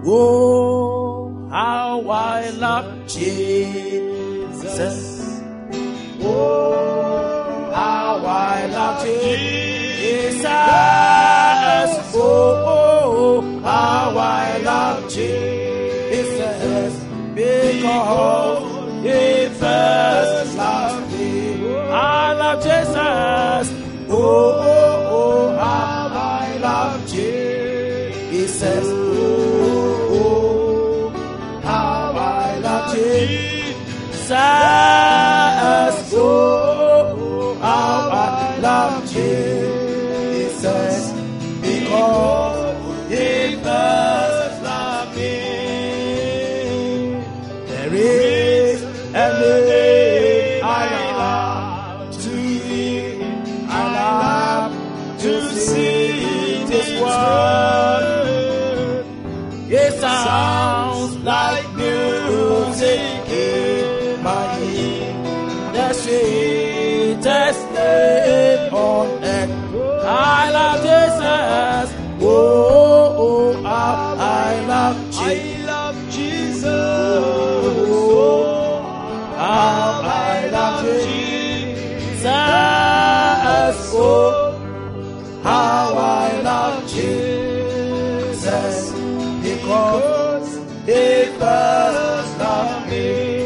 Oh, how I love Jesus. Oh, how I love Jesus. Oh, how I love Jesus. Because He first loved me. I love Jesus. Oh, how I love Jesus. Oh, how I love Jesus. Oh, how I love Jesus. Because He first loved me. There is a name I love to hear. I love to sing His word. It sounds like music in my ear. The sweetest name on earth. I love Jesus. Oh, how I love Jesus. Oh, how I love Jesus. Oh, how I love Jesus. Because He first loved me.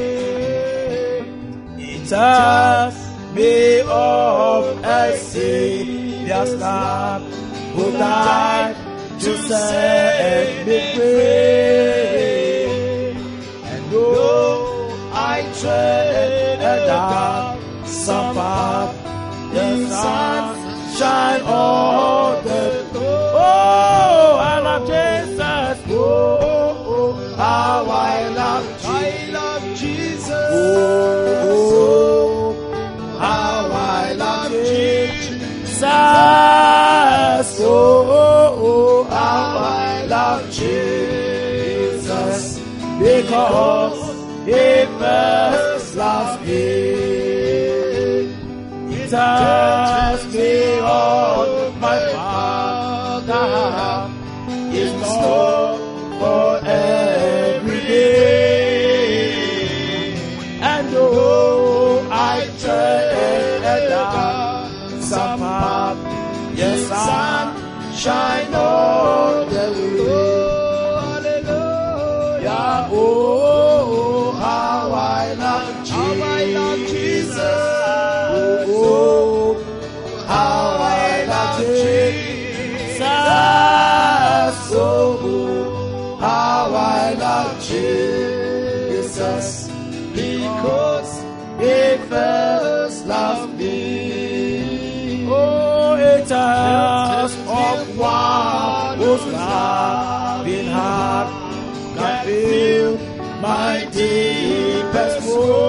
He turned me of a Savior's love, who died to set me free. And though I tread a dark path, the sun shine on the oh, I love Jesus. Oh, how I love Jesus. Oh, how I love Jesus. Oh, how I love Jesus. Because He first loved me. He turns me on my Father. His love for every day. And though I tread a dark path, yes, sun shine on the way. Hallelujah. Oh, how I love Jesus. Oh, how I love Jesus. Oh, how I love Jesus. Because He first loved me. Oh, it tells of one whose loving heart can feel my deepest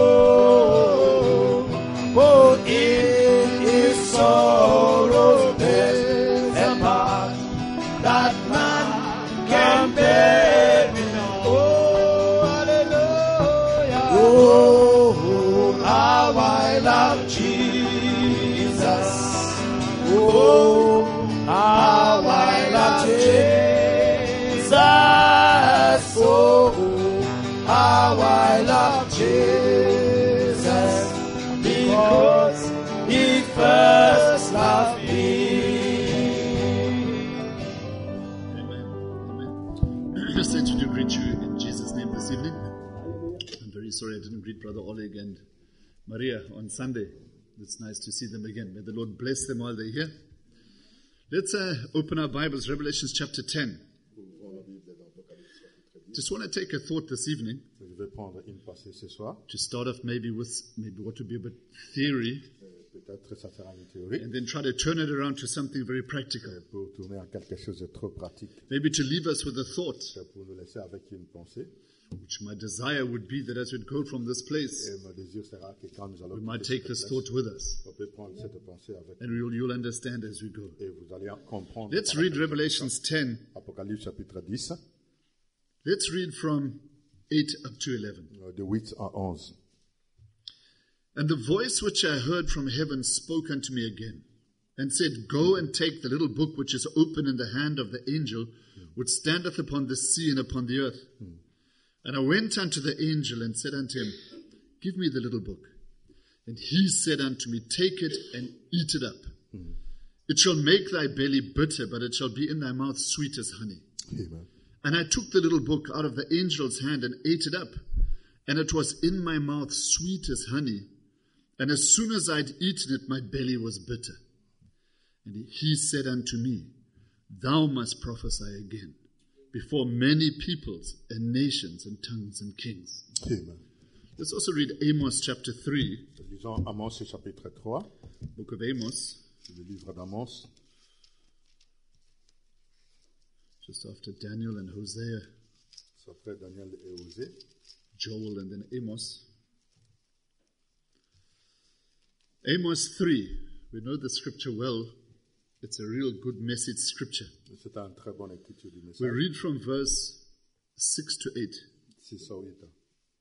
woe. Oh, in His sorrows there's a part that man can bear me now. Oh, hallelujah. Oh, how I love Jesus. Oh, how I love Jesus. Oh, how I love Jesus. Because He first loved me. Amen. Amen. Just to greet you in Jesus' name this evening. I'm very sorry I didn't greet Brother Oleg and Maria on Sunday. It's nice to see them again. May the Lord bless them while they're here. Let's open our Bibles, Revelation chapter 10. Just want to take a thought this evening. Je vais prendre une pensée ce soir. To start off maybe with what would be a bit theory. Peut-être ça sera une théorie. And then try to turn it around to something very practical. Pour tourner à quelque chose de trop pratique. Maybe to leave us with a thought. Pour nous laisser avec une pensée. Which my desire would be that as we go from this place, Et mon désir sera que quand nous allons we might take this thought with us. On peut prendre cette pensée avec and you'll understand as we go. Et vous allez comprendre. Let's read Revelation 10. Apocalypse chapitre 10. Let's read from 8 up to 11. De 8 à 11. And the voice which I heard from heaven spoke unto me again, and said, Go and take the little book which is open in the hand of the angel, which standeth upon the sea and upon the earth. And I went unto the angel and said unto him, Give me the little book. And he said unto me, Take it and eat it up. It shall make thy belly bitter, but it shall be in thy mouth sweet as honey. Amen. And I took the little book out of the angel's hand and ate it up. And it was in my mouth sweet as honey. And as soon as I'd eaten it, my belly was bitter. And he said unto me, Thou must prophesy again before many peoples and nations and tongues and kings. Amen. Let's also read Amos chapter 3. Lisons Amos chapitre 3, Book of Amos, le livre d'Amos, just after Daniel and Hosea, c'est après Daniel et Osée. Joel, and then Amos. Amos 3. We know the scripture well. It's a real good message scripture. C'est un très bon écriture du We message. read from verse 6 to 8. 6 à 8.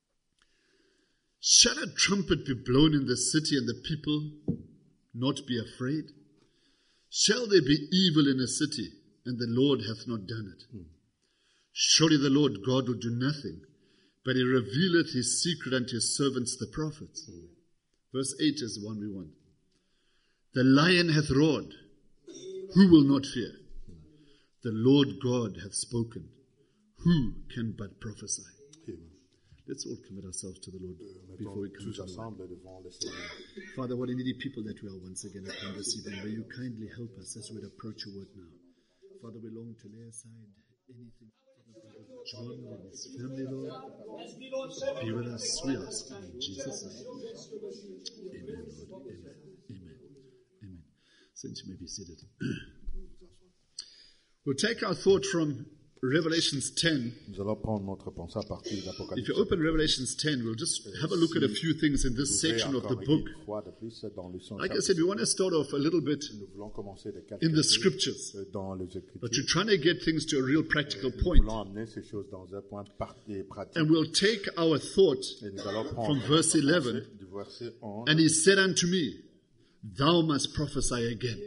Shall a trumpet be blown in the city and the people not be afraid? Shall there be evil in a city and the Lord hath not done it? Surely the Lord God will do nothing, but he revealeth his secret unto his servants the prophets. Verse 8 is the one we want. The lion hath roared. Who will not fear? The Lord God hath spoken. Who can but prophesy? Amen. Let's all commit ourselves to the Lord before we Mettons come tous to the Lord. ensemble devant le Seigneur. Father, what a needy people that we are once again upon this evening. May you kindly help us as we approach your word now. Father, we long to lay aside anything. John and his family, Lord, be with us, we ask in Jesus' name. Amen, Lord. Amen. Amen. Amen. Saints, you may be seated. We'll take our thought from Revelations 10. Nous allons prendre notre pensée à partir If d'Apocalypse. you open Revelations 10, we'll just have a look at a few things in this section of the book. Une fois de plus dans le son Like I said, we want to start off a little bit Nous voulons commencer de quelques in the versets, scriptures, dans les but Écritures. you're trying to get things to a real practical Nous point. voulons amener ces choses dans un point pratique. And we'll take our thought, Et nous allons prendre from verse notre 11, pensée du verset 11. and he said unto me, Thou must prophesy again.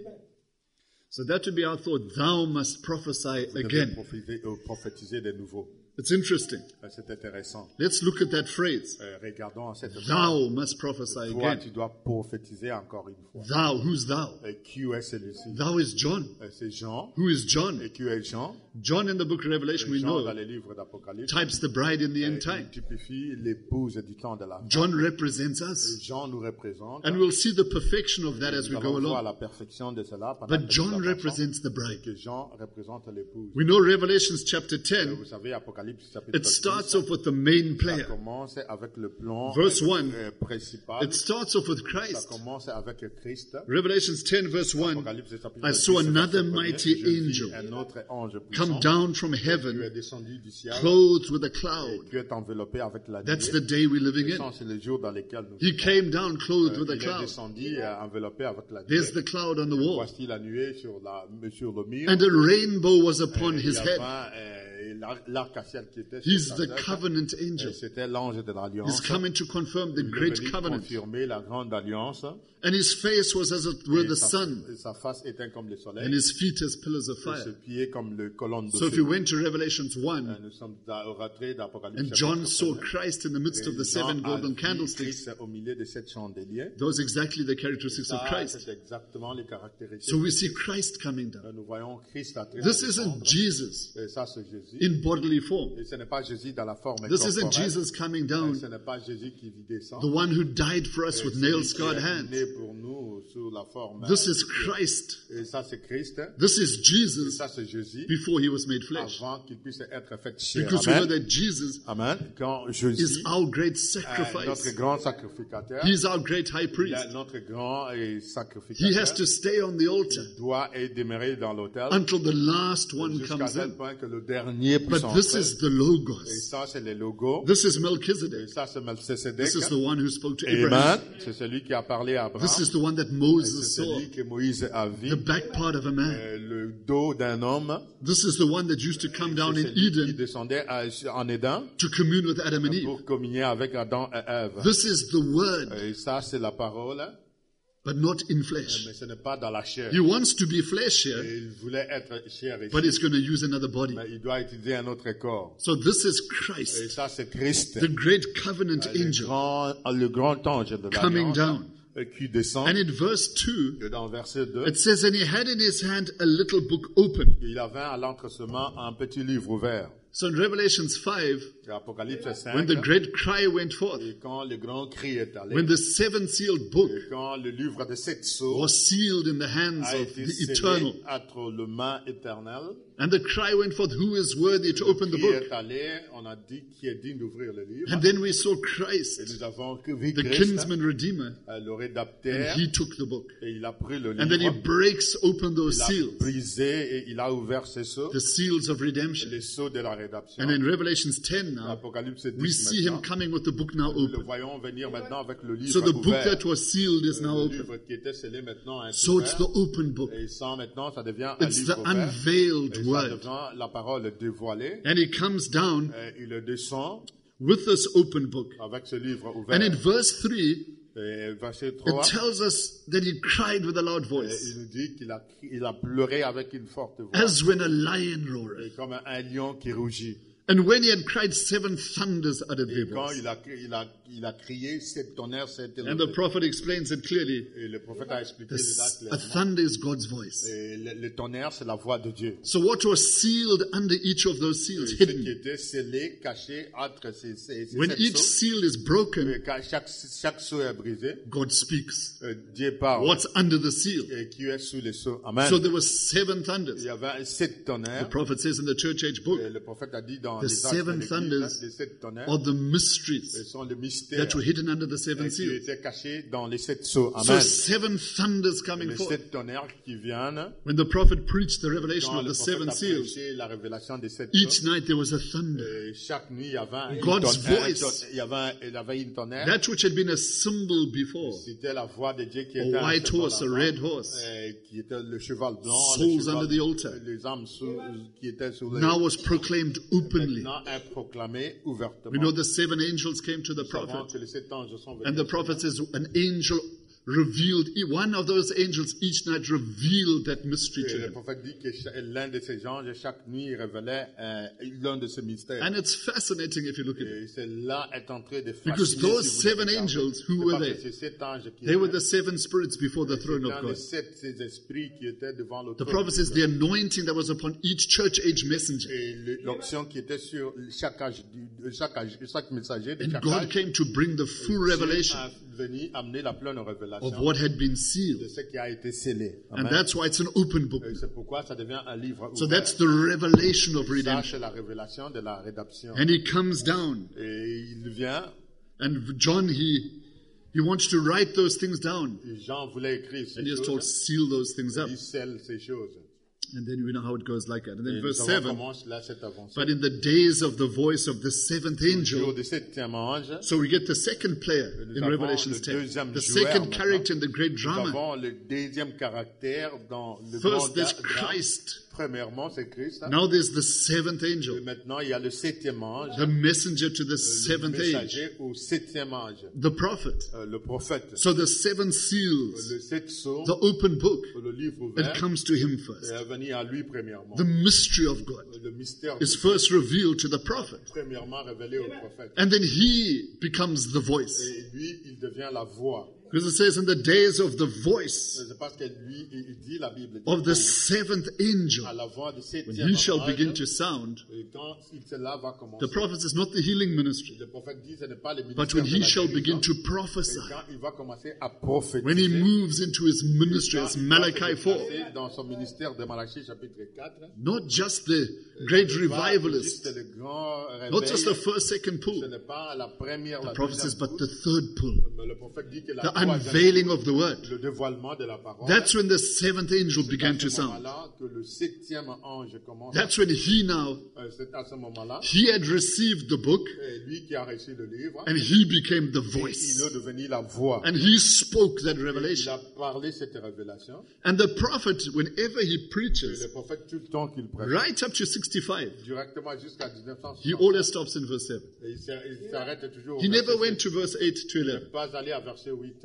So that would be our thought, thou must prophesy Vous devez again. prophétiser de nouveau. It's interesting. C'est intéressant. Let's look at that phrase. Regardons cette phrase. Thou must prophesy Toi, again. tu dois prophétiser encore une fois. Thou, who's thou? Qui est celui-ci? Thou is John. C'est Jean. Who is John? Et qui est Jean? John in the book of Revelation, we Jean, know, dans les livres d'Apocalypse, types the bride in the end il time. typifie l'épouse du temps de la fin. John represents us. Jean nous représente. And we'll see the perfection of that as we Nous go allons voir along. la perfection de cela. pendant But que John nous avançons, represents the bride. que Jean représente l'épouse. We know Revelations chapter 10, Vous savez, Apocalypse chapitre it 10, starts off with the main ça player. commence avec le plan Verse 1, principal. it starts off with Ça Christ. commence avec Christ. Revelations 10 verse 1, Apocalypse chapitre I 10, saw verset another 1er, mighty je vis angel un autre ange come puissant down from qui est heaven, descendu du ciel clothed with a et cloud. qui est enveloppé avec la That's nuée. the day we're living in. C'est le jour dans lequel nous He vivons. came down clothed with a Il est cloud. descendu enveloppé avec la nuée. There's the cloud on the wall. Voici la nuée sur le mur. And a rainbow was upon Il his y head. avait l'arc-en-ciel qui était sur He's sa the tête. covenant Et angel. c'était l'ange de He's l'alliance. coming to confirm the Il est great venu covenant. confirmer la grande alliance. And his face was as it were Et the sa- sun, et sa face éteint comme le soleil. and his feet as pillars of Et fire. ses pieds comme le colonne de So if feu. you went to Revelations 1, Nous sommes au retrait d'Apocalypse. and John chapitre saw 1. Christ in the midst of the Et Jean seven a golden vu candlesticks, Christ au milieu de sept chandeliers. those are exactly the characteristics of Ça, Christ. c'est exactement les caractéristiques. So we see Christ coming down. Nous voyons Christ à travers This les isn't ombres. Jesus Et ça, c'est Jésus. in bodily form. Et ce n'est pas Jésus dans la forme This isn't corporelle. Jesus coming Et down, ce n'est pas Jésus qui descend. the one who died for us with Celui qui nail-scarred est hands. né pour nous sous la forme. This is Christ. Et ça, c'est Christ. This is Et Jesus ça, c'est Jésus. before he was made flesh. Avant qu'il puisse être fait chair. Because we know Amen. that Jesus Amen. Quand is Jésus our great est sacrifice. notre grand sacrificateur, He's our great high il priest. est notre grand et He sacrificateur. has to stay on the altar Il doit demeurer dans l'autel until the last one jusqu'à comes tel in. point que le dernier puisse But this entrer. is the Et Logos. ça, c'est le logo. This is Et Melchizedek. ça, c'est Melchisedec. This is the one who spoke to Amen. Abraham. C'est celui qui a parlé à Abraham. This is the one that C'est Moses saw, celui que Moïse a vu. the back part of a man. Le dos d'un homme. This is the one that used to come down C'est in celui qui Eden descendait en Éden to commune with Adam and Eve. pour communier avec Adam et Ève. This is the Word. Et ça, c'est la parole. but not in mais flesh. ce n'est pas dans la chair. He wants to be flesh here, Et il voulait être chair ici, but he's going to use another body. mais il doit utiliser un autre corps. So this is Et Christ, ça, c'est Christ, the great covenant angel, le grand ange de coming l'alliance down. qui descend. And in verse 2, Et dans verset 2, it says, and he had in his hand a little book open. il avait à l'entresement un petit livre ouvert. So in Revelations 5, Et Apocalypse 5, when the great cry went forth, et quand le grand cri est allé, when the seven-sealed book et quand le livre de 7 sceaux was sealed in the hands a of été the scellé eternal, entre les mains éternelles, and the cry went forth, who is worthy to open the qui book? est allé, on a dit qui est digne d'ouvrir le livre. And then we saw Et Christ, nous avons vu the Christ, kinsman redeemer, le and rédapteur, he took the book. et il a pris le And then he livre, breaks open those il a seals, brisé et il a ouvert ses sceaux, the seals of redemption. les sceaux de la rédemption. And in Revelations 10 now, Apocalypse 10 we see him maintenant, coming with the book now nous le open. voyons venir maintenant avec le livre So the book ouvert. that was sealed is now Le open. livre qui était scellé maintenant est So it's ouvert. the open book. Et ça maintenant, ça devient un It's livre the ouvert. unveiled Et ça word. devient la parole dévoilée. And he comes down Et il descend with this open book. avec ce livre ouvert. And in verse 3, Et verset it 3, tells us that he cried with a loud voice, il nous dit qu'il a pleuré avec une forte voix. as when a lion roareth. Et comme un lion qui rugit. And when he had cried, 7 thunders uttered their Et quand voice. il a crié, 7 tonnerres s'est And the élevé. prophet explains it clearly. Et le prophète a expliqué ça A clairement. thunder is God's voice. Et le tonnerre, c'est la voix de Dieu. So what was sealed under each of those seals, Et ce qui hidden? était scellé, caché entre ces When 7 each sceaux, seal is broken, et quand chaque sceau est brisé, God speaks. Dieu parle. What's under the seal? Et qui est sous les sceaux. Amen. So there was 7 Il thunders. y avait 7 The tonnerres. prophet says in the church age book, Et le prophète a dit dans the les actes de 7 l'Église, thunders les 7 tonnerres, are the ce mysteries sont les mystères that were hidden under the 7 qui seals. étaient cachés dans les 7 sceaux. So Amen. 7 thunders coming Les forth. 7 tonnerres qui viennent, When the prophet preached the revelation quand of le the prophète 7 a seals, prêché la révélation des 7 each sceaux, night there was a thunder. et chaque nuit il y avait God's voice. il y avait une tonnerre. That which had been a symbol before, C'était la voix de Dieu qui a était un white cheval horse, a blanc, red horse, qui était le cheval blanc, souls under the altar, les âmes qui étaient sous les now was proclaimed openly. maintenant est proclamé ouvertement. We know the 7 angels came to the Nous savons prophet, que les 7 anges sont venus. and the prophet says an angel revealed, one of those angels each night revealed that mystery Et to le him. prophète dit que l'un de ces anges, chaque nuit, révélait l'un de ces mystères. And it's fascinating if you look at it. Et cela est en train de Because fasciner, those si vous 7 regardez. angels, who C'est were parce they? que ces 7 anges qui They were étaient- the 7 spirits before the throne of dans les God. 7 ces esprits qui étaient devant le The trône. prophet says the anointing that was upon each church age messenger. Et l'onction qui était sur chaque messager de And chaque God âge. came to bring the full revelation Dieu a venu amener la pleine révélation of what had been de sealed. ce qui a été scellé. And Amen. that's why it's an open book. Et c'est pourquoi ça devient un livre So ouvert. that's the revelation of Ça, redemption. c'est la révélation de la rédemption. And he comes down. Et il vient, And John, he wants to write those things down. et Jean voulait écrire ces And he is told, choses. seal those things up. Il scelle ces choses. And then we know how it goes like that. And then Et verse nous savons 7, comment là cette avancée. but in the days of the voice of the 7th Le jour angel. du septième ange, So we get the second player Nous in avons Revelation le 10. deuxième The joueur second maintenant. character in the great nous drama. avons le deuxième caractère dans le grand First, there's drame. Christ. Premièrement, c'est Christ. Now there's the 7th Et angel, maintenant, il y a le septième ange, the messenger to the le 7th age, messager au septième ange, the prophet. le prophète. So the 7 seals, Le sept sceaux, the open book, le livre it ouvert, comes to him first. est venu à lui premièrement. The mystery of God Le mystère is first revealed to the prophet. premièrement révélé au prophète. And then he becomes the voice. Et lui, il devient la voix. Because it says in the days of the voice C'est parce que lui, il dit, la Bible dit, of the 7th angel, à la voix du when septième he shall ange, begin to sound, et quand cela va commencer, the prophet is not the healing ministry, le prophète dit, ce n'est pas le but ministère when de he la shall guérison. begin to Et prophesy, quand il va commencer à prophétiser, when he moves into his ministry, as quand il va Malachi se 4, déplacer dans son ministère de Malachie chapitre 4, not just the great c'est pas revivalist, juste le grand not réveil, just the first, second ce pull. n'est pas la première, The la prophet deuxième says, but pousse, the third pull, mais le prophète dit que la the troisième unveiling of the word. le dévoilement de la parole. That's when the 7th angel C'est began à to ce sound. moment-là que le septième ange commence. That's when he now, C'est à ce moment-là, he had received the book et lui qui a reçu le livre, and he became the il voice. est devenu la voix. And he spoke that Il revelation. a parlé cette révélation. And the prophet, whenever he Et preaches, le prophète, tout le temps qu'il prêche, right up to 65, directement jusqu'à he 1960, always stops in verse 7. il s'arrête toujours. au He never verset went to verse 8 to Il n'est 11. pas allé à verset 8.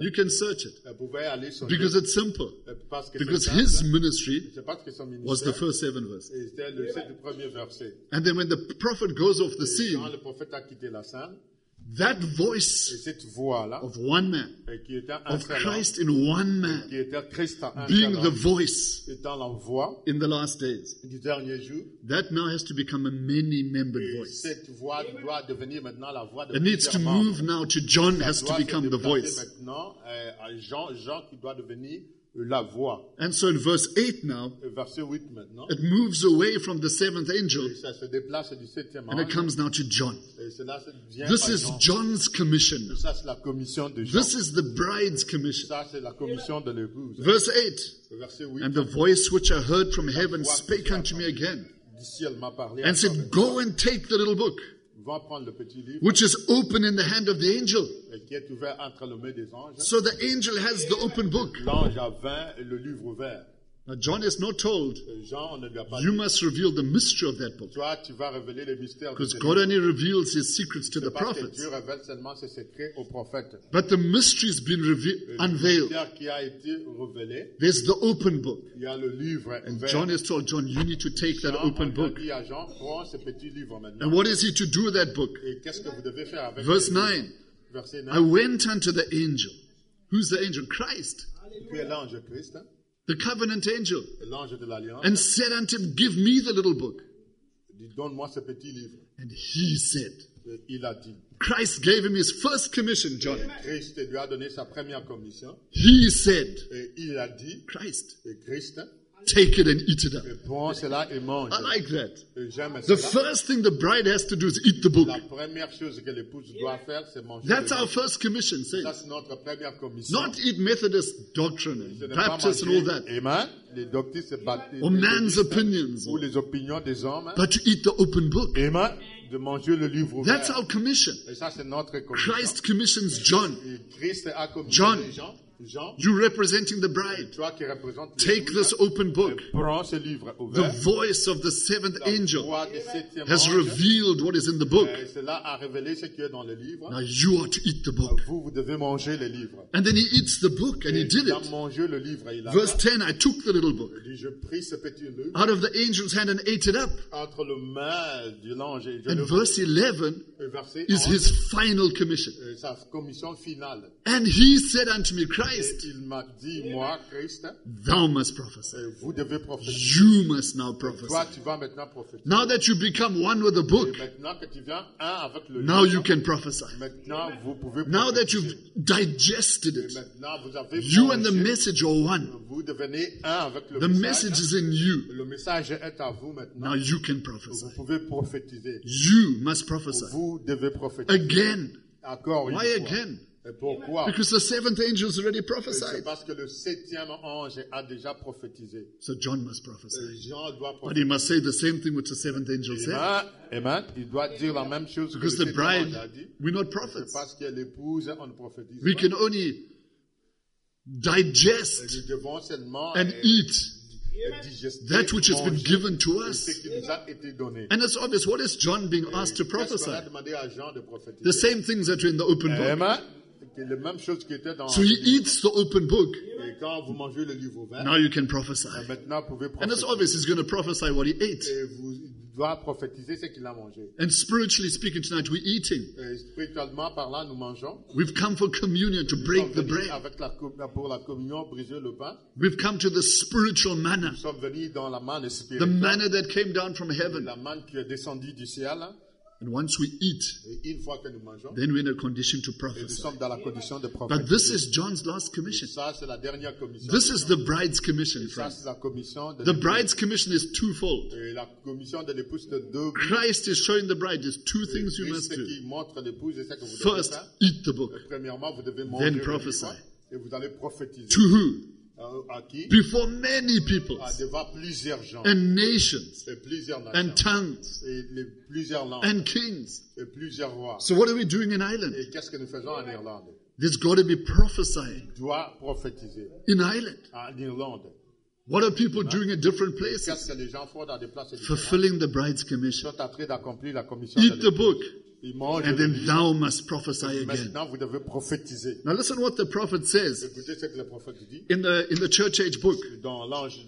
You can search it. Vous pouvez aller sur Because it's simple. parce que Because c'est his simple. ministry C'est parce que son was the ministère, first 7 verses. et c'était le 7 premier verset. And then when the prophet goes off the Et scene, quand le prophète a quitté la scène, that et voice cette voix-là, of one man, qui était un of seul homme, Christ in one man, qui était Christ en un being seul the homme, voice étant la voix in the last days, du dernier jour, that now has to become a many-membered et voice. cette voix doit devenir maintenant la voix de It needs to plusieurs membres. move now to John has Ça to doit se become the déplacer voice. maintenant à Jean qui doit devenir la voix. And so in verse 8 now, Verset 8 maintenant. it moves away from the 7th angel Et ça se déplace du 7e and it ange. comes now to John. Et cela vient This par is Jean. John's commission. Ça, c'est la commission de Jean. This is the bride's commission. Ça, c'est la commission de l'épouse. Verse 8, Verset 8. and the voice which I heard from heaven spake unto me again Du ciel m'a parlé. and said, Go and take the little book, Va prendre le petit livre which is open in the hand of the angel. qui est ouvert entre les mains des anges. So the angel has the open book. L'ange a 20 et le livre ouvert. Now John is not told, Jean, on ne lui a pas you dit. must reveal the mystery of that book. Toi, tu vas révéler les mystères de Because ce God livre. only reveals his secrets to the Parce que prophets. Dieu révèle seulement ses secrets aux prophètes. But the mystery's been Le unveiled. mystère qui a été révélé, There's the open book. il y a le livre ouvert. John is told, John, you need to take that Jean, open on a book. dit à Jean, prends ce petit livre maintenant. And what is he to do with that book? Et qu'est-ce que vous devez faire avec Verse ce livre? 9, Verset I 9. went unto the angel. Who's the angel? Christ, Puis l'ange Christ, the covenant angel, l'ange de l'Alliance, and said unto him, give me the little book. dit, donne-moi ce petit livre. And he said, Et il a dit, Christ gave him his first commission, John. Christ lui a donné sa première commission. He said, Et il a dit, Christ, et Christ, take it and eat it up. et prends cela et mange. I like that. Et j'aime The cela. first thing the bride has to do is eat the book. La première chose que l'épouse doit faire, c'est manger. That's le our livre. first commission, Ça, says. c'est notre première commission. Not eat Methodist doctrine Ce and n'est pas Baptist and manger, all that, amen, les doctrices baptistes, or man's opinions, ou les opinions des hommes, but to eat the open book. amen, de manger le livre ouvert. That's our commission. Et ça, c'est notre commission. Christ commissions John. Et Christ a commissionné John. Jean, You representing the bride. toi qui représentes Take this open book. prends ce livre The ouvert. voice of the seventh La angel voix du septième has ange, revealed what is in the book. cela a révélé ce qui est dans le livre. Now you are to eat the book. Vous devez manger le livre. And then he eats the book and he Et did il a it. mangé le livre et il a Verse 10, I took the little book dit, je pris ce petit livre out of the angel's hand and ate it up. entre le main de l'ange et je And le verse 11 et verset is 11, his final commission. sa commission finale. And he said unto me, Et Christ, il m'a dit, moi, Christ, thou must prophesy. vous devez prophétiser. You must now Toi, prophesy. tu vas maintenant prophétiser. Now that you become one with the Et book, maintenant que tu viens un avec le now you livre, can prophesy. maintenant vous pouvez Now that prophétiser. you've digested Et it, maintenant vous avez you and the mangé. message are one. Vous devenez un avec le The message. message is in you. Le message est à vous maintenant. Now you can prophesy. Vous pouvez prophétiser. You must prophesy. Vous devez prophétiser. Again. Encore une Why fois. again? Et pourquoi? Because the seventh angel has already C'est prophesied. parce que le septième ange a déjà prophétisé. So John must prophesy. Jean doit But prophétiser. he must say the same thing which the seventh angel said. Amen. Amen. Il doit dire la même chose que le Because the septième ange bride, a dit. we're not C'est prophets. parce que l'épouse, on ne prophétise We pas. can only digest Nous devons seulement and eat digester, that which has been manger given to ce us. qui nous a été donné. And it's obvious. What is John being asked to Qu'est-ce qu'on a prophesy? demandé à Jean de prophétiser? The same things that are in the open book. Amen. C'est la même chose qui était dans So le he livre. eats the open book. Et quand vous mangez le livre ouvert, Now you can prophesy. maintenant vous pouvez And it's prophétiser. obvious he's going to prophesy what he ate. Et vous doit prophétiser ce qu'il a mangé. And spiritually speaking tonight, we're eating. Et spirituellement parlant, nous mangeons. We've come for communion to Nous break sommes the venus bread. avec pour la communion, briser le pain. We've come to the spiritual manna, Nous sommes venus dans la manne the spirituelle. manna that came down from heaven. La manne qui est descendue du ciel. And once we eat, Et une fois que nous mangeons, then we're in a condition to et nous prophesy. sommes dans la condition de But prophétiser. this is John's last commission. Ça, c'est la dernière commission. This is the bride's commission, Ça, friends. c'est la commission de The l'épouse. bride's commission is twofold. Et la commission de l'épouse de deux. Christ is showing the bride there's two things you must Christ do. qui montre l'épouse et ce que vous devez First, faire. eat the book. Premièrement, vous devez manger Then le livre prophesy. et vous allez prophétiser. To who? À qui? Before many peoples Devant plusieurs gens and nations et plusieurs and nations tongues et plusieurs langues and kings. et plusieurs rois. So what are we doing in Ireland? Et qu'est-ce que nous faisons en Irlande? There's got to be prophesying Doit prophétiser in Ireland. en Irlande. What are people doing in different Qu'est-ce places? que les gens font dans des places différentes? Fulfilling the bride's Ils commission. sont en train d'accomplir la commission Eat de the book. Il mange and le then livre. thou must prophesy again. Maintenant, vous devez prophétiser. Now listen what the prophet says Écoutez ce que le prophète dit in the church age book. dans l'ange de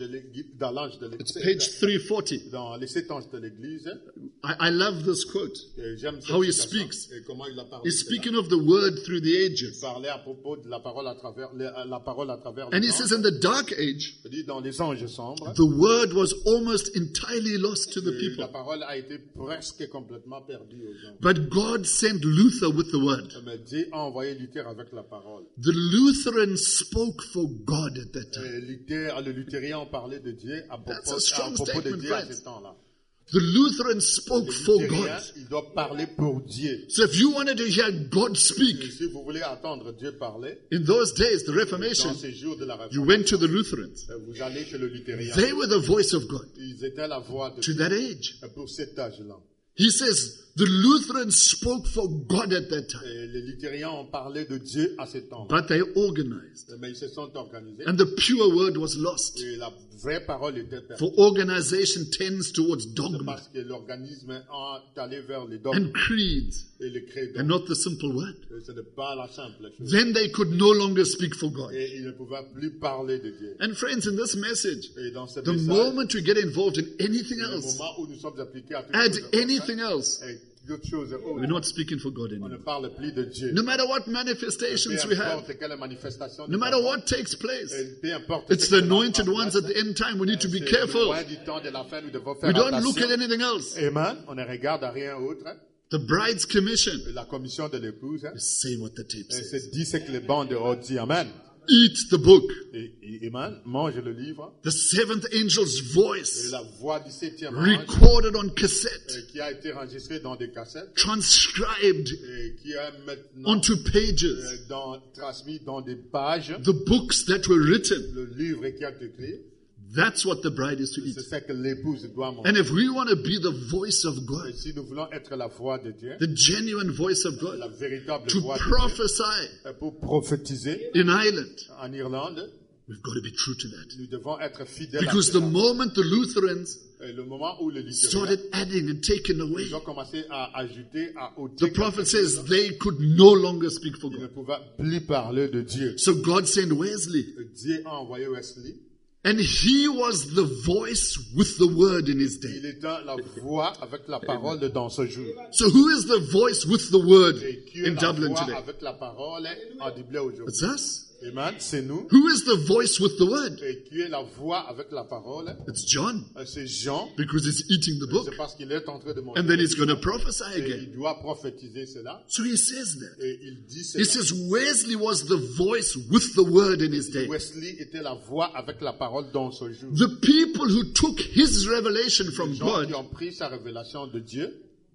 It's l'Église. page 340. Dans les 7 anges de l'Église. I love this quote. J'aime cette How he citation speaks. et comment il a parlé. He's speaking of the word through the Il ages. parlait à propos de la parole à travers And he les says anges. in the dark age, Il dit dans les anges sombres, the word was almost entirely lost to the la people. parole a été presque complètement perdue aux gens. But God sent Luther with the word. Mais Dieu a envoyé Luther avec la parole. The Lutherans spoke for God at that time. Le luthérien parlait de Dieu à That's a propos strong de statement, Dieu à friends. ce temps-là. The Lutherans spoke Le for luthérien, God. il doit parler pour Dieu. So if you wanted to hear God Et speak, si vous voulez entendre Dieu parler, in those days, the dans Reformation, ces jours de la you Réformation, went to the Lutherans. vous allez chez le luthérien. They were the voice of God Ils étaient la voix de to Dieu that age. pour cet âge-là. He says the Lutherans spoke for God at that time, Et les luthériens ont parlé de Dieu à ce temps-là. but they organized. Mais ils se sont organisés. And the pure word was lost. Et la vraie parole était perdue. For organization tends towards C'est dogma parce que l'organisme est allé vers les dogmes and creeds et les credos. and not the simple word. Et ce n'est pas la simple chose. Then they could no longer speak for God. Et ils ne pouvaient plus parler de Dieu. And friends, in this message, Et dans ce the message, moment we get involved in anything le else, moment où nous sommes appliqués à add toutes choses anything else, et d'autres choses autres, we're not speaking for God on ne anymore. parle plus de Dieu. No matter what Peu manifestations we have, importe quelle manifestation, no matter what takes place, peu importe it's ce the qui anointed se ones passe, at the end time. We need to be c'est careful. loin du temps de la fin, nous devons faire We don't look at attention. anything else. Amen. On ne regarde à rien autre. The bride's commission La commission de l'épouse, is say what the tape says. c'est dit ce que les bandes ont dit. Amen. Eat the book. Amen. Mange le livre. The seventh angel's Et voice la voix du 7e ange recorded on cassette, qui a été enregistrée dans des cassettes transcribed et qui est maintenant onto pages, transmis dans des pages. the books that were written. Le livre qui a été écrit, That's what the bride is to c'est eat. ce que l'épouse doit manger. And if we want to be the voice of Et God, si nous voulons être la voix de Dieu, the genuine voice of la God, véritable to voix de prophesy Dieu, pour prophétiser in Ireland, en Irlande, we've got to be true to that. nous devons être fidèles Because à the cela. moment the Lutherans Et le moment où les luthériens, started adding and taking away, ils ont commencé à ajouter, à the ôter, prophet says they could no longer speak for ils ne God. pouvaient plus parler de Dieu. So God sent Wesley, Dieu a envoyé Wesley. and he was the voice with the word in his day. Il était la voix avec la parole dans ce jour. So who is the voice with the word Et qui est in la Dublin voix today? avec la parole en Dublin aujourd'hui? It's us. Amen. C'est nous. Who is the voice with the word? Et qui est la voix avec la parole? It's John, C'est Jean. because he's eating the book. C'est parce qu'il est en train de manger. And then he's going to prophesy Et again. il doit prophétiser cela. So he says that. Et il dit He cela. says Wesley was the voice with the word in his day. Wesley était la voix avec la parole dans ce jour. The people who took his revelation from Les gens qui God ont pris sa révélation de Dieu,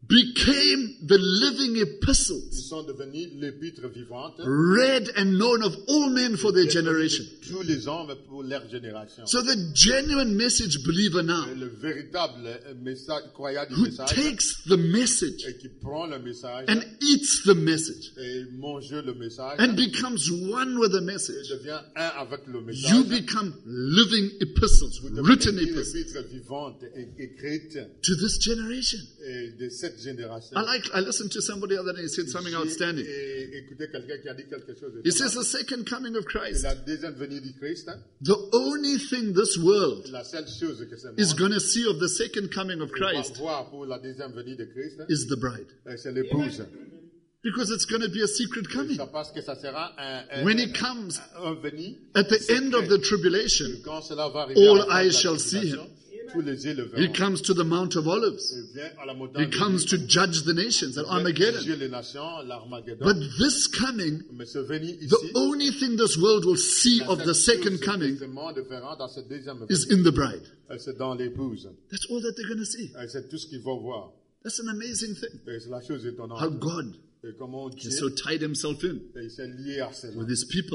became the living ils epistles, sont devenus l'épître vivante. read and known of all men for their generation. Tous les hommes pour leur génération. So the genuine message believer now, Le véritable message, croyant du who message, takes the message et qui prend le message and eats the message et mange le message, and becomes one with the et message, devient un avec le you message. become living epistles, written Devenez epistles l'épître vivante et écrite to this generation. et de cette génération. I listened to somebody the other day, he said something outstanding. Et écoutez quelqu'un qui a dit quelque chose de He says the second coming of Christ, la deuxième venue du Christ, the only thing this world la seule chose que c'est is going to see of the second coming of va Christ voir pour la deuxième venue de Christ, is the bride. c'est l'épouse. Because it's going to be a secret coming. Ça parce que ça sera un When he comes un venu. at the end of the tribulation, Quand cela va arriver all à la fin de eyes la shall see tribulation, tous les yeux le he verront. comes to the Mount of Olives. Il vient à la montagne He comes to judge the nations at Armageddon. juger les nations, l'Armageddon. But this coming, Mais ce venu ici, the only thing this world will see la of the seule second chose coming qui est différent dans cette deuxième is venue, in the bride. c'est dans l'épouse. That's all that they're going to see. C'est tout ce qu'ils vont voir. That's an amazing thing. Et c'est la chose How étonnante. God Et comment Dieu has so tied himself in il s'est lié à cela, with his people.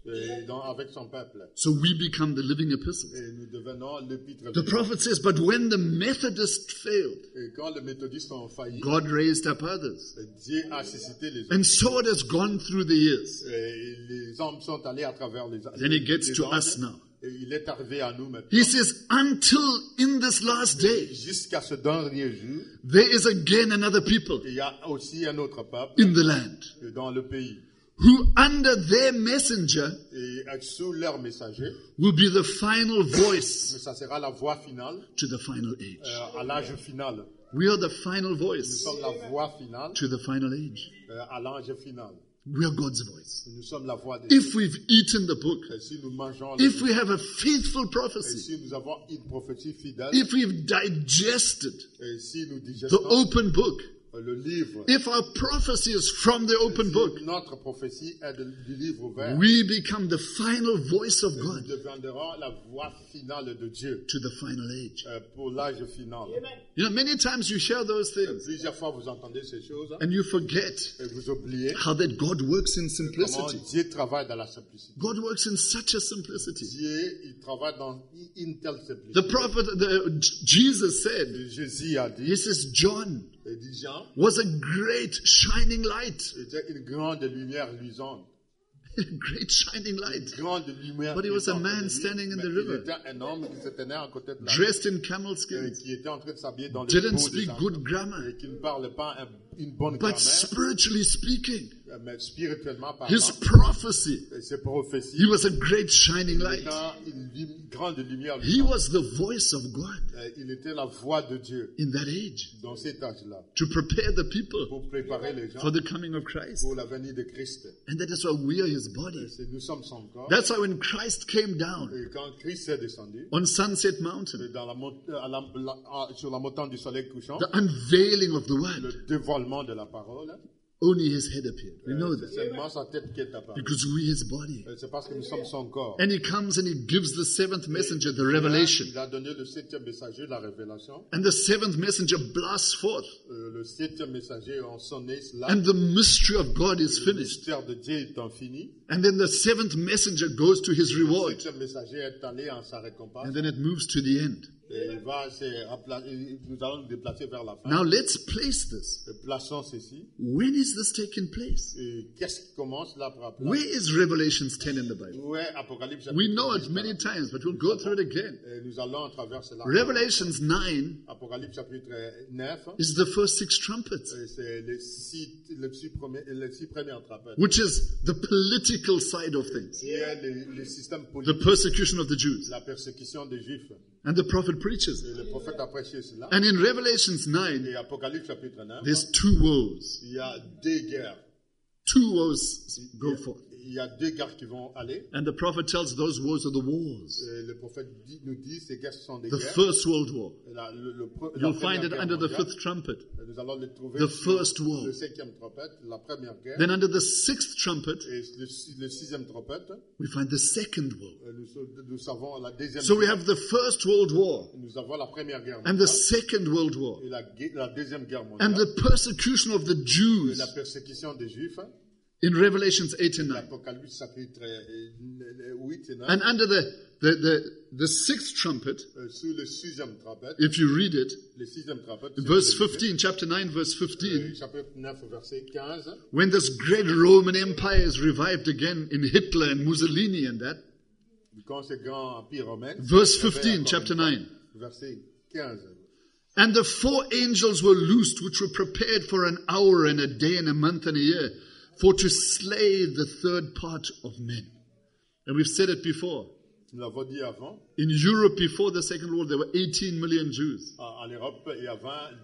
avec son peuple. So we become the living epistles. Et nous devenons l'épître The vivant. prophet says, but when the Methodists failed, Et quand les méthodistes ont failli, God raised up others. Dieu a suscité les hommes. And so it has gone through the years. Et les hommes sont allés à travers les Then he gets les to anges. us now. Et il est arrivé à nous maintenant. He says, until in this last day, Jusqu'à ce dernier jour, there is again another people il y a aussi un autre peuple in the land dans le pays. who under their messenger Et sous leur messager, will be the final voice ça sera la voix finale to the final age. à l'âge final. We are the final Nous voice sommes la voix finale to the final age. à l'âge final. We are God's voice. Nous sommes la voix de Dieu. If we've eaten the book, Et si nous mangeons, if we have a faithful et prophecy, si nous avons une prophétie fidèle, if we've digested et si nous the digestons open book, le livre, if our prophecy is from the open book, si notre prophétie est du livre ouvert, we become the final voice of nous God deviendrons la voix finale de Dieu to the final age. pour l'âge final. You know, many times you hear those things Plusieurs fois vous entendez ces choses and you forget et vous oubliez how that God works in comment simplicity. Dieu travaille dans la simplicité. God works in such a simplicity. Dieu, il travaille dans une telle The simplicité. prophet, Jesus said, Jésus a dit, he says, John il dit Jean was a great shining light. était une grande lumière luisante. Great shining light. Grande lumière But he was a luisante man de lui, standing in mais the il river, était un homme qui se tenait à côté de la dressed in camel skins, qui était en train de s'habiller dans les didn't peaux speak des ânes, good grammar, et qui ne parle pas une bonne but grammaire, spiritually speaking, mais spirituellement his parlant, prophecy, ses prophéties, he was a great shining light. étant une grande lumière He luisante. was the voice of God Il était la voix de Dieu in that age dans cet âge-là, to prepare the people pour préparer les gens for the coming of Christ. pour la venue de Christ. And that is why we are his body. Nous sommes son corps. That's why when Christ came down Et quand Christ est descendu on Sunset Mountain, dans sur la montagne du soleil couchant, the unveiling of the word, le dévoilement de la parole, only his head appeared. We know c'est that seulement sa tête qui est apparue. because we his body. C'est parce que nous sommes son corps. And he comes and he gives the seventh messenger the revelation. Il a donné le septième messager, la révélation. And the seventh messenger blasts forth. Le septième messager en sonné cela. And the mystery of God is Le finished. mystère de Dieu étant fini. And then the seventh messenger goes to his Le reward. septième messager est allé en sa récompense. And then it moves to the end. Et nous allons nous déplacer vers la fin. Now let's place this. Plaçons ceci. When is this taking place? Et qu'est-ce qui commence là par Where is Revelations 10 in the Bible? Où est Apocalypse We chapitre know 10? it many times, but we'll go through it again. Et nous allons à travers cela. Revelations 9 Apocalypse chapitre 9. is the first six trumpets, C'est les six premières trompettes. which is the political side of things, Qui est le système the politique, persecution of the Jews. la persécution des Juifs. And the prophet preaches. Et le prophète a prêché cela. And in Revelations 9, Et Apocalypse chapitre 9, there's two woes. il y a deux guerres. Two woes go forth. Il y a deux guerres qui vont aller. And the prophet tells those wars are the wars. Et le prophète nous dit ces guerres sont des The guerres. First World War. La You'll première find it guerre under the mondiale, fifth trumpet. nous allons le trouver The sur first war. le cinquième trompette, la première guerre. Then under the sixth trumpet, Et le sixième trompette, we find the second war. nous savons la deuxième So we guerre. have the First World War Nous avons la première guerre and the mondiale Second World War et la deuxième guerre and mondiale the persecution of the et Jews la persécution des Juifs. in Revelations 8 and 9. L'Apocalypse chapitre 8 et 9. And under the sixth trumpet, Sous le sixième trompette, if you read it, le sixième trompette, verse 15, chapter 9, verse 15, chapitre 9, verset 15, when this great Roman Empire is revived again in Hitler and Mussolini and that, quand ce grand empire romain, verse 15, chapter 9. verset 15. And the four angels were loosed, which were prepared for an hour and a day and a month and a year, for to slay the third part of men. And we've said it before. Nous l'avons dit avant, In Europe, before the Second World, there were 18 million Jews, en Europe, il y avait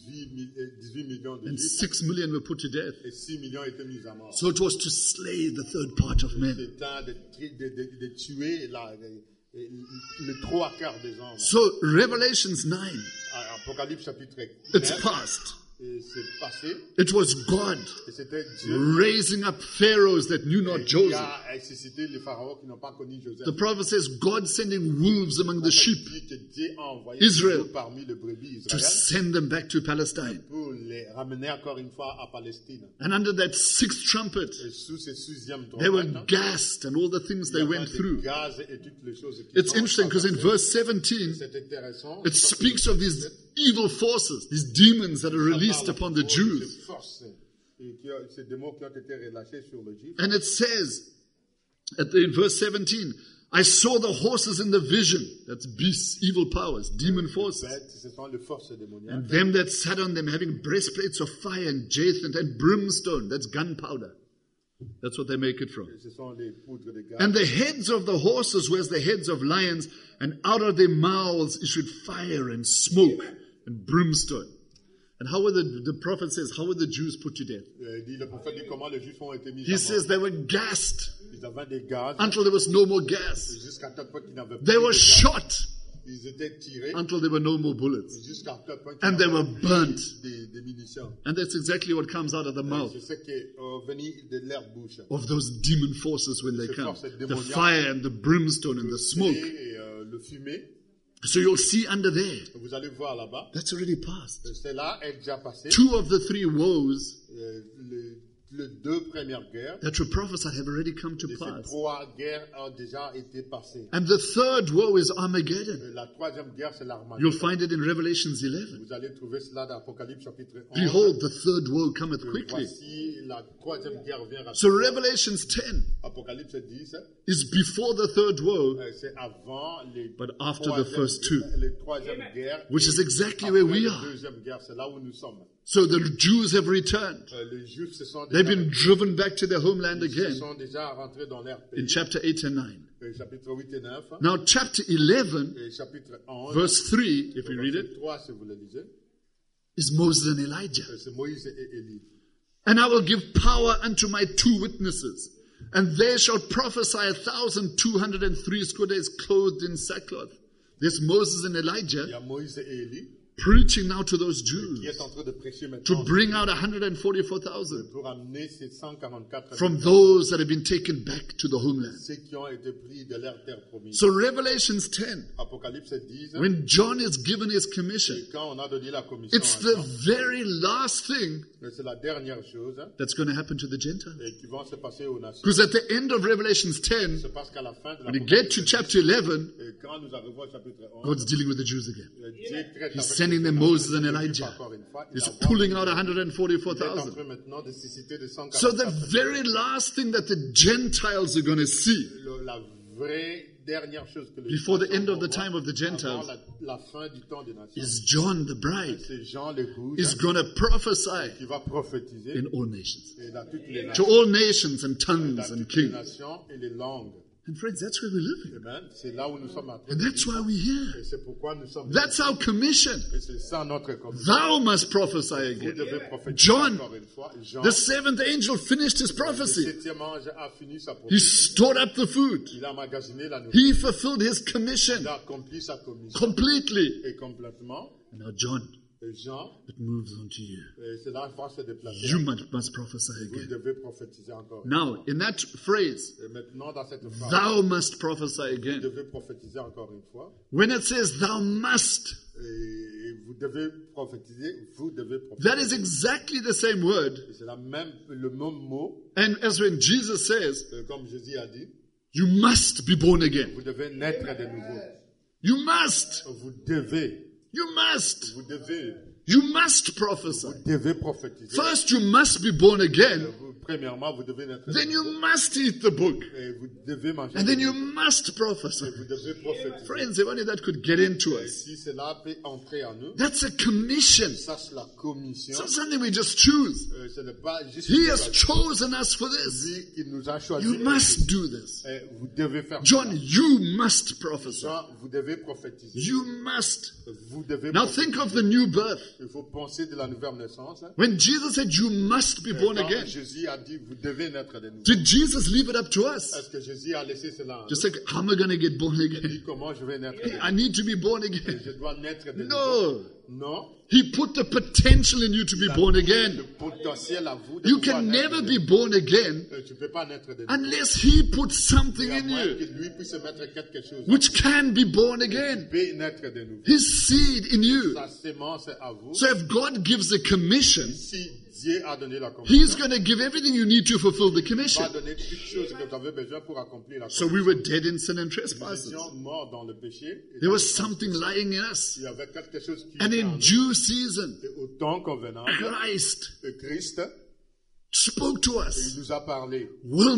18 millions de and Juifs 6 million were put to death. et 6 millions étaient mis à mort. So it was to slay the third part of men. C'était de tuer les trois quarts des hommes. So Revelations 9, Apocalypse chapitre 9, it's past. et c'est passé, It was God et c'était Dieu raising up pharaohs that knew not qui Joseph. a ressuscité les pharaons qui n'ont pas connu Joseph. The prophet says God sending wolves among the sheep Dit que Dieu a envoyé Israel des parmi les brebis to Israël send them back to Palestine. pour les ramener encore une fois à Palestine. And under that sixth trumpet, Et sous ce sixième they were trompette, gassed and all the things they il y went avait des through. gaz et toutes les choses qui It's sont interesting because in traversées. verse 17, C'est intéressant. it speaks of these evil forces, these demons that are released upon the Jews. Ces forces et ces démons qui ont été relâchés sur le Juif. And it says In verse 17, I saw the horses in the vision. That's beasts, evil powers, demon forces. Ce sont les forces démoniaques. And them that sat on them having breastplates of fire and jacinth and brimstone. That's gunpowder. That's what they make it from. Ce sont les poudres de gaz. And the heads of the horses were as the heads of lions, and out of their mouths issued fire and smoke and brimstone. And how were the prophet says, how were the Jews put to death? Le prophète dit comment les Juifs ont été mis à He mort. says they were gassed Ils avaient des gaz until there was no more gas. jusqu'à tel point qu'ils n'avaient plus They were de gaz. shot Ils étaient tirés until there were no more bullets. jusqu'à tel point qu'ils And they n'avaient were plus burnt. des munitions. And that's exactly what comes out of the mouth C'est ce qui est venu de leur bouche. of those demon forces when they Ces come. forces The démoniaques. fire and the brimstone and the smoke. Et le fumée, So you'll see under there, vous allez voir là-bas. that's already passed. Celle-là est déjà passée. 2 of the 3 woes Les deux premières guerres, that were prophesied have already come to de ces pass. 3 guerres ont déjà été passées. And the third woe is Armageddon. La troisième guerre, c'est l'Armageddon. You'll find it in Revelations 11. Vous allez trouver cela dans Apocalypse chapitre 11. Behold, the third woe cometh quickly. Voici, la troisième guerre vient So rapidement. Revelations 10 Apocalypse 10, is before the third woe, c'est avant les but after the first 2, les troisième guerre. which is exactly Après where we la are. deuxième guerre, c'est là où nous sommes. So the Jews have returned. Les Juifs se sont They've déjà, been driven back to their homeland ils se again sont déjà rentrés dans leur in pays. chapter 8 and 9. Chapitre 8 et 9. Now, chapter 11, Et chapitre 11. verse 3, if you read verset it, 3, si vous le lisez. is Moses and Elijah. C'est Moïse et Élie. And I will give power unto my 2 witnesses, and they shall prophesy 1,203 score days clothed in sackcloth. There's Moses and Il y Elijah a Moïse et Élie preaching now to those qui Jews est en train de prêcher to maintenant bring out 144,000 pour amener ces 144 from those that have been taken back to the homeland. ceux qui ont été pris de leur terre promise. So Revelations 10, Apocalypse 10, when John is given his commission, quand on a donné la commission, it's à the Jean, very last thing c'est la dernière chose that's going to happen to the Gentiles. et qui va se passer aux nations. Because at the end of Revelations 10, C'est parce qu'à la fin de when you get to chapter 11, et quand nous arrivons au chapitre 11, God's dealing with the Jews again. Dieu traite He's avec sending them les Moses and Juifs Elijah. encore une fois. He's Il envoie- pulling out il est en 144,000. train maintenant de susciter de So 144. the very last thing that the Gentiles are going to see La vraie dernière chose que les before the nations end of vont the voir time of the avant Gentiles la fin du temps des nations, is John the bride c'est Jean l'épouse is going to prophesy qui va prophétiser in all nations, et dans toutes les to nations, all nations and dans tongues and toutes les kings. nations et les langues. And friends, that's where we live. Amen. C'est là où nous sommes en train And de that's vivre. why we're here. Et c'est pourquoi nous sommes That's our commission. et c'est ça notre commission. Thou must prophesy Vous again. devez prophétiser John, encore une fois. Jean, the 7th angel finished his le prophecy. 7e ange a fini sa He prophétie. stored up the food. Il a magasiné la nourriture. He fulfilled his commission Il a accompli sa commission. completely. Et complètement. And now, John, Et Jean, it moves on to you. c'est là qu'il va se déplacer. You must prophesy Vous again. devez prophétiser encore. Now, in that phrase, Et maintenant, dans cette phrase, thou must prophesy vous again. devez prophétiser encore une fois. When it says thou must, Et vous devez prophétiser. Vous devez prophétiser. that is exactly the same word. Et c'est le même mot, And as when Jesus says, comme Jésus a dit, you must be born again. vous devez naître de nouveau. You must. Vous devez. You must. Vous devez. You must prophesy. Vous devez prophétiser. First, you must be born again. Premièrement, vous devez naître de Then nouveau. you must eat the book. Et vous devez manger. And then de you nouveau. must prophesy. Vous devez prophétiser. Friends, if only that could get into Et us. si cela peut entrer en nous, That's a commission. ça c'est la commission. It's not something we just choose. Ce n'est pas juste He has chosen us for this. lui qui nous a choisi. You must do this. Et vous devez faire John, you must prophesy. ça. Vous devez prophétiser. You must. Vous devez Now prophétiser. think of the new birth. Il faut penser de la nouvelle naissance. When Jesus said you must be born Quand again, Jésus a dit, vous devez naître de nouveau. did Jesus leave it up to us? Est-ce que Jésus a laissé cela en Just nous? like, how am I going to get born Il again? dit, comment je vais naître de nouveau? I need to be born again. Je dois naître de nouveau. No. Non. He put the potential in you to be born Le again. potentiel à vous de You pouvoir can naître never de be nouveau. born again Tu ne peux pas naître de nouveau. unless He puts something À in moins you que lui puisse mettre quelque chose. which can be born Tu again. peux naître de nouveau. His seed in you. Sa sémence est à vous. So if God gives a commission, Si Dieu a donné la He's commission, going to give everything you need to fulfill the il commission. va donner toutes choses que tu avais besoin pour accomplir la So commission. we were dead in sin and Nous trespasses. étions morts dans le péché. Et There dans was le something lying in us. Il y avait quelque chose qui And était en in nous. due season, Et au temps convenable, Christ Christ, spoke to il us. nous a parlé. Wilmore,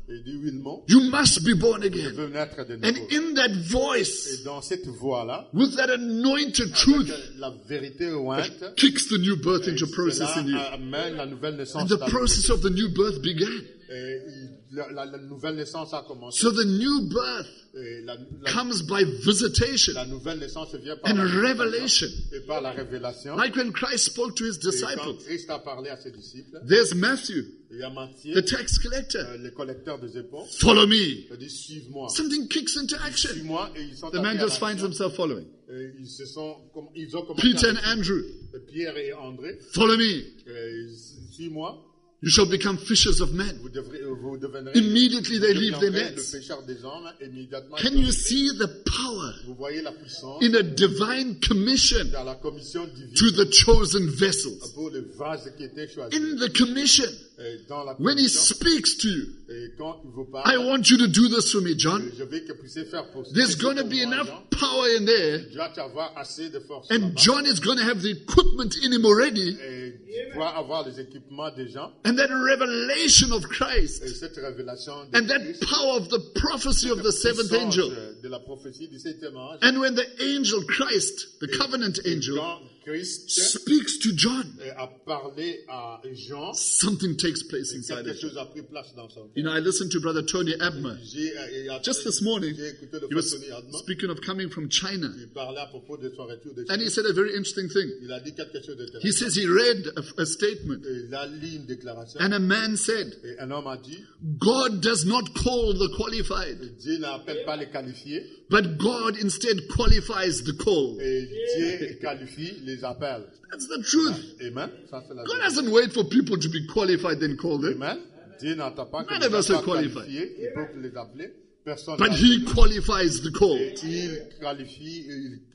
Et il dit, oui, le mot, you must be born je again. veux naître de And nouveau. in that Et voice, dans cette voix-là, with that anointed avec truth, la vérité ointe, kicks the new birth into process in you. cela amène la nouvelle naissance. And the dans le process of the new birth began. Et la nouvelle naissance a commencé. So the new birth Et la comes by visitation nouvelle naissance vient par and la revelation. et par la révélation. Like when Christ spoke to his Et quand disciples. Christ a parlé à ses disciples, There's Matthew, il y a Matthieu, the tax collector. le collecteur des impôts, Follow me. il dit, suive-moi. Something kicks into action. Suis-moi, et ils sont The man appelés à just finds l'action. himself following. Et ils ont commencé Peter à and Andrew, Pierre et André, follow me. suis-moi, You shall become fishers of men. vous deviendrez Immediately they leave their le nets. pécheur des hommes, immédiatement. Can you see the power Vous voyez la puissance in a divine commission dans la commission divine to the chosen vessels? pour le vase qui était choisi. In the commission, Et dans la when he commission, speaks to you, et quand il vous I parle, want you to do this for me, John. je veux que vous puissiez faire pour There's pour going to moi, be Jean. enough power in there, Tu dois avoir assez de force. and là-bas. John is going to have the equipment in him already, Et tu dois avoir les équipements des gens. and that revelation of Et Christ, cette révélation de and that Christ, power of the prophecy of the seventh puissance angel. de la prophétie du septième ange. And when the angel Christ, the covenant angel, Quand Christ speaks to John, a parlé à Jean, something takes place inside quelque of John. chose a pris place dans son You know, I listened to Brother Tony Abner just this morning. J'ai écouté le He was Tony Adman. speaking of coming from China, Il parlait à propos de son retour de and he Chine. said a very interesting thing. Il a dit quelque chose de He says he read a statement, Il a lu une déclaration. and a man said, Et un homme a dit, God does not call the qualified, Dieu n'appelle pas les qualifiés, but God instead qualifies the called. et Dieu qualifie les appels. That's the truth. Amen. Ça, c'est la God vérité. doesn't wait for people to be qualified then call them, Amen. Dieu n'entend pas que None les of us gens are soient qualified. qualifiés. Il faut les appeler. Personne but n'a He appelé. qualifies the called. Il qualifie,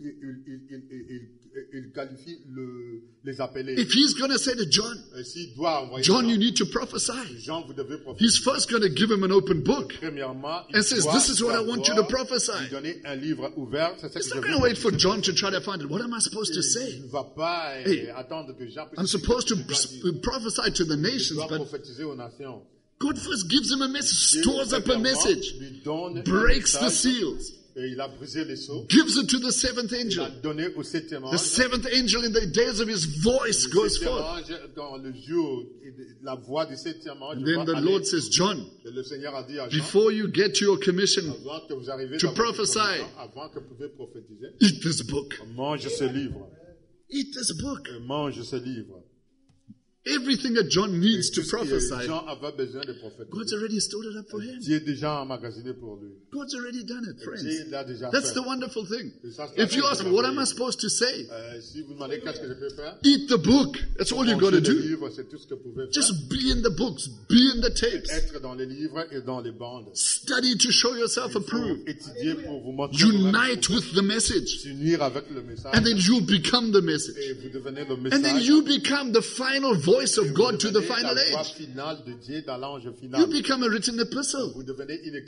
il qualifie les appelés. If He's going to say to John, Et s'il doit envoyer John, des you gens, need to prophesy, Jean, vous devez He's prophétiser. first going to give him an open book Premièrement, il and says, doit this is what I want you to d'abord prophesy. lui donner un livre ouvert. C'est ça He's que not je going veux. to wait for John to try to find it. What am I supposed to Il say? ne va pas Hey, attendre que Jean puisse I'm supposed to dire ce qu'il doit dire. prophesy to the Il nations, doit but prophétiser aux nations. God first gives him a message, Dieu, stores up a premièrement, message, lui donne un breaks the message, seals, et il a brisé les sceaux. gives it to the seventh Il angel. a donné au septième The ange. seventh angel in the days of his voice Le goes septième forth. ange, dans le jour, la voix du septième ange And then the va Lord aller. says, John, Et le Seigneur a dit à Jean, before you get to your commission, avant que vous arriviez to dans votre prophesy, commission, avant que vous pouvez prophétiser, eat this book. mange ce livre. Eat this book. Mange ce livre. Everything that John needs to Tout ce que prophesy, Jean avait besoin de God's prophétiser. already stored it up for him. Dieu est déjà emmagasiné pour lui. God's already done it, friends. Dieu l'a déjà That's fait. the wonderful thing. Et ça, c'est If you la ask me, what am I supposed to say? Si vous demandez qu'est-ce que je peux faire, Eat the book. That's all you got to manger le do. livre, c'est tout ce que vous pouvez faire. Just be in the books, be in the tapes. Être dans les livres et dans les bandes. Study to show yourself Pour approved. étudier, pour vous montrer Unite with the message. s'unir avec le message. And then you become the message. Et vous devenez le And then message. you become the final voice of God to the Devenez final la voix age. finale de Dieu dans l'ange final. You become a written epistle. Vous devenez une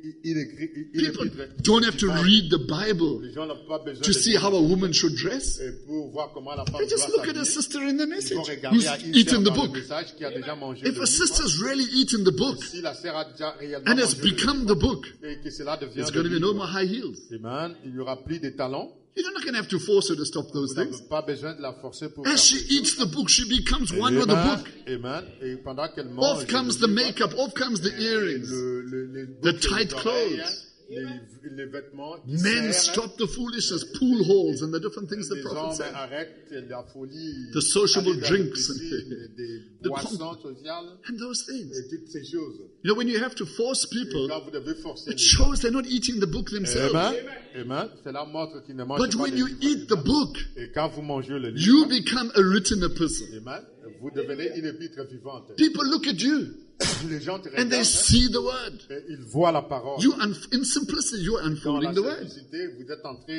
People écriture. don't have to read the Bible Les gens n'ont pas besoin to see how a woman should dress. pour voir comment la femme They just doit look at a s'habiller. sister in the Ils vont message regarder who's à une eaten sœur the dans le book. message qui a déjà mangé If le a livre. sister's really eaten the book Si la sœur a déjà réellement and has mangé le become livre the book, et que cela devient there's le going to be no livre, more high heels. amen, il n'y aura plus de talons. You're not going to have to force her to stop those Vous n'avez things. pas besoin de la forcer pour As she faire. eats the book, she becomes one with the Amen, book. amen. Et pendant qu'elle mange, Off comes the makeup, off comes the earrings. les the boucles, tight les oreilles, clothes. les vêtements qui Men serrent. stop the foolishness, pool halls, and the different things the Les prophet hommes said. arrêtent la folie, The sociable aller dans les drinks and piscines, des the boissons sociales And those things. et toutes ces choses. You know, when you have to force Et people, quand vous devez forcer it les gens, shows they're not eating the book themselves. amen, amen, cela montre qu'ils ne mangent But pas when les you livres eat the des gens. book, Et quand vous mangez le you livre, become a written epistle. amen, vous devenez une épître vivante. People look at you Les gens te and they regardent see the word. et ils voient la parole. You, in simplicity, you are Dans la unfolding the word. simplicité, vous êtes en train de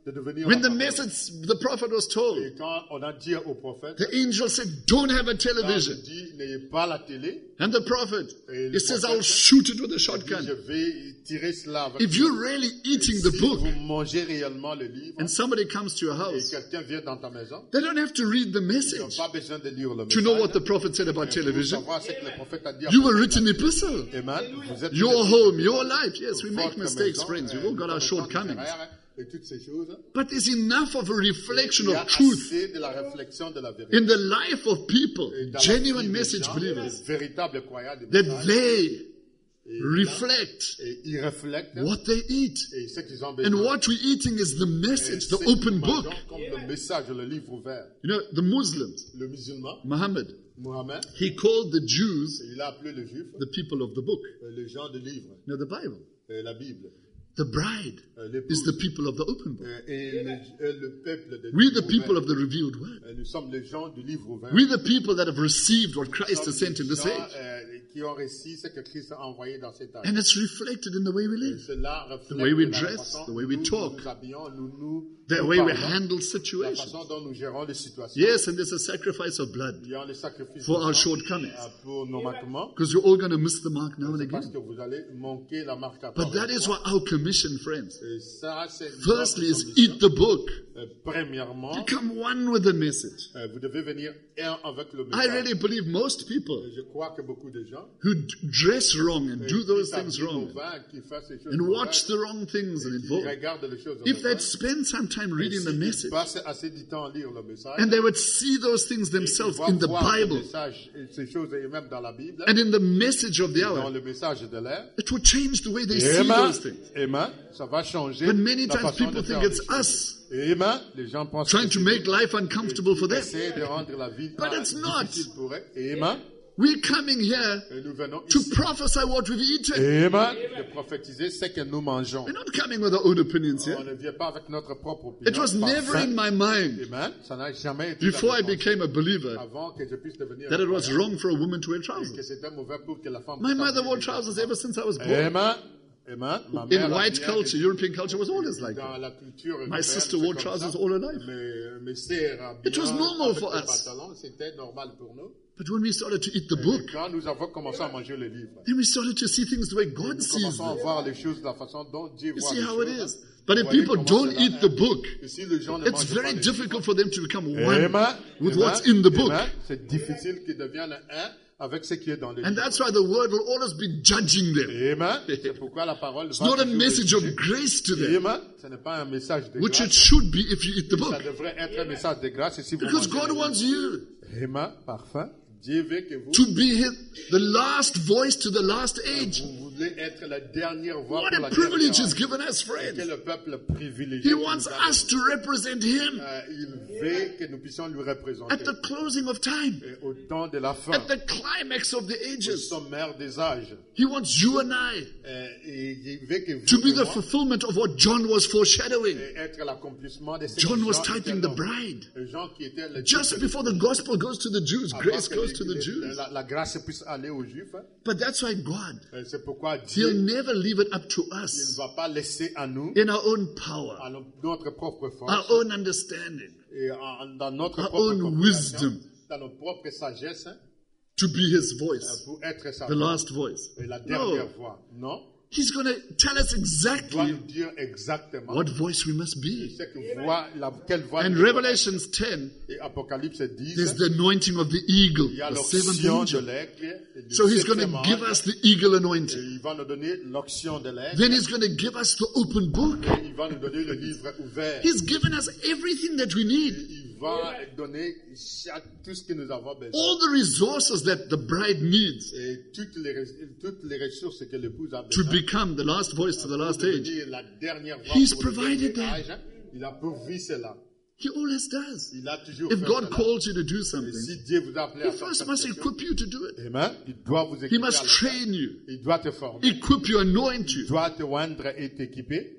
de devenir When la the parole. message, the prophet was told, Et quand on a dit au prophète, the angel said, don't have a quand on television. dit n'ayez pas la télé, And the prophet, Et le he says, prophète, I'll shoot it with a je shotgun. vais tirer cela avec If you're really eating the si book vous mangez réellement le livre and somebody comes to your et house, quelqu'un vient dans ta maison, they don't have to read the ils n'ont message pas besoin de lire le to know what message. the prophet said about Pour television. savoir ce que le prophète a dit. You were written epistle. Amen. Vous êtes Your une- home, your life. Yes, we make votre mistakes, maison, friends. We've all got nous our commettons shortcomings. des erreurs Et toutes ces choses. But there's enough of a reflection Il y a of truth assez de la réflexion de la vérité. in the life of people, Et dans la genuine vie des message gens, believers, les véritables croyants des that messages, they et reflect et ils reflètent what they eat. et ce qu'ils ont And besoin. what we're eating is the Et message, ce the qu'ils open mangent book. comme le message, le livre ouvert. You know, the Muslims, Le musulman, Muhammad, Mohammed, he called the Jews il a appelé le juif the people of the book. les gens de livre, You know, the Bible. la Bible. The bride L'épouse. is the people of the open book. Et le peuple de We're livre the people ouvert. of the revealed word. Nous sommes les gens du livre ouvert. We're the people that have received what Nous Christ sommes has sent in les this gens, age. qui ont reçu ce que Christ a envoyé dans cet âge. And it's reflected in the way we Et live, cela reflète the way we la dress, façon the way we dont talk, nous habillons, nous the way we parlons, handle la situations. façon dont nous gérons les situations. Yes, and there's a sacrifice of blood Il y a le sacrifice for de our sang, shortcomings. pour nos manquements. Because you're all going to miss the mark now and C'est parce again. que vous allez manquer la marque à But part. that is what our commission, friends. Et ça, c'est Firstly notre is condition. eat the book. Premièrement, Become one with the message. vous devez venir un avec le I message. really believe most people Je crois que beaucoup de gens who dress wrong and do those qui things s'habillent wrong au vin, qui font ces choses and mauvaises, watch the wrong things and qui involve, regardent les choses if they'd mauvaises, spend some time reading the s'ils message passent assez du temps à lire le message, and they would see those things ils themselves vont in the voir le Bible message et ces choses et même dans la Bible, and in the message of the dans hour, le message de l'air. it would change the way they see Amen. those things. Amen. Ça va changer. But many la times façon people de think faire it's les choses. us Amen. Les gens pensent trying que to make life uncomfortable for them. essayer de rendre la vie But it's not. difficile pour eux. Amen. We're coming here Et nous venons to ici. prophesy what we've eaten. Amen. De prophétiser ce que nous mangeons. We're not coming with our own opinions On here. ne vient pas avec notre propre opinion. It was par never faim. in my mind Amen. Ça n'a jamais été before I dans mes became a believer pensées avant que je puisse devenir that it was croyant, wrong for a woman to wear que trousers. c'était mauvais pour que la femme My puisse mother wore habiller. trousers ever since I was born. Amen. Amen. Ma mère In a white bien culture, été European culture was always like dans that. la culture My européenne, sister c'est wore comme trousers ça. all her life. Mes sœurs habillaient It was normal avec for des us. pantalons, c'était normal pour nous. But when we started to eat the Et book, quand nous avons commencé à manger le livre, then we started to see things the way God nous sees commençons à them. voir les choses de la façon dont Dieu You voit see les how it choses. is. But if Voyez people comment don't cela eat est. the book, Et si les gens ne it's mangent pas very les difficult for them to become livres, one Amen. with Amen. what's in the book. Amen. C'est difficile qu'ils deviennent un avec ce qui est dans le And livre. that's why the word will always be judging them. Amen. C'est pourquoi la parole It's va not a toujours message les of juger. grace to them, Amen. Ce n'est pas un message de which it grâce. should be if you eat the book. Ça devrait être un message de grâce et si vous Because mangez God le wants you livre. Amen. Parfait. Dieu veut que vous, to be the last voice to the last age. vous voulez être la dernière voix What pour la a privilege dernière is given us, que friends. le peuple privilégié. He que wants nous avons. us to represent Him Il veut que nous puissions lui représenter. at the closing of time, Et au temps de la fin, at the climax of the au ages. sommaire des âges. He wants you and I Et il veut que vous to be et the moi, fulfillment of what John was foreshadowing. être l'accomplissement de ce que John was Jean typing était the dans- bride. Jean qui était le Just type before the gospel goes to the Jews, avant grace que goes to the les- Jews. la grâce puisse aller aux Juifs. But that's why God, C'est pourquoi He'll Dieu never leave it up to ne us va pas laisser à nous, in our own power, à notre propre our force, own understanding, et dans notre our propre own compréhension, wisdom. dans notre propre sagesse, to be His voice, pour être sa the voix last voice. et la dernière No, voix. Non, He's going to tell us il doit exactly nous dire exactement what voice we must be. c'est que voix, quelle voix. And nous devons Revelations 10, être. Et Apocalypse 10, there's the anointing of the eagle, il y a the seventh l'onction de angel. l'aigle. et du So He's going septième to give ange, us the eagle et anointing. il va nous donner l'onction de l'aigle. Then He's going to give us the open book. Et il va nous donner le livre ouvert. He's given us everything that we need. Il va donner tout ce que nous avons besoin. All the resources that the bride needs Et toutes les ressources que l'épouse a to besoin. become the last voice to the last age. Devenir la dernière voix He's pour le provided dernier that. âge. Il a pourvu cela. He always does. Il a toujours If fait God cela. calls you to do Et something, si Dieu vous a appelé He à faire first quelque must chose, equip you to do it. amen, il doit vous He équiper. must à le faire. train you, Il doit te former. equip you, anoint Il you. doit te oindre et t'équiper.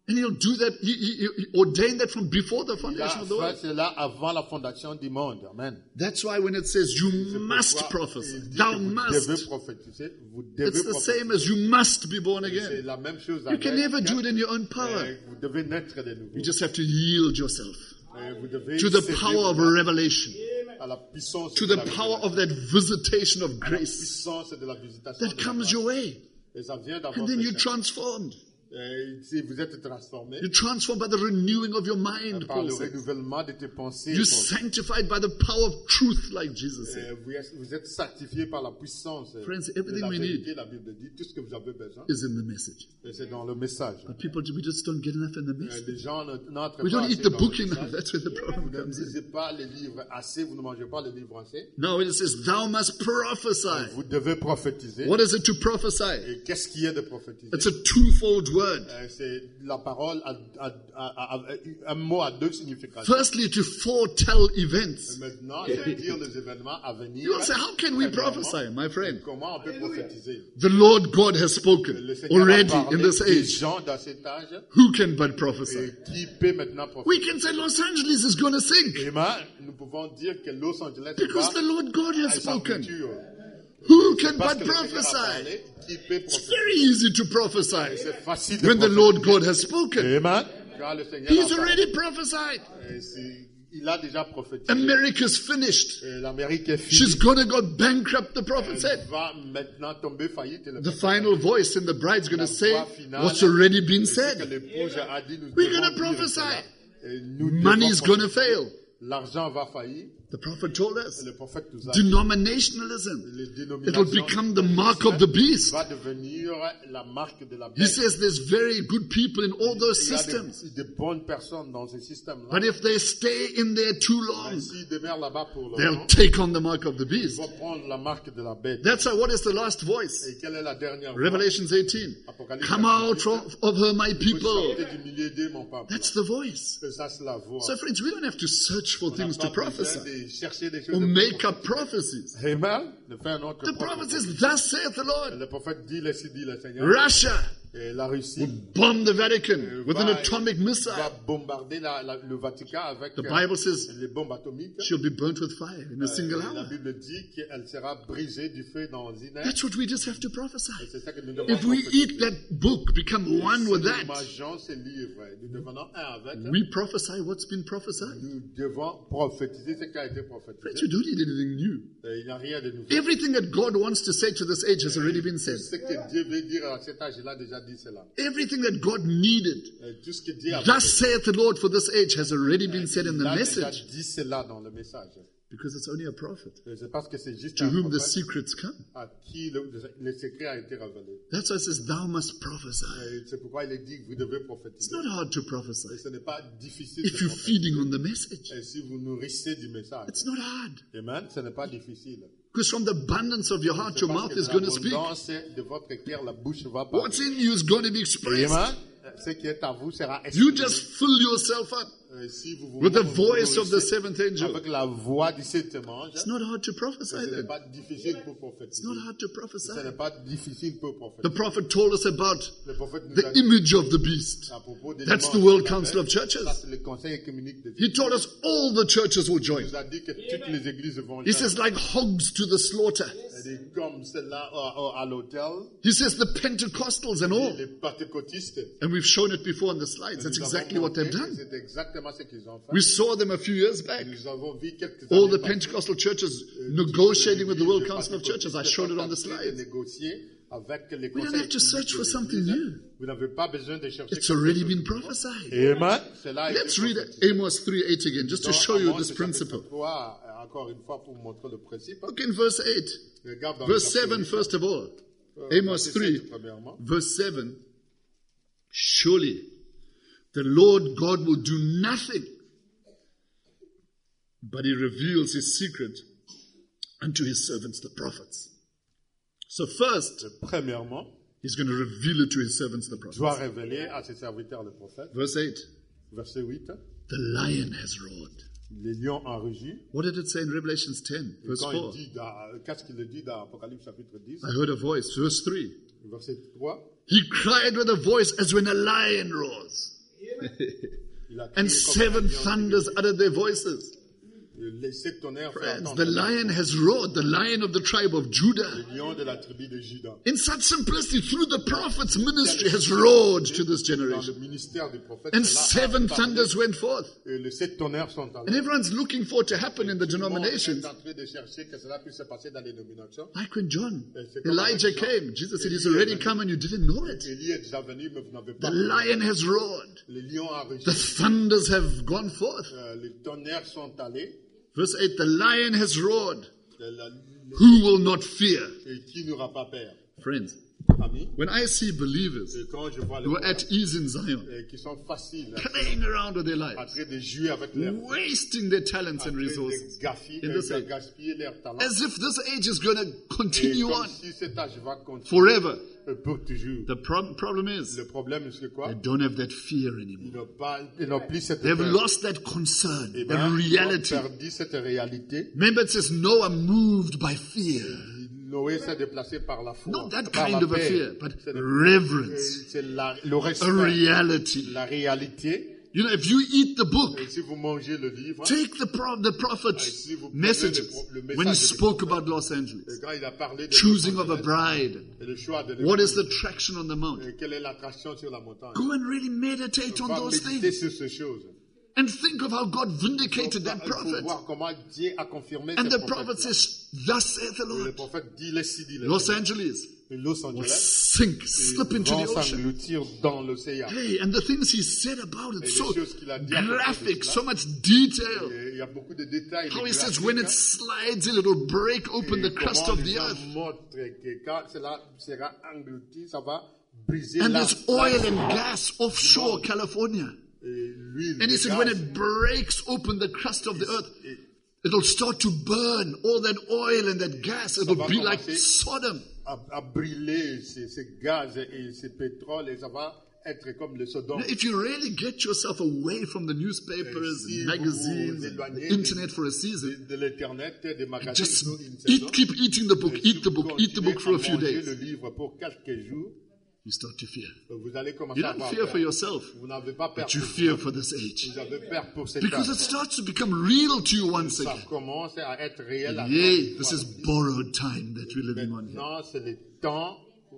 And he'll do that. He ordained that from before the Il a foundation of the fait world. cela avant la fondation du monde. Amen. That's why when it says you must Pourquoi prophesy, il dit thou que vous must, devez prophétiser, vous devez it's the prophétiser. same as you must be born C'est again. la même chose You can avec, never do it in your own power. vous devez naître de nouveau. You just have to yield yourself Vous devez to the céder power of revelation, à la puissance to de the la power révélation, of that visitation of à la grace puissance de la visitation that de la comes grâce. your way. Et ça vient And d'avoir then fait you're ça. transformed. Si vous êtes transformé You're transformed by the renewing of your mind, par Paul le says. renouvellement de tes pensées, You're sanctified by the power of truth, like Jesus said. vous êtes sanctifié par la puissance Friends, de everything la we vérité. La Bible dit tout ce que vous avez besoin, Is in the message. et c'est dans le message. But people, we just don't get enough in the message. Les gens n'entrent We pas don't assez eat the dans book le enough. message. That's where the problem Vous ne comes in. lisez pas les livres assez, vous ne mangez pas les livres assez. No, it says, thou must prophesy. Vous devez prophétiser. What is it to prophesy? Et qu'est-ce qui est de prophétiser? It's a twofold word. C'est la parole un mot à deux significations. Firstly, to foretell events. Maintenant, c'est dire les événements à venir. You will say, how can we prophesy, my friend? Comment on peut prophétiser? The Lord God has spoken Le Seigneur a already parlé in this des age. gens dans cet âge. Who can but prophesy? Et qui peut maintenant prophétiser? We can say Los Angeles is going to sink Amen. Nous pouvons dire que Los Angeles because the Lord God has est sans spoken. futur. Who can Parce but que le Seigneur a prophesy? parlé, qui peut It's prophétiser? very easy to prophesy C'est facile de when the prophétiser. Lord God has spoken. Amen. Car le Seigneur He's a parlé. already prophesied. Il a déjà prophétisé. America's finished. L'Amérique est She's finie. going to go bankrupt, the prophet Elle said. va maintenant tomber faillite. Et le The prophète final voice in the bride's going to say voix finale, what's already been ce que said. l'épouse a dit, nous We're devons going to dire prophesy. cela. Et nous Money's devons going to fail. L'argent va faillir. The prophet told us. Le prophète nous a dit, Denominationalism. les It'll dénominations become the mark of the beast. va devenir la marque de la He bête. says there's very good people in all those Il y a systems. de bonnes personnes dans ces systèmes-là. But if they stay in there too long, Mais s'ils demeurent là-bas pour they'll longtemps, take on the mark of the ils beast. vont prendre la marque de la bête. That's why, what is the last voice? Et quelle est la dernière voix? Revelations 18. Apocalypse Come out 18. of her, my people. Sortez du milieu d'eux, mon peuple. That's the voice. Et ça, c'est la voix. So friends, we don't have to search for On n'a things pas to besoin prophesy de chercher des choses or de make up prophecies. Amen. De faire un autre The prophet says, thus saith the Lord. Le prophète dit, dit le Seigneur. Russia Et la Russie bomb the Vatican with an va- atomic missile. va bombarder le Vatican avec The Bible says les bombes atomiques. she'll be burnt with fire in a single La hour. Bible dit qu'elle sera brisée du feu dans une heure. That's what we just have to prophesy. Et c'est ça que nous devons If we prophétiser. eat that book, become one with Si nous that, mangeons ces livres, nous devenons un avec. we prophesy what's been prophesied. Nous devons prophétiser ce qui a été Friends, prophétisé. we don't need anything new. Il n'y a rien de nouveau. Everything that God wants to say to this age has already been said. Ce que Dieu veut dire à cet âge, il a déjà dit cela. Everything that God needed, Tout ce que Dieu a thus saith the Lord for this age, has already been said in il the a déjà message. dit cela dans le message. Because it's only a prophet C'est parce que c'est juste to un whom the prophète secrets come. à qui le secret a été révélé. That's why it says, thou must prophesy. Et c'est pourquoi il est dit que vous devez It's prophétiser. not hard to prophesy Et ce n'est pas difficile if de you're prophétiser. feeding on the message. Et si vous nourrissez du message. It's not hard. Amen. Ce n'est pas difficile. Because from the abundance of your heart, C'est your parce mouth que is de going to speak. l'abondance de votre cœur, la bouche va parler. What's in you is going to be expressed. Amen. Ce qui est à vous sera You exprimé. just fill yourself up Si vous with the vous voice of the nourrissez seventh angel. avec la voix du septième ange, It's not hard to prophesy ce n'est then. pas difficile pour It's prophétiser. not hard to prophesy. Ce n'est pas difficile pour The prophétiser. prophet told us about Le prophète nous the a dit image of the beast. à propos de That's l'image the World de la Council bête. of Churches. Ça, c'est le conseil œcuménique de He Dieu. told us all the churches will join. Il nous a dit que toutes les églises vont He says, like hogs to the slaughter. Elle dit comme cela à l'hôtel, He says, the Pentecostals and all. les pentecôtistes. And we've shown it before on the slides. That's Nous exactly avons what they've montré que done. C'est exactement ce qu'ils ont fait. We saw them a few years back. Nous avons vu quelques All années the passées. Pentecostal churches negotiating with the World Council of Churches. I showed it on the slides. Avec les We don't have to search for something new. Vous n'avez pas besoin de chercher. It's already been prophesied. Amen. Cela a été Let's read prophétisé. Amos 3:8 again, just to Dans show you Amos, this chapitre principle. 3, encore une fois pour vous montrer le principe. Look in verse 8. Regarde dans Verse le chapitre 7, huit, first of all. Amos verset 3, 7, premièrement. verse 7. Surely the Lord God will do nothing, but he reveals his secret unto his servants, the prophets. So first, Premièrement, he's going to reveal it to his servants, the prophets. doit révéler à ses serviteurs le prophète. Verse 8. Verset 8. The lion has roared. Les lions ont rugi. What did it say in Revelations 10, Et verse quand 4? il dit qu'est-ce qu'il dit dans Apocalypse chapitre 10, I heard a voice, verse 3. verset 3. He cried with a voice as when a lion roars. Il a crié And comme 7 un lion. thunders uttered their voices. Les 7 tonnerres font Friends, entendre the lion has roared, the lion of the tribe of Judah. le lion de la tribu de Juda. In such simplicity, through the prophet's ministry, has roared to this Dans generation. le ministère du prophète, And cela a 7 parlé. thunders went forth. Et les 7 tonnerres sont allés. And everyone's looking for it to happen in the Tout le monde est denominations. en train de chercher que cela puisse se passer dans les dénominations. Like when John, C'est comme avec Elijah Jean. came. Jesus said, he's Élie est already venu. come and you didn't know it. Élie est déjà venu, mais vous n'avez pas The vu. lion has roared. Le lion a rugi. The thunders have gone forth. Les tonnerres sont allés. Verse 8, the lion has roared. La- Who will not fear? Et qui n'aura pas peur? Friends, Amis, when I see believers et quand je vois les who are gens, at ease in Zion, qui sont faciles, playing around with their en lives, train de jouer avec leur vie, wasting their talents en and train resources, de in this age. gaspiller leur talent. as if this age is going to Et continue comme on si cet âge va continuer forever. pour toujours. The problem is, Le problème, c'est quoi? they don't have that fear anymore. Ils n'ont plus cette They've peur. lost that concern, Eh that ben, reality. ils ont perdu cette réalité. Remember, it says Noah moved by fear. Noé s'est déplacé par la foi. Not that par kind la of a paix. fear, but C'est reverence, c'est le a respect, reality. la réalité. You know, if you eat the book, Et si vous mangez le livre, take the prophet's messages when he spoke about Los Angeles, et quand il a parlé de choosing of a Los Angeles, bride, et le choix de what is l'épouse, the traction on the mount. et quelle est l'attraction sur la montagne. Go and really meditate on Va those méditer things sur ces choses. and think of how God vindicated that Il faut prophet. voir comment Dieu a confirmé And ce the prophet prophète-là. says, thus saith the Et le Lord. prophète dit les si dit les Los Angeles Et Los will Angeles sink, slip into vont the ocean. s'engloutir dans l'océan. Hey, and the things he said about it, Et les so choses qu'il a dit à propos de graphic, cela. so much detail. Et il y a beaucoup de détails. How de he says graphiques, when hein. it slides in, it will break open the Et crust comment of les the gens earth. montrent que quand cela sera englouti, ça va briser And la there's oil and gas offshore California. et l'huile. And he le says gaz. when it breaks open the crust of the earth, it'll start to burn all that oil and that gas. It'll va be like commencer Sodom. à brûler ces gaz et ces pétroles et ça va être comme le Sodome. If you really get yourself away from the newspapers Si and vous magazines vous and éloignez the internet for a season, de l'Internet, des magasins, just une saison, keep eating the book, et si eat the vous book, eat the book for a few continuez à manger days. le livre pour quelques jours, You start to fear. vous allez commencer You à don't avoir fear peur. for yourself, Vous n'avez pas peur but you pour fear vous. for this age. Vous avez peur pour cet Because âge. it starts to become real to you once Ça again. commence à être réel. à Yay, toi. this is borrowed time that we're living on here. Maintenant, c'est le temps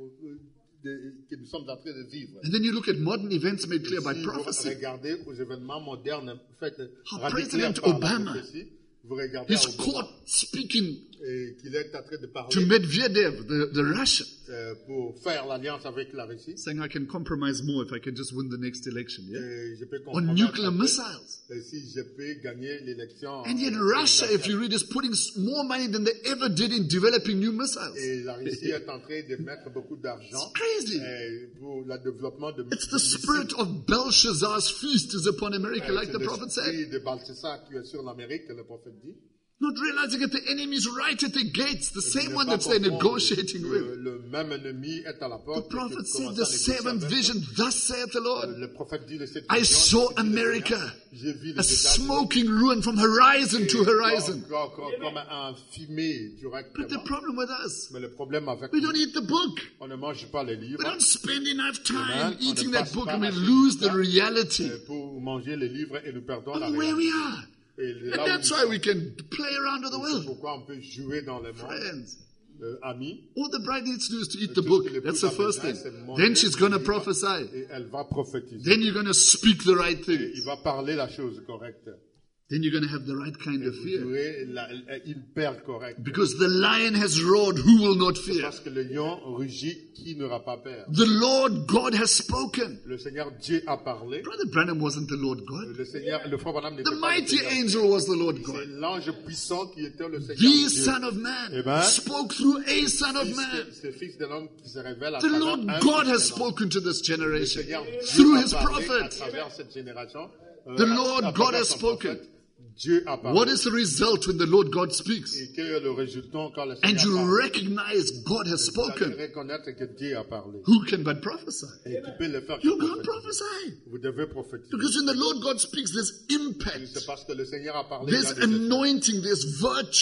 que nous sommes en train de vivre. And then you look at modern events made clear by Si vous prophecy. regardez aux événements modernes faits How rendus President clairs par Obama, la prophétie, vous regardez He's Obama, caught speaking qu'il est en train de to parler Medvedev, the Russian, pour faire l'alliance avec la Russie. saying I can compromise more if I can just win the next election. Yeah? Et je peux On compromettre nuclear un peu, missiles. si je peux gagner l'élection. And yet Russia, if you read, is putting more money than they ever did in developing new missiles. Et la Russie est en train de mettre beaucoup d'argent It's crazy. pour le développement de It's the spirit of Belshazzar's feast is upon America, like the prophet said. l'esprit de Balthazar qui est sur l'Amérique, que le prophète dit. Not realizing that the enemy is right at the gates, the same Ne one pas that they're comprendre negotiating que with. Le même ennemi est à la The porte. prophet et que said, commence the à négocier seventh avec vision, thus saith the Lord. Le prophète dit le septième I vision, saw c'est dit le America, Seigneur. J'ai vu les a États-Unis smoking ruin from horizon to horizon. comme un fumée But the directement. problem with us, Mais le problème avec we nous, don't eat the book. on ne mange pas les livres We don't spend enough time Amen. eating On ne that passe book pas and we assez lose de the temps, reality pour manger les livres et nous perdons la of where we réalité. are. Et là And où that's nous why sommes, we can play around with the c'est world. pourquoi on peut jouer dans le monde. Friends, Amis, all the bride needs to do is to eat the tout ce book. que l'épouse That's the a first besoin, thing. c'est manger Then she's going to le livre prophesy. et elle va prophétiser. Then you're going to speak the right Et things. il va parler la chose correcte. Then you're going to have the right kind of Vous fear. aurez une paire correcte. Because the lion has roared, who will not fear? Parce que le lion rugit, qui n'aura pas peur? The Lord God has spoken. Le Seigneur Dieu a parlé. Brother Branham wasn't the Lord God. Le frère Branham n'était The pas le mighty Seigneur. angel was the Lord C'est God. l'ange puissant qui était le Seigneur The Dieu. Son of Man Amen. spoke through a Son of Man. C'est fils de l'homme qui se révèle à The travers Lord un God has fils de l'homme. spoken to this Le generation Seigneur Dieu through a His parlé à prophet. travers cette génération. The Lord à God travers has son spoken. prophète. Dieu a parlé. What is the result when the Lord God speaks? Et quel est le résultat quand le And Seigneur you parle? recognize God has Vous allez spoken. reconnaître que Dieu a parlé. Who can but prophesy? Et tu peux le faire. You que can't prophétiser. prophesy. Vous devez prophétiser. Because when the Lord God speaks, there's C'est impact. parce que le Seigneur a parlé. There's il y a des effets. anointing, there's virtue.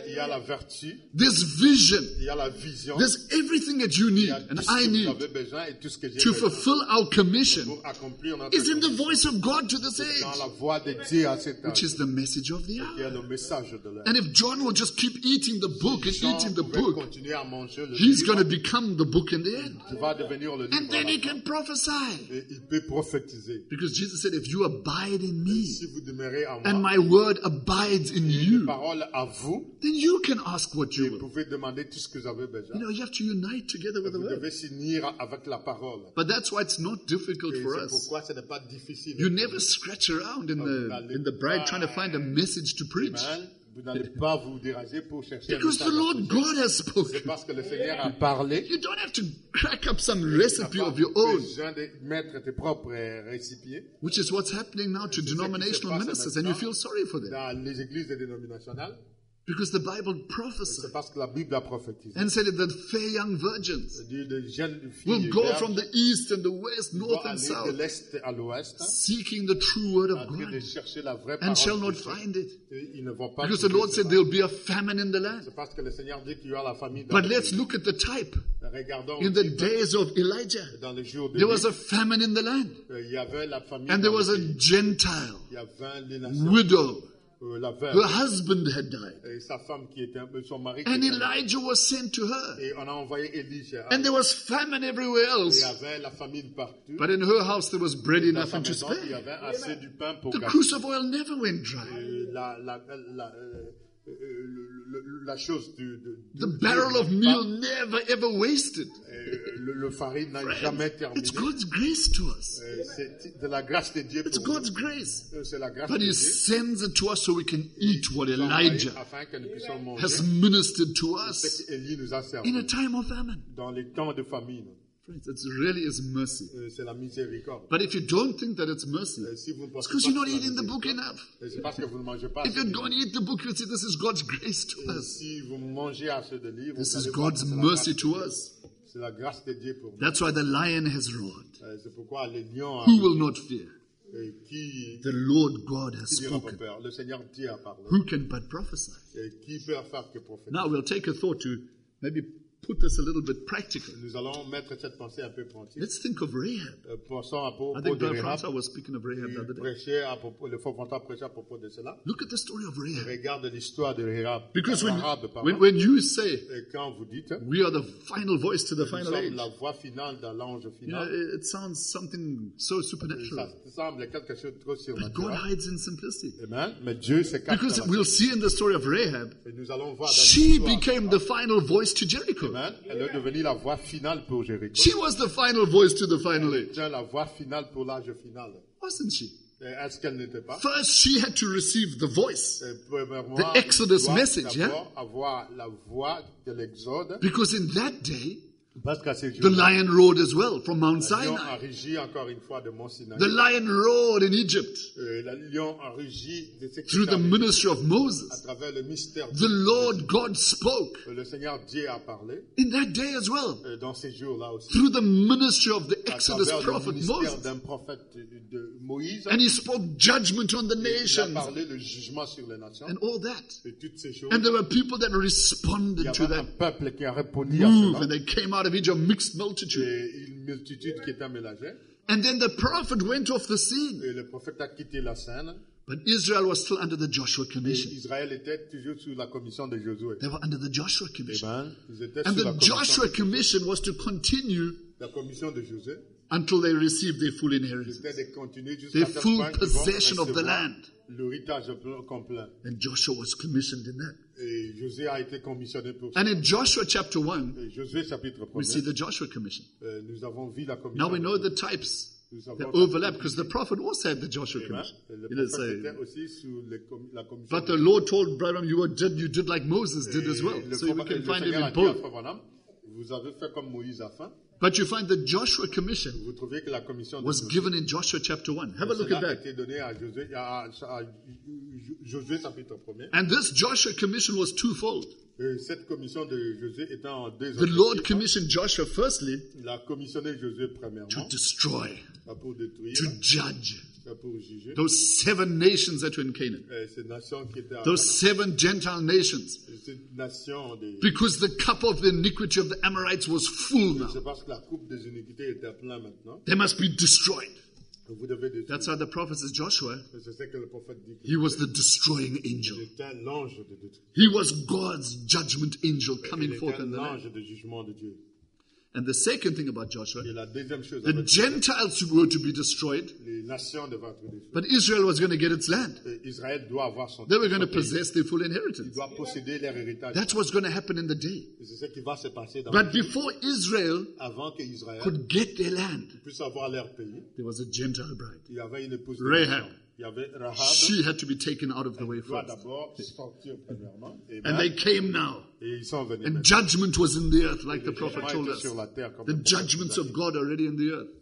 Il y a la vertu, there's vision, il y a la vision, there's everything that you il need y a and tout ce I que vous need avez besoin et tout ce que j'ai to besoin fulfill our commission pour accomplir notre is in the commission. voice of God to this Dans age, la voix de Dieu à cet which âge, is the message of the qui hour. est le message de l'heure. And if John will just keep eating the book and Jean eating the pouvait book, continuer à manger le he's livre, going to become the book in the end. il va devenir le And livre à then la he fin. can prophesy. Et il peut prophétiser. Because Jesus said, if you abide in me Si vous demeurez en and moi, my word abides in mes you, paroles à vous, then you can ask what you vous will. pouvez demander tout ce que vous avez besoin. You have to unite together with the Vous word. devez s'unir avec la parole. But that's why it's not difficult Et for c'est us. pourquoi ce n'est pas difficile. You never scratch around in the bride trying to find a message to preach. Amen. Vous n'allez pas vous déranger pour chercher un Because the message à Lord prêcher. God has C'est spoken. parce que le Seigneur a parlé. You don't have to crack up some Tu n'as recipe pas of your own, besoin de mettre tes propres récipients which is what's happening now to denominational ministers, and you feel sorry for them. dans les églises dénominationnelles. Because the Bible prophesies C'est parce que la Bible a prophétisé. and said that fair young virgins C'est-à-dire de jeunes will filles go vierges from the east and the west, vont north and aller de south, l'est à l'ouest seeking the true word en of train de God, chercher la vraie and parole shall de not Dieu. find it. Et ils ne vont pas Because the trouver Lord said cela. there'll be a famine in the land. C'est parce que le Seigneur dit qu'il y aura la famille dans But le let's pays. look at the type. Regardons In the days of Elijah, dans les jours de there was Dieu, a famine in the land, il y avait la famille and there dans was le a pays. Gentile Il y avait les nations, widow. la Her veuve husband had died, et sa femme qui était son mari. and qui était mort. Elijah was sent to her. Et on a envoyé Élie. And there was famine everywhere Il else, y avait la famine partout. but in her house there was bread Dans enough sa and to maison, il y spare. avait assez du pain pour The gâcher. cruse of oil never went dry. La chose The barrel of meal never ever wasted. le farine n'a jamais terminé. It's God's grace to us. C'est de la grâce de Dieu It's pour nous. God's grace. C'est la grâce But de He Dieu. sends it to us so we can eat what Nous envoie Elijah afin que nous puissions manger has ministered to ce us qu'Élie nous a in servi a time of famine. dans les temps de famine. Friends, it's really His mercy. C'est la miséricorde. But if you don't think that it's mercy, Si vous ne it's pensez because pas you're not que c'est la eating the book miséricorde, enough. c'est parce que vous ne mangez pas If assez you'd de go and livres. eat the book, you'd say, this is God's grace to us. Si vous mangez assez de livres, This vous is allez voir que God's c'est la mercy grâce to de Dieu. us. C'est la grâce de Dieu pour nous. That's why the lion has roared. C'est pourquoi les lions Who will not fear? qui The Lord God has n'ira pas spoken. peur. Le Seigneur Dieu a parlé. Who can but prophesy? Qui peut faire que prophétiser? Now we'll take a thought to maybe put this a little bit practical. Nous allons mettre cette pensée un peu pratique. Let's think of Rahab. Pensons à propos I think de Brother Rahab. Francois was speaking of Rahab the other Il day. prêchait à propos, le faux François prêchait à propos de cela. Look at the story of Rahab. Regarde l'histoire de Rahab. Because Rahab, pardon. when you say Et quand vous dites, we are the final voice to the nous final sommes age, la voix finale dans l'ange you know, final, it sounds something so ça supernatural. semble quelque chose de trop But God surnaturel. hides in simplicity. Amen. Mais Dieu se cache Because dans la we'll see in the story of Rahab, Et nous allons voir dans she l'histoire. became the final voice to Jericho. Amen. Elle est devenue la voix finale pour Jéricho. She was the final voice to the final age, C'est la voix finale pour l'âge final. wasn't she? Est-ce qu'elle n'était pas? First, she had to receive the voice. Premièrement, The Exodus elle doit message, d'abord avoir la voix de l'Exode. Because in that day, Parce qu'à ces the jours, lion roared as well from Mount le lion a Sinai. rugi encore une fois de Mont Sinaï. The lion roared in Egypt Le lion a rugi de ce qui through the arrive ministry of à Moses. travers le mystère. The Lord God spoke Le Seigneur Dieu a parlé in that day as well dans ces jours-là aussi. through the ministry of the À Exodus travers le prophet ministère Moses. d'un prophète de Moïse. And he spoke judgment on the Il a nations parlé le jugement sur les nations. and all that. Et toutes ces choses. And there were people that Il y responded to avait un that peuple qui a répondu à move, cela. and they came out of Egypt, mixed multitude. Et une multitude qui était mélangée. And then the prophet went off the scene. Et le prophète a quitté la scène. But Israel was still under the Joshua Et Commission. Israël était toujours sous la commission de Josué. They were under the Joshua Commission. Amen. Ils étaient And sous la the commission, Joshua Commission was to continue la commission de Josué. until they received their full inheritance. C'était de continuer Their jusqu'à ce full point qu'ils vont possession of the recevoir land. l'héritage complet. And Joshua was commissioned in that. Et Josué a été commissionné pour ça. And in Joshua chapter 1, Et Josué chapitre we see 1, the Joshua Commission. nous avons vu la commission. Now we know de the types Nous that savons overlap because the prophet also had the Joshua Amen. Commission. Le He did prophète say, était aussi sous la commission. but the Lord told Abraham, you did like Moses did as well. Le So we prophète- can le find him Seigneur a in dit à both. Abraham, vous avez fait comme Moïse a fait. But you find the Joshua Commission Vous trouvez que la commission de was Josué given in Joshua chapter 1. Have a look cela at a that. été donné à Josué chapitre 1er. And this Joshua Commission was twofold. Et cette commission de Josué étant en deux The Lord objectifs. commissioned Joshua firstly Il a commissionné Josué to premièrement destroy pas pour détruire, to judge pas pour juger. those 7 nations that were in Canaan, Ces nations qui étaient à those 7 Gentile nations, ces nations des... because the cup of the iniquity of the Amorites was full now. C'est parce que la coupe des iniquités était pleine maintenant. They must be destroyed. Vous devez détruire. That's why the prophet says Joshua, C'est ce que le prophète dit. he was the destroying angel. Il était l'ange de détruire. He was God's judgment angel Il coming était forth in the land. l'ange de jugement de Dieu. And the second thing about Joshua, Et la deuxième chose, the avec Gentiles were to be destroyed, les nations devaient être détruites. but Israel was going to get its land. Et Israël doit avoir son They were going to son pays. possess their full Il inheritance. doit posséder leur héritage. That's what's going to happen in the day. Et c'est ce qui va se passer dans But le pays. before Israel Avant que Israël could get their land, puisse avoir leur pays, there was a Gentile bride. il y avait une épouse de Rahab. nation. Il y avait Rahab. She had to be taken out of the way Elle doit first. d'abord sortir premièrement. And they came now. Et ils sont venus. And maintenant. judgment was in the earth, like the Le prophet jugement told était us. sur la terre, comme The le prophète judgments nous a of dit. God are already in the earth.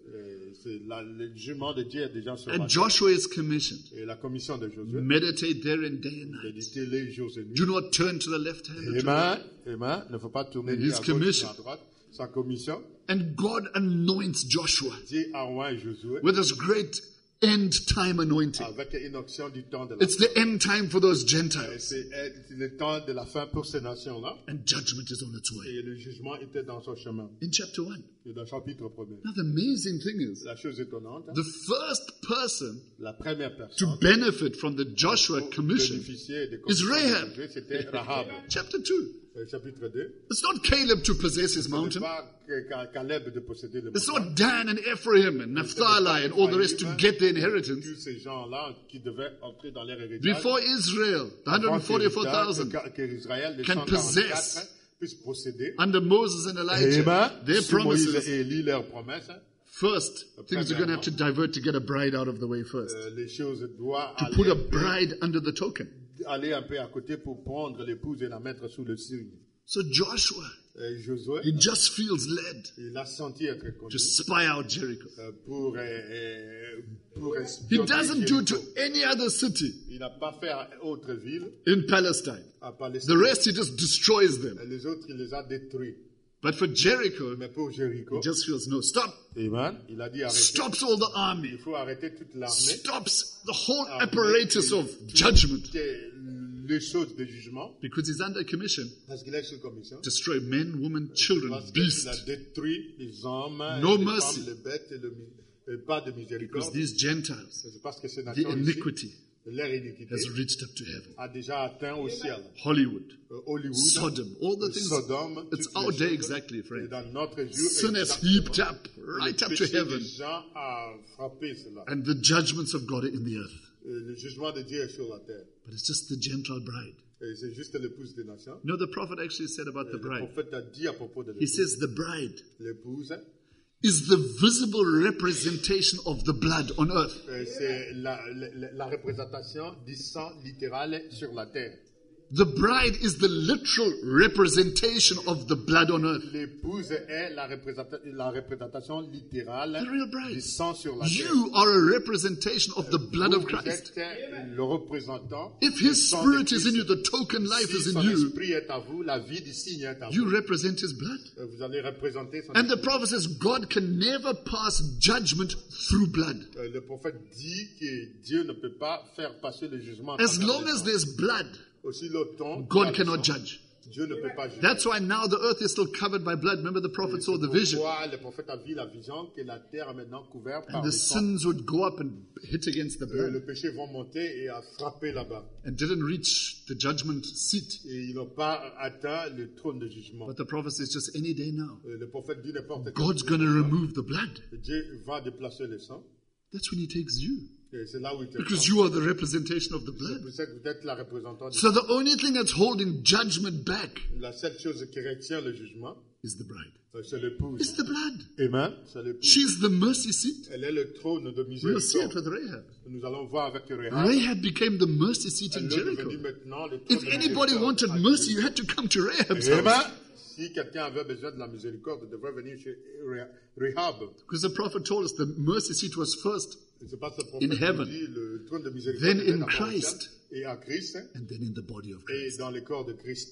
Le jugement de Dieu est déjà sur la And terre. Joshua is commissioned. Et la commission de Josué, Meditate therein day and night. méditer les jours et nuits. Do not turn to the left hand. or to the right. Amen. Ne faut pas tourner And ni his à gauche commission. ni à droite. Sa commission, And God anoints Joshua Dieu envoie Josué with this great end time anointing. avec une onction du temps de la It's the end time for those Et Gentiles. c'est le temps de la fin pour ces nations-là. And judgment is on its way. Et le jugement était dans son chemin. In chapter 1. Et dans le chapitre 1er. Now the amazing thing is, La chose étonnante, hein, the first person la première to personne benefit from the Joshua pour commission bénéficier des is commissions de Rahab. Josué, c'était Rahab. Chapter 2. Chapitre 2. It's not Caleb to possess his Ce n'est mountain. pas Caleb de posséder le It's montagne. not Dan and Ephraim and Naphtali and all the rest to get their inheritance. Tous ces gens-là qui devaient entrer dans leur héritage. Before Israel, the Avant 144,000 que Israël, les can 144, possess puissent posséder. under Moses and Elijah, Amen. their Sous Moïse promises. et Élie, leurs promesses. First, things are going to have to divert to get a bride out of the way first. Les choses doivent To put a bride under the token. aller un peu à côté pour prendre l'épouse et la mettre sous le signe. So Joshua, Josué, he just feels led il a senti être to conduit spy out Jericho. pour He espionner doesn't do it Jéricho. to any other city Il n'a pas fait à autre ville, in Palestine. à The Palestine. rest, he just destroys them. Les autres, il les a détruits. But for Jericho, Mais pour Jéricho, he just feels, no, stop. Amen, il a dit arrêtez. Stops all the army. Il faut arrêter toute l'armée. Stops the whole apparatus of judgment. Les choses de jugement, Because he's under commission. parce qu'il est sous commission. Destroy men, women, children, Parce qu'il a beasts. détruit les hommes, No les mercy. femmes, les bêtes et pas de Because miséricorde. these Gentiles, C'est parce que ces the nations ici, iniquity leur iniquité has reached up to heaven. a déjà atteint au ciel. Hollywood, Hollywood, Sodom, all the things. Sodome, It's toutes our les day choses. exactly, Et friend. dans notre jour, Sin has exactement, heaped up right le up to péché heaven. des gens a frappé cela. And the judgments of God are in the earth. Le jugement de Dieu est sur la terre. But it's just the Gentile bride. Et c'est juste l'épouse des nations. No, the prophet actually said about the Le bride. prophète a dit à propos de He l'épouse. says the bride L'épouse, is the visible representation of the blood on earth. c'est la représentation du sang littéral sur la terre. The bride is the literal representation of the blood on earth. L'épouse est la représentation littérale The real bride. du sang sur la terre. You are a representation of the blood of Vous Christ. êtes le représentant. If du His sang de Spirit is in you, Christ. the token life Si is in son you, esprit est à vous, la vie du signe est à you vous. represent His blood. Vous allez représenter son And the esprit. prophet says God can never pass judgment through blood. Le prophète dit que Dieu ne peut pas faire passer le jugement. à As travers long le as sang. there's blood, Aussi longtemps, God cannot judge. Dieu ne peut pas juger. That's why now the earth is still covered by blood. Remember the prophet saw the vision. Pourquoi le prophète a vu la vision que la terre est maintenant couverte par And le the sang. sins would go up and hit against the Le blood péché vont monter et à frapper là-bas. and didn't reach the judgment seat. Et ils n'ont pas atteint le trône de jugement. But the prophet says just any day now, Le prophète dit n'importe God's going to remove the blood. Dieu va déplacer le sang. That's when He takes you. Et c'est là où il te Because prend. you are the representation of the C'est blood. pour ça que vous êtes la représentante. So the only thing that's holding judgment back La seule chose qui retient le jugement, is the bride. c'est l'épouse. It's the blood. Amen. C'est l'épouse. She's the mercy seat. Elle est le trône de We'll see it miséricorde. with Rahab. Nous allons voir avec Rahab. Rahab became the mercy seat Elle in est devenue Jericho. maintenant le trône If de anybody miséricorde. wanted mercy, you had to come to Rahab's house. Amen. Si quelqu'un avait besoin de la miséricorde, il devrait venir chez Rahab. Because the prophet told us the mercy seat was first C'est pas ce In prophète qui heaven. dit le trône de miséricorde Then est in d'abord au ciel, Christ. et à Christ and then in the body of et Christ. dans le corps de Christ.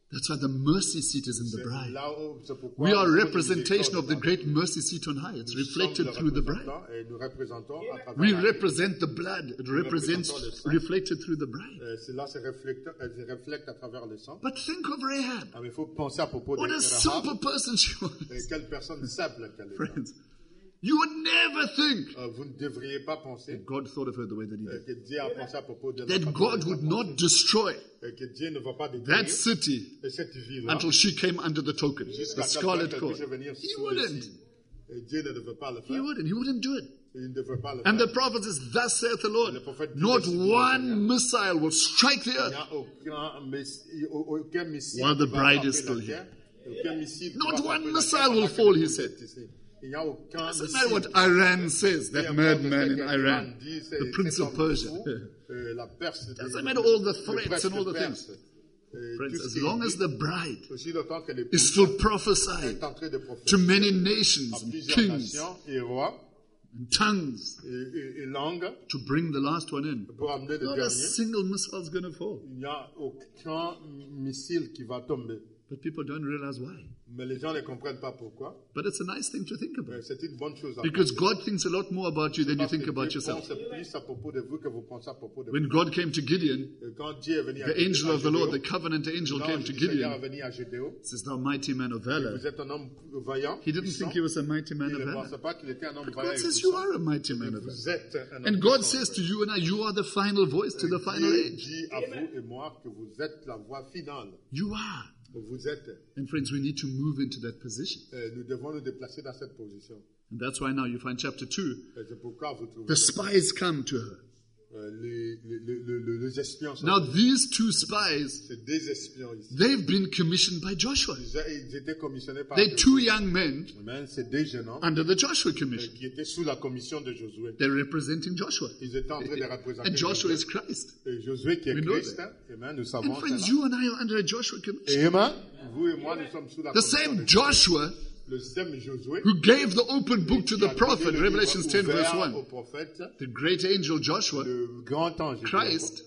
That's why the mercy seat is in the C'est bride. là où- c'est pourquoi We are nous sommes representation of the miséricordes. great mercy seat on high. It's Nous reflected sommes through le the bride. représentant et nous représentons à travers We la- represent the blood. It represents représentons le sang. reflected through the bride. Cela se reflète à travers le sang. But think of Rahab. Ah, mais il faut penser à propos de What a Rahab. simple person she was. Quelle personne simple qu'elle est. Friends, you would never think Vous ne devriez pas penser God thought of her the way that he did. que Dieu a pensé à propos de That God would not destroy que Dieu ne va pas détruire that city cette ville-là until she came under the token, the jusqu'à ce scarlet qu'elle cord. puisse venir He sous le wouldn't. signe. Et Dieu ne devait pas le He faire. wouldn't. He wouldn't do it. Il ne devait pas le And faire. the prophet says, thus saith the Lord, Le prophète dit, not ainsi dit le one Seigneur. missile will strike the Il n'y earth. a aucun missile While the qui va bride frapper is still la terre. Aucun missile qui Not va one frapper la missile terre will pendant que fall, le he prophète said. est ici. Il n'y a aucun Doesn't missile. matter what Iran says, that Peu importe madman ce in que Iran, Iran dit, c'est- the prince c'est of un Persia. fou, la Perse, Doesn't matter all the le threats prince and all de the Perse. things. Tout Friends, ce as qui est long dit, as the bride aussi longtemps que is l'épouse still prophesying est en train de prophétiser to many à nations, and plusieurs kings, nations et rois and tongues et langues to bring the last one in, pour amener le not a dernier. single missile is going to fall. Il n'y a aucun missile qui va tomber. But people don't realize why. Mais les gens ne comprennent pas pourquoi. But it's a nice thing to think about. C'est une bonne chose à Because penser. God thinks a lot more about you than you Parce think que about Dieu yourself. pense plus à propos de vous que vous pensez à propos de When vous. God came to Gideon, Et quand Dieu est venu the angel of the Lord, the covenant angel came to Seigneur est Gideon, venu à Gédéon. says, thou mighty man of valor. Vous êtes un homme vaillant. He didn't puissant. think he was a mighty man Il of ne valor. pensait pas qu'il était un homme But vaillant God et says you puissant. are a mighty man of valor. Vous êtes un homme And God puissant. says to you and I, you are the final voice to the final Dieu age. dit à vous et moi que vous êtes la voix finale. You are. Vous êtes. And friends, we need to move into that position. Nous devons nous déplacer dans cette position. And that's why now you find chapter 2, Et c'est pourquoi vous trouvez the spies come to her. les espions sont Now these two spies, c'est des espions ici. they've been commissioned by Joshua. Ils étaient commissionnés par They're Josué. two young men Amen. C'est des jeunes hommes under the Joshua commission. qui étaient sous la commission de Josué. They're representing Joshua. Ils étaient en train de représenter And Joshua Josué. is Christ. Et Josué qui est We know Christ. that. Amen. Nous And savons friends, cela. you and I are under a Joshua commission. Et amen. Vous et moi, nous sommes sous la The commission same de Joshua le même Josué who gave the open book to qui the a donné prophet, le livre Revelation 10 verse ouvert 1. au prophète, The great angel Joshua le grand ange Christ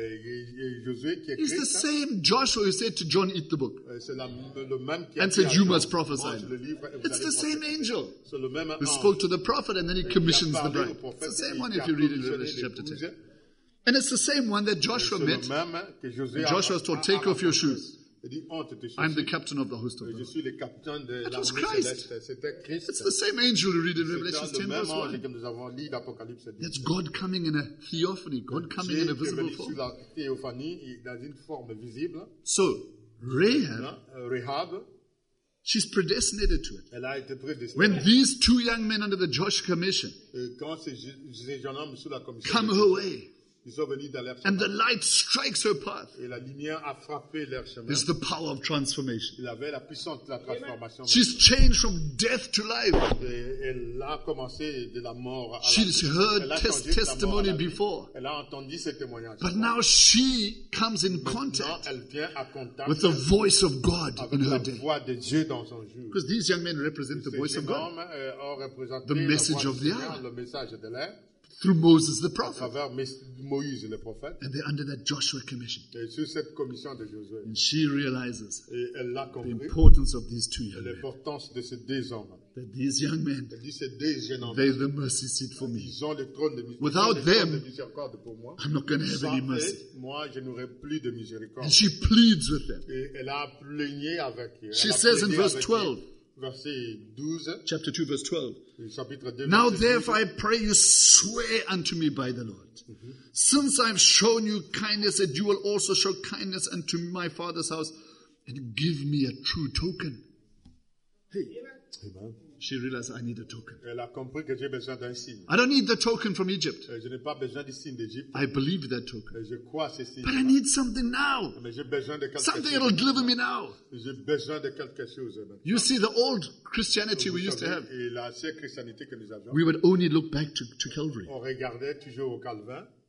et Josué qui est is the Christ. same Joshua who said to John, eat the book. C'est le même qui a And dit said, à you Jean, must prophesy. mange le livre et vous It's allez the same prophétiser. angel C'est le même who ange spoke to the prophet and then he qui a commissions the parlé au bride. prophète It's the same et one qui if a you read in commissionné Revelation chapter 10. l'épouse. And it's the same one that Joshua C'est le met. même que Josué Joshua was told, take off your shoes. Il dit, honte tes I'm the chaussures. captain of the host of Je the suis le capitaine de That was l'armée Christ. céleste. C'était Christ. It's the same angel you read in C'est Revelation dans le 10 même verse ange 1. que nous avons lu l'Apocalypse 10. That's God coming in a theophany, God coming Dieu in a qui est visible venu sur form. la théophanie et dans une forme visible. So, Rahab, Hein, Rahab, she's predestinated to it. elle a été prédestinée. When these two young men under the Joshua commission Quand ces jeunes hommes sous la commission come de her Dieu, way ils sont venus dans leur and chemin the light strikes her path, et la lumière a frappé leur chemin. there's the power of transformation. Il avait la puissance de la transformation. She's changed from death to life. Et elle a commencé de la mort à la She's vie. heard Elle a changé de la mort à testimony la vie. before. Elle a entendu ce témoignage. But now she comes in Maintenant, contact elle vient à contact with the voice of God avec in la her day. voix de Dieu dans son jour. Because these young men represent the Ces voice of jeunes God hommes ont représenté The la message voix of du the Seigneur, hour. le message de l'air, through Moses the à prophet. travers Moïse le prophète, And they're under that Joshua commission. et sur cette commission de Josué. And she realizes Et elle a the compris importance of these two young men. l'importance de ces deux hommes. That these young men, Elle dit ces deux jeunes hommes, they're the mercy seat for me. ils ont le trône de miséricorde. Without Ils ont le trône them, de miséricorde pour moi. I'm not going to have Sans any mercy. eux, moi, je n'aurai plus de miséricorde. And she pleads with them. Et elle a plaigné avec eux. She Elle a says in plaigné verse avec 12, eux. Verset 12, chapter 2, verse 12. chapitre 2, Now verset therefore 12. I pray you swear unto me by the Lord. Since I've shown you kindness, that you will also show kindness unto my father's house, and give me a true token. Hey, Amen. she realized I need a token. Elle a compris que j'ai besoin d'un signe. I don't need the token from Egypt. Je n'ai pas besoin du signe d'Égypte. I believe that token. Je crois à ces signes. But I need something now. Mais j'ai besoin de quelque Something chose. that'll deliver me now. J'ai besoin de quelque chose. You see, the old Christianity we Vous used to savez, have, et l'ancienne christianité que nous avions, we would only look back to Calvary. on regardait toujours au Calvin.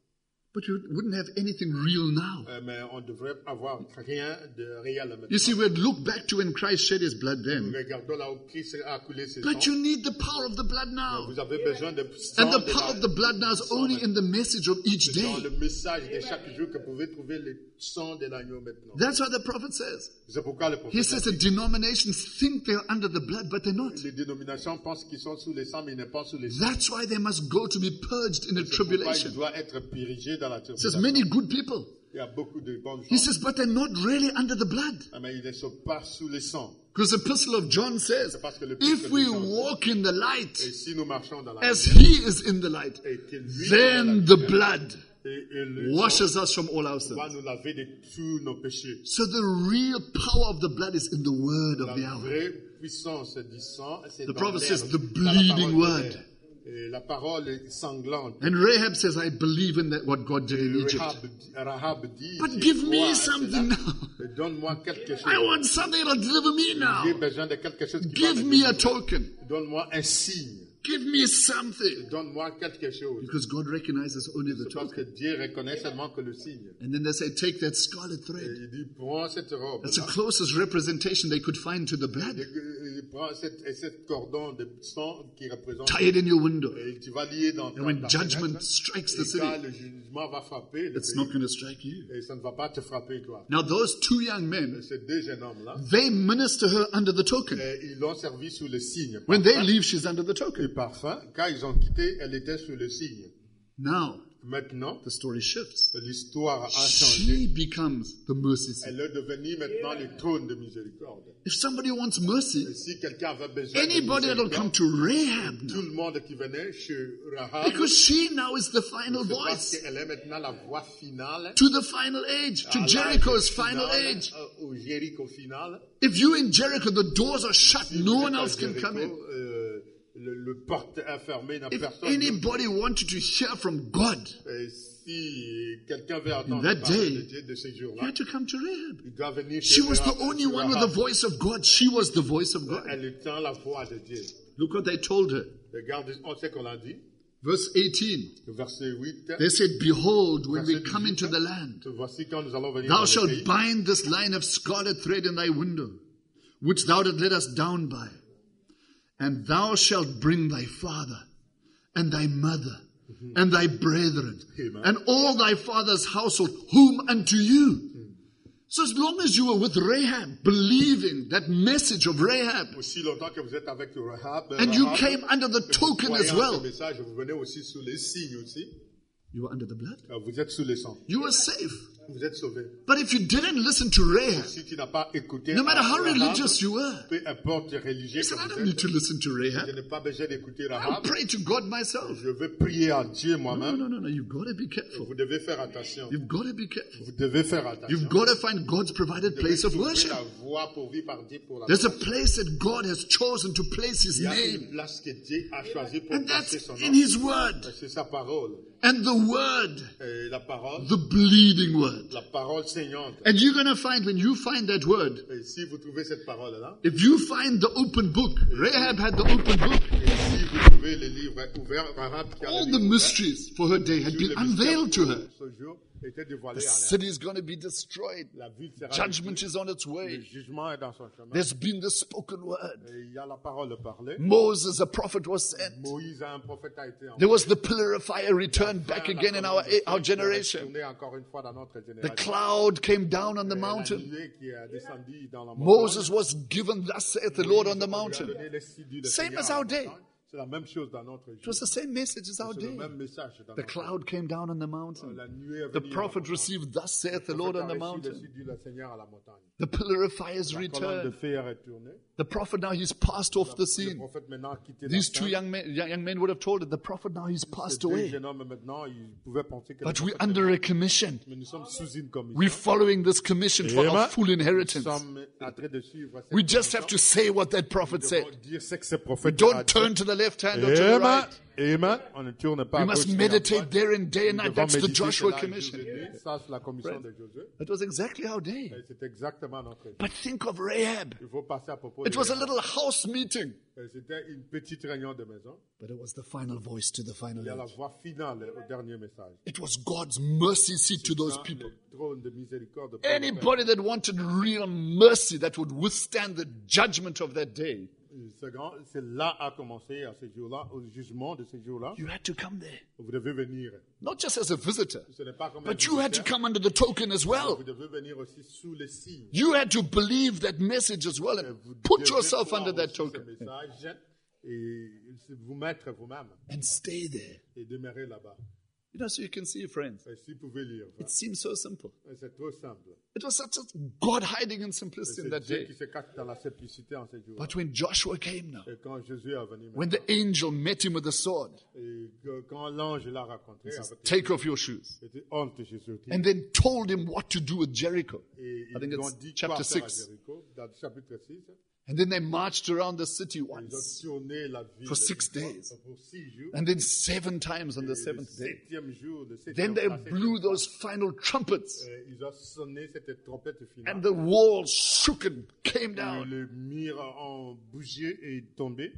But we wouldn't have anything real now. Mais on devrait avoir rien de réel maintenant. You see, we'd look back to when Christ shed his blood then. Regardons là où Christ a coulé ses But sangs. you need the power of the blood now. Vous avez besoin de sang And the de power la- of the blood now is only in the message of each dans day. le message de chaque jour que vous pouvez trouver le sang de l'agneau maintenant. That's what the prophet says. C'est pourquoi le He prophète says the denominations think they're under the blood, but they're not. les dénominations pensent qu'ils sont sous les sangs, mais ils ne pas sous les sangs. That's why they must go to be purged in a C'est pourquoi tribulation. ils doivent être purgés dans la It says tribulation. many good people. Il y a beaucoup de bons He gens, says, but they're not really under the blood. mais ils ne sont pas sous les sangs. Because the epistle of John says, if we walk in the light Et si nous marchons dans la as lumière, he is in the light, et que lui then the blood et le sang washes us from all our va sins. nous laver de tous nos péchés. So the real power of the blood is in the word La of Yahweh. vraie puissance du sang, c'est The dans prophet l'air, says, the dans la parole bleeding de word. l'air. Et la parole est sanglante. And Rahab says, I believe in that what God did in Egypt. Rahab dit, But je give me crois à something cela. now. Donne-moi quelque chose. I want something that'll deliver me J'ai now. besoin de quelque chose qui Give va me a délivrer. token. Donne-moi un signe. Give me something. Donne-moi quelque chose. Because God recognizes only the C'est parce que token. Dieu reconnaît seulement que le signe. And then they say, take that scarlet Et thread. il dit, prends cette robe. That's the closest representation they could find to the blood. Il prend cette cordon de sang qui représente. Tie it in your window. Et tu vas lier dans And when ta judgment fenêtre. strikes the Et quand city, le jugement va frapper, le it's pays, not going to strike you. et ça ne va pas te frapper toi. Now those two young men, Et ces deux jeunes hommes-là, they minister her under the token. ils l'ont servi sous le signe. When they Parfum. leave, she's under the Et token. parfum, quand ils ont quitté, elle était sous le signe. Now, Maintenant, the story shifts. l'histoire a She changé. becomes the mercy seat. Elle est devenue maintenant le trône de miséricorde. If somebody wants mercy, Et si quelqu'un avait besoin anybody de that'll miséricorde, come to Rahab tout now, le monde qui venait chez Rahab, because she now is the final c'est parce voice qu'elle est maintenant la voix finale. to the final age, to à l'âge Jericho's final, final age. Au Jéricho final. If you're in Jericho, the doors are shut, Si no vous one êtes à else can Jéricho, come in. Le porte est fermé, il n'y a If personne. anybody wanted to hear from God, Et si quelqu'un veut entendre that parler day, de Dieu de ces you jours-là, had to come to Rahab. il doit venir She chez was the Rahab, only chez one with the Rahab. voice of God. She was the voice of God. Elle entend la voix de Dieu. Look what they told her. Regarde, on sait qu'on l'a dit. Verse 18. Verset 8. They said, behold, when we Verset come 18, into the land, voici quand nous allons venir thou dans le shalt pays, bind this line of scarlet thread in thy window, which thou didst let us down by. And thou shalt bring thy father, and thy mother, and thy brethren, Amen. and all thy father's household, whom unto you. So as long as you were with Rahab, believing that message of Rahab, aussi longtemps que vous êtes avec Rahab, and you Rahab, came under the que vous token croyez as en well, ce message, vous venez aussi sous les signes aussi. you were under the blood. Vous êtes sous les sangs. You were safe. Vous êtes sauvés. But if you didn't listen to Rahab, Si tu n'as pas écouté no matter how Rahab, religious you were, peu importe religieux you que said, I vous don't need êtes, to listen to je Rahab. n'ai pas besoin d'écouter I'll Rahab. pray to God myself. Je veux prier à Dieu No, moi-même. no. You've got to be careful. Vous devez faire attention. You've got to be careful. Vous devez faire attention. You've got to find God's provided Vous devez place of trouver worship. la voie pourvue par Dieu pour la There's a place that God has chosen to place His Il y a name. une place que Dieu a choisie pour And placer that's son in nom. His Word. C'est sa parole. And the Word, Et la parole, the bleeding Word. la parole saignante. And you're going to find, when you find that Word, Et si vous trouvez cette parole-là, if you find the open book, Rahab had the open book, et si vous trouvez le livre ouvert, Rahab qui a all le the livre mysteries for her day had ouvert, been tous les mystères unveiled to pour her. ce jour étaient dévoilés The en elle. city is going to be destroyed. La ville sera Judgment détruite. is on its Le way. jugement est dans son chemin. There's been the spoken word. Et il y a la parole parlée. Moses, a prophet, was sent. Moïse, un prophète, a été envoyé. There was the pillar of fire returned back again in our generation. Retourné encore une fois dans notre The génération. cloud came down on the La mountain. nuée qui est descendue dans la montagne. Moses was given, thus saith the Lord, on the On lui a mountain. donné les sidus, le Same Seigneur as à la our day. montagne. C'est la même chose dans notre It was the same message as our C'est le day. même message dans The notre cloud came down on the mountain. La nuée est The venue prophet dans la received, thus saith the Lord, on the mountain. Le Seigneur à la montagne. The pillar of fire is La colonne de returned. feu est retournée. The prophet now, he's passed off the Le scene. prophète maintenant a quitté la These two scène. young men would have told it. The prophet now, he's Ces passed deux away. jeunes hommes maintenant, ils pouvaient penser que But le we're prophète under a commission. mais nous sommes sous une commission. We're following this commission for our Amen. full Nous inheritance. sommes en train de suivre cette We just have commission. to say what that prophet Nous said. devons dire ce que ce prophète a Don't dit. turn to the left hand or to the Amen. right. Amen. On ne tourne pas We à must gauche et à meditate droite. therein day and Nous night. devons That's the méditer Joshua cela jour Commission. et nuit. Ça, c'est la commission de Josué. It was exactly our day. Et c'est exactement notre vie. But think of Rahab. Il faut passer à propos It de was a Rahab. little house meeting. C'était une petite réunion de maison. But it was the final voice to the final Il y a la age. voix finale au dernier message. It was God's mercy seat to those Dans people. le trône de miséricorde. pour le Anybody that wanted real mercy that would withstand the judgment of that day, C'est là à commencer, à ce jour-là, au jugement de ce jour-là. you had to come there. Vous devez venir. Not just as a visitor, Ce n'est pas comme un but you had to visiteur. come under the token as well. Vous devez venir aussi sous le signe. You had to believe that message as well and Vous put devez yourself croire under that aussi ce token message et vous mettre vous-même and stay there. et demeurer là-bas. You know, so you can see, friends, Et si vous pouvez lire, it seems so simple. c'est trop simple. It was such a God hiding in Et simplicity in c'est that Dieu day. qui se cache dans la simplicité en ce jour. But when Joshua came now, Et quand Jésus est venu, when the angel met him with the sword, et quand l'ange l'a rencontré, avec take off your shoes, c'était honte Jésus. and then told him what to do with Jericho. Et I think ils ont it's dit chapter quoi faire à 6. Jéricho, dans le chapitre 6. And then they marched around the city Ils ont once, tourné la ville for 6 days. pour 6 jours. and then 7 times on the Le 7th day. septième jour, le Then septième they la septième blew fois, those final trumpets, ils ont sonné cette trompette finale. and the walls shook and came Et down. le mur en bougé et est tombé.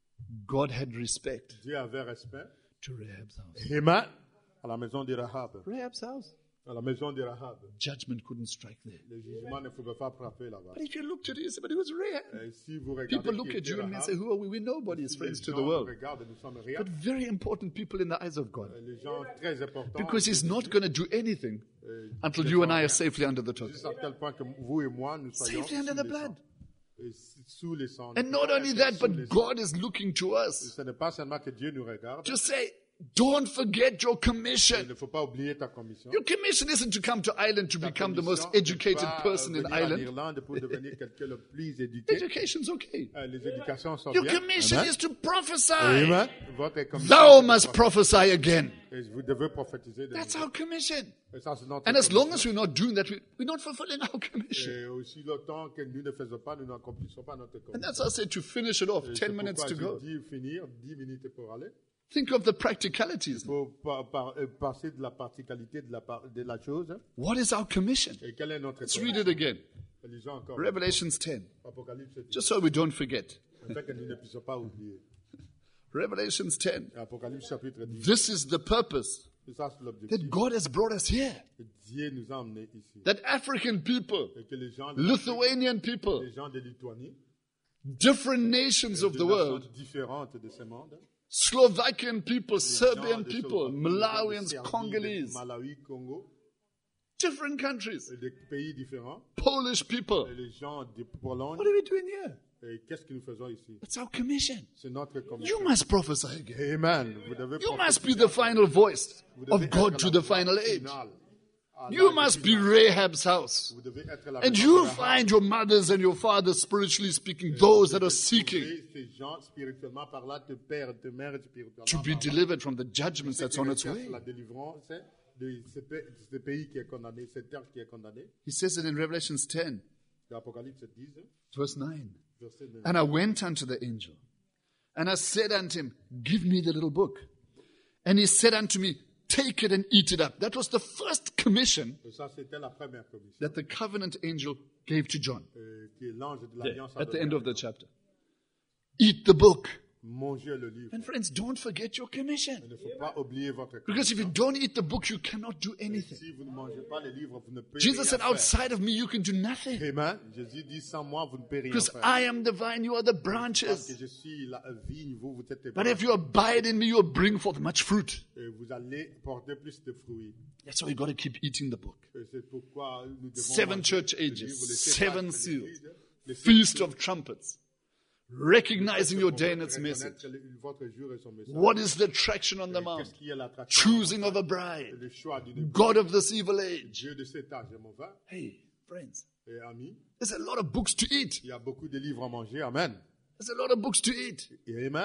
God had respect Dieu avait respect. to Rahab's house. Amen. À la maison de Rahab. Rahab's house? À la maison de Rahab. Judgment couldn't strike there. Le jugement ne pouvait pas frapper là-bas. But if you looked at it, you say, but it was Rahab. Et si vous regardez People qui look at était you and they Rahab, say, who are we? We're nobody's les friends to gens the nous world. regardent, nous sommes rien. But very important people in the eyes of God. Les gens très importants. Because He's not going to do anything until you and I are safely under the token. Juste à tel point que vous et moi, nous soyons Safely under sous the les blood. sangs. Et sous les sangs. And not only that, but God is looking to us Ce n'est pas seulement que Dieu nous regarde. to say, don't forget your Il commission. ne faut pas oublier ta commission. Your commission isn't to come to Ireland to Ta become the most commission, educated n'est pas person in venir en Ireland. Irlande pour devenir quelqu'un le plus éduqué. Education's okay. Les éducations sont Your bien. commission Amen. is to prophesy. Amen. Votre commission, Thou c'est must de prophesy again. Et vous devez prophétiser. De That's nouveau. our commission. Et ça, c'est notre And as long commission. as we're not doing that, we're not fulfilling our commission. Et aussi longtemps que nous ne faisons pas, nous n'accomplissons pas notre And commission. that's why I said to finish it off, Et 10 c'est minutes to pourquoi go. je dis finir, 10 minutes pour aller. Think of the practicalities. Il faut passer de la particalité de la chose. What is our commission? Et quelle est notre Let's read commission? it again. Lisons encore. Revelations 10. Apocalypse 10. Just so we don't forget. Afin que nous ne puissions pas oublier. Revelations 10. Apocalypse chapitre 10. This is the purpose Et ça, c'est l'objectif. that God has brought us here. Que Dieu nous a emmenés ici. That African people, Et que les gens, Lithuanian people, les gens de Lituanie, different nations of de the world, nations différentes de ce monde, Slovakian people, les gens Serbian de people, Slovaquie, Malawians, de Serbie, de Congolese, Malawi, Congo, different countries, et des pays différents, Polish people. et les gens de Pologne. What are we doing here? Et qu'est-ce que nous faisons ici? That's our commission. C'est notre commission. You must prophesy again. Amen. Vous devez You must be prophétiser. the final voice Vous devez of God être to la the voix final age. finale à You l'âge must be final. Rahab's house. Vous devez être la And maison you de Rahab. find your mothers and your fathers, spiritually speaking, those that are seeking Trouver ces gens spirituellement parlant, te père, te mère spirituellement to be parlant. delivered from the judgments Ceux that's qui on its recherchent way. la délivrance de ce pays qui est condamné, cette terre qui est condamnée. He says it in Revelations 10, L'Apocalypse 10, verse 9. verset 9. And I went unto the angel, and I said unto him, give me the little book. And he said unto me, take it and eat it up. That was the first commission Et ça, c'était la première commission that the covenant angel gave to John que l'ange de l'Alliance a at the donnée. end of the chapter. Eat the book. Mangez le livre. And friends, don't forget your commission. Il ne faut pas oublier votre Because if you commission. don't eat the book, you cannot do anything. Si vous ne mangez pas les livres, vous ne pouvez Jesus rien said, faire. outside of me, you can do nothing. Amen. Jésus dit, sans moi, vous ne pouvez rien Because faire. I am the vine, you are the Parce que branches. je suis la vigne, vous êtes les But branches. if you abide in me, you will bring forth much fruit. Et vous allez porter plus de fruits. That's why you got to keep eating the book. Et c'est pourquoi nous devons 7 manger church ce livre, ages, les 7 7 actes de seals, l'Église, les 7 Feast seals, of trumpets, recognizing your pour day and its reconnaître message. votre jour et son message. What is the traction on the Et mount? qu'est-ce qui est l'attraction? Choosing of a bride, Le choix d'une God of this evil age. Dieu de cet âge, mon frère Hey, friends, et amis. there's a lot of books to eat. Il y a beaucoup de livres à manger. Amen. There's a lot of books to eat. Et amen.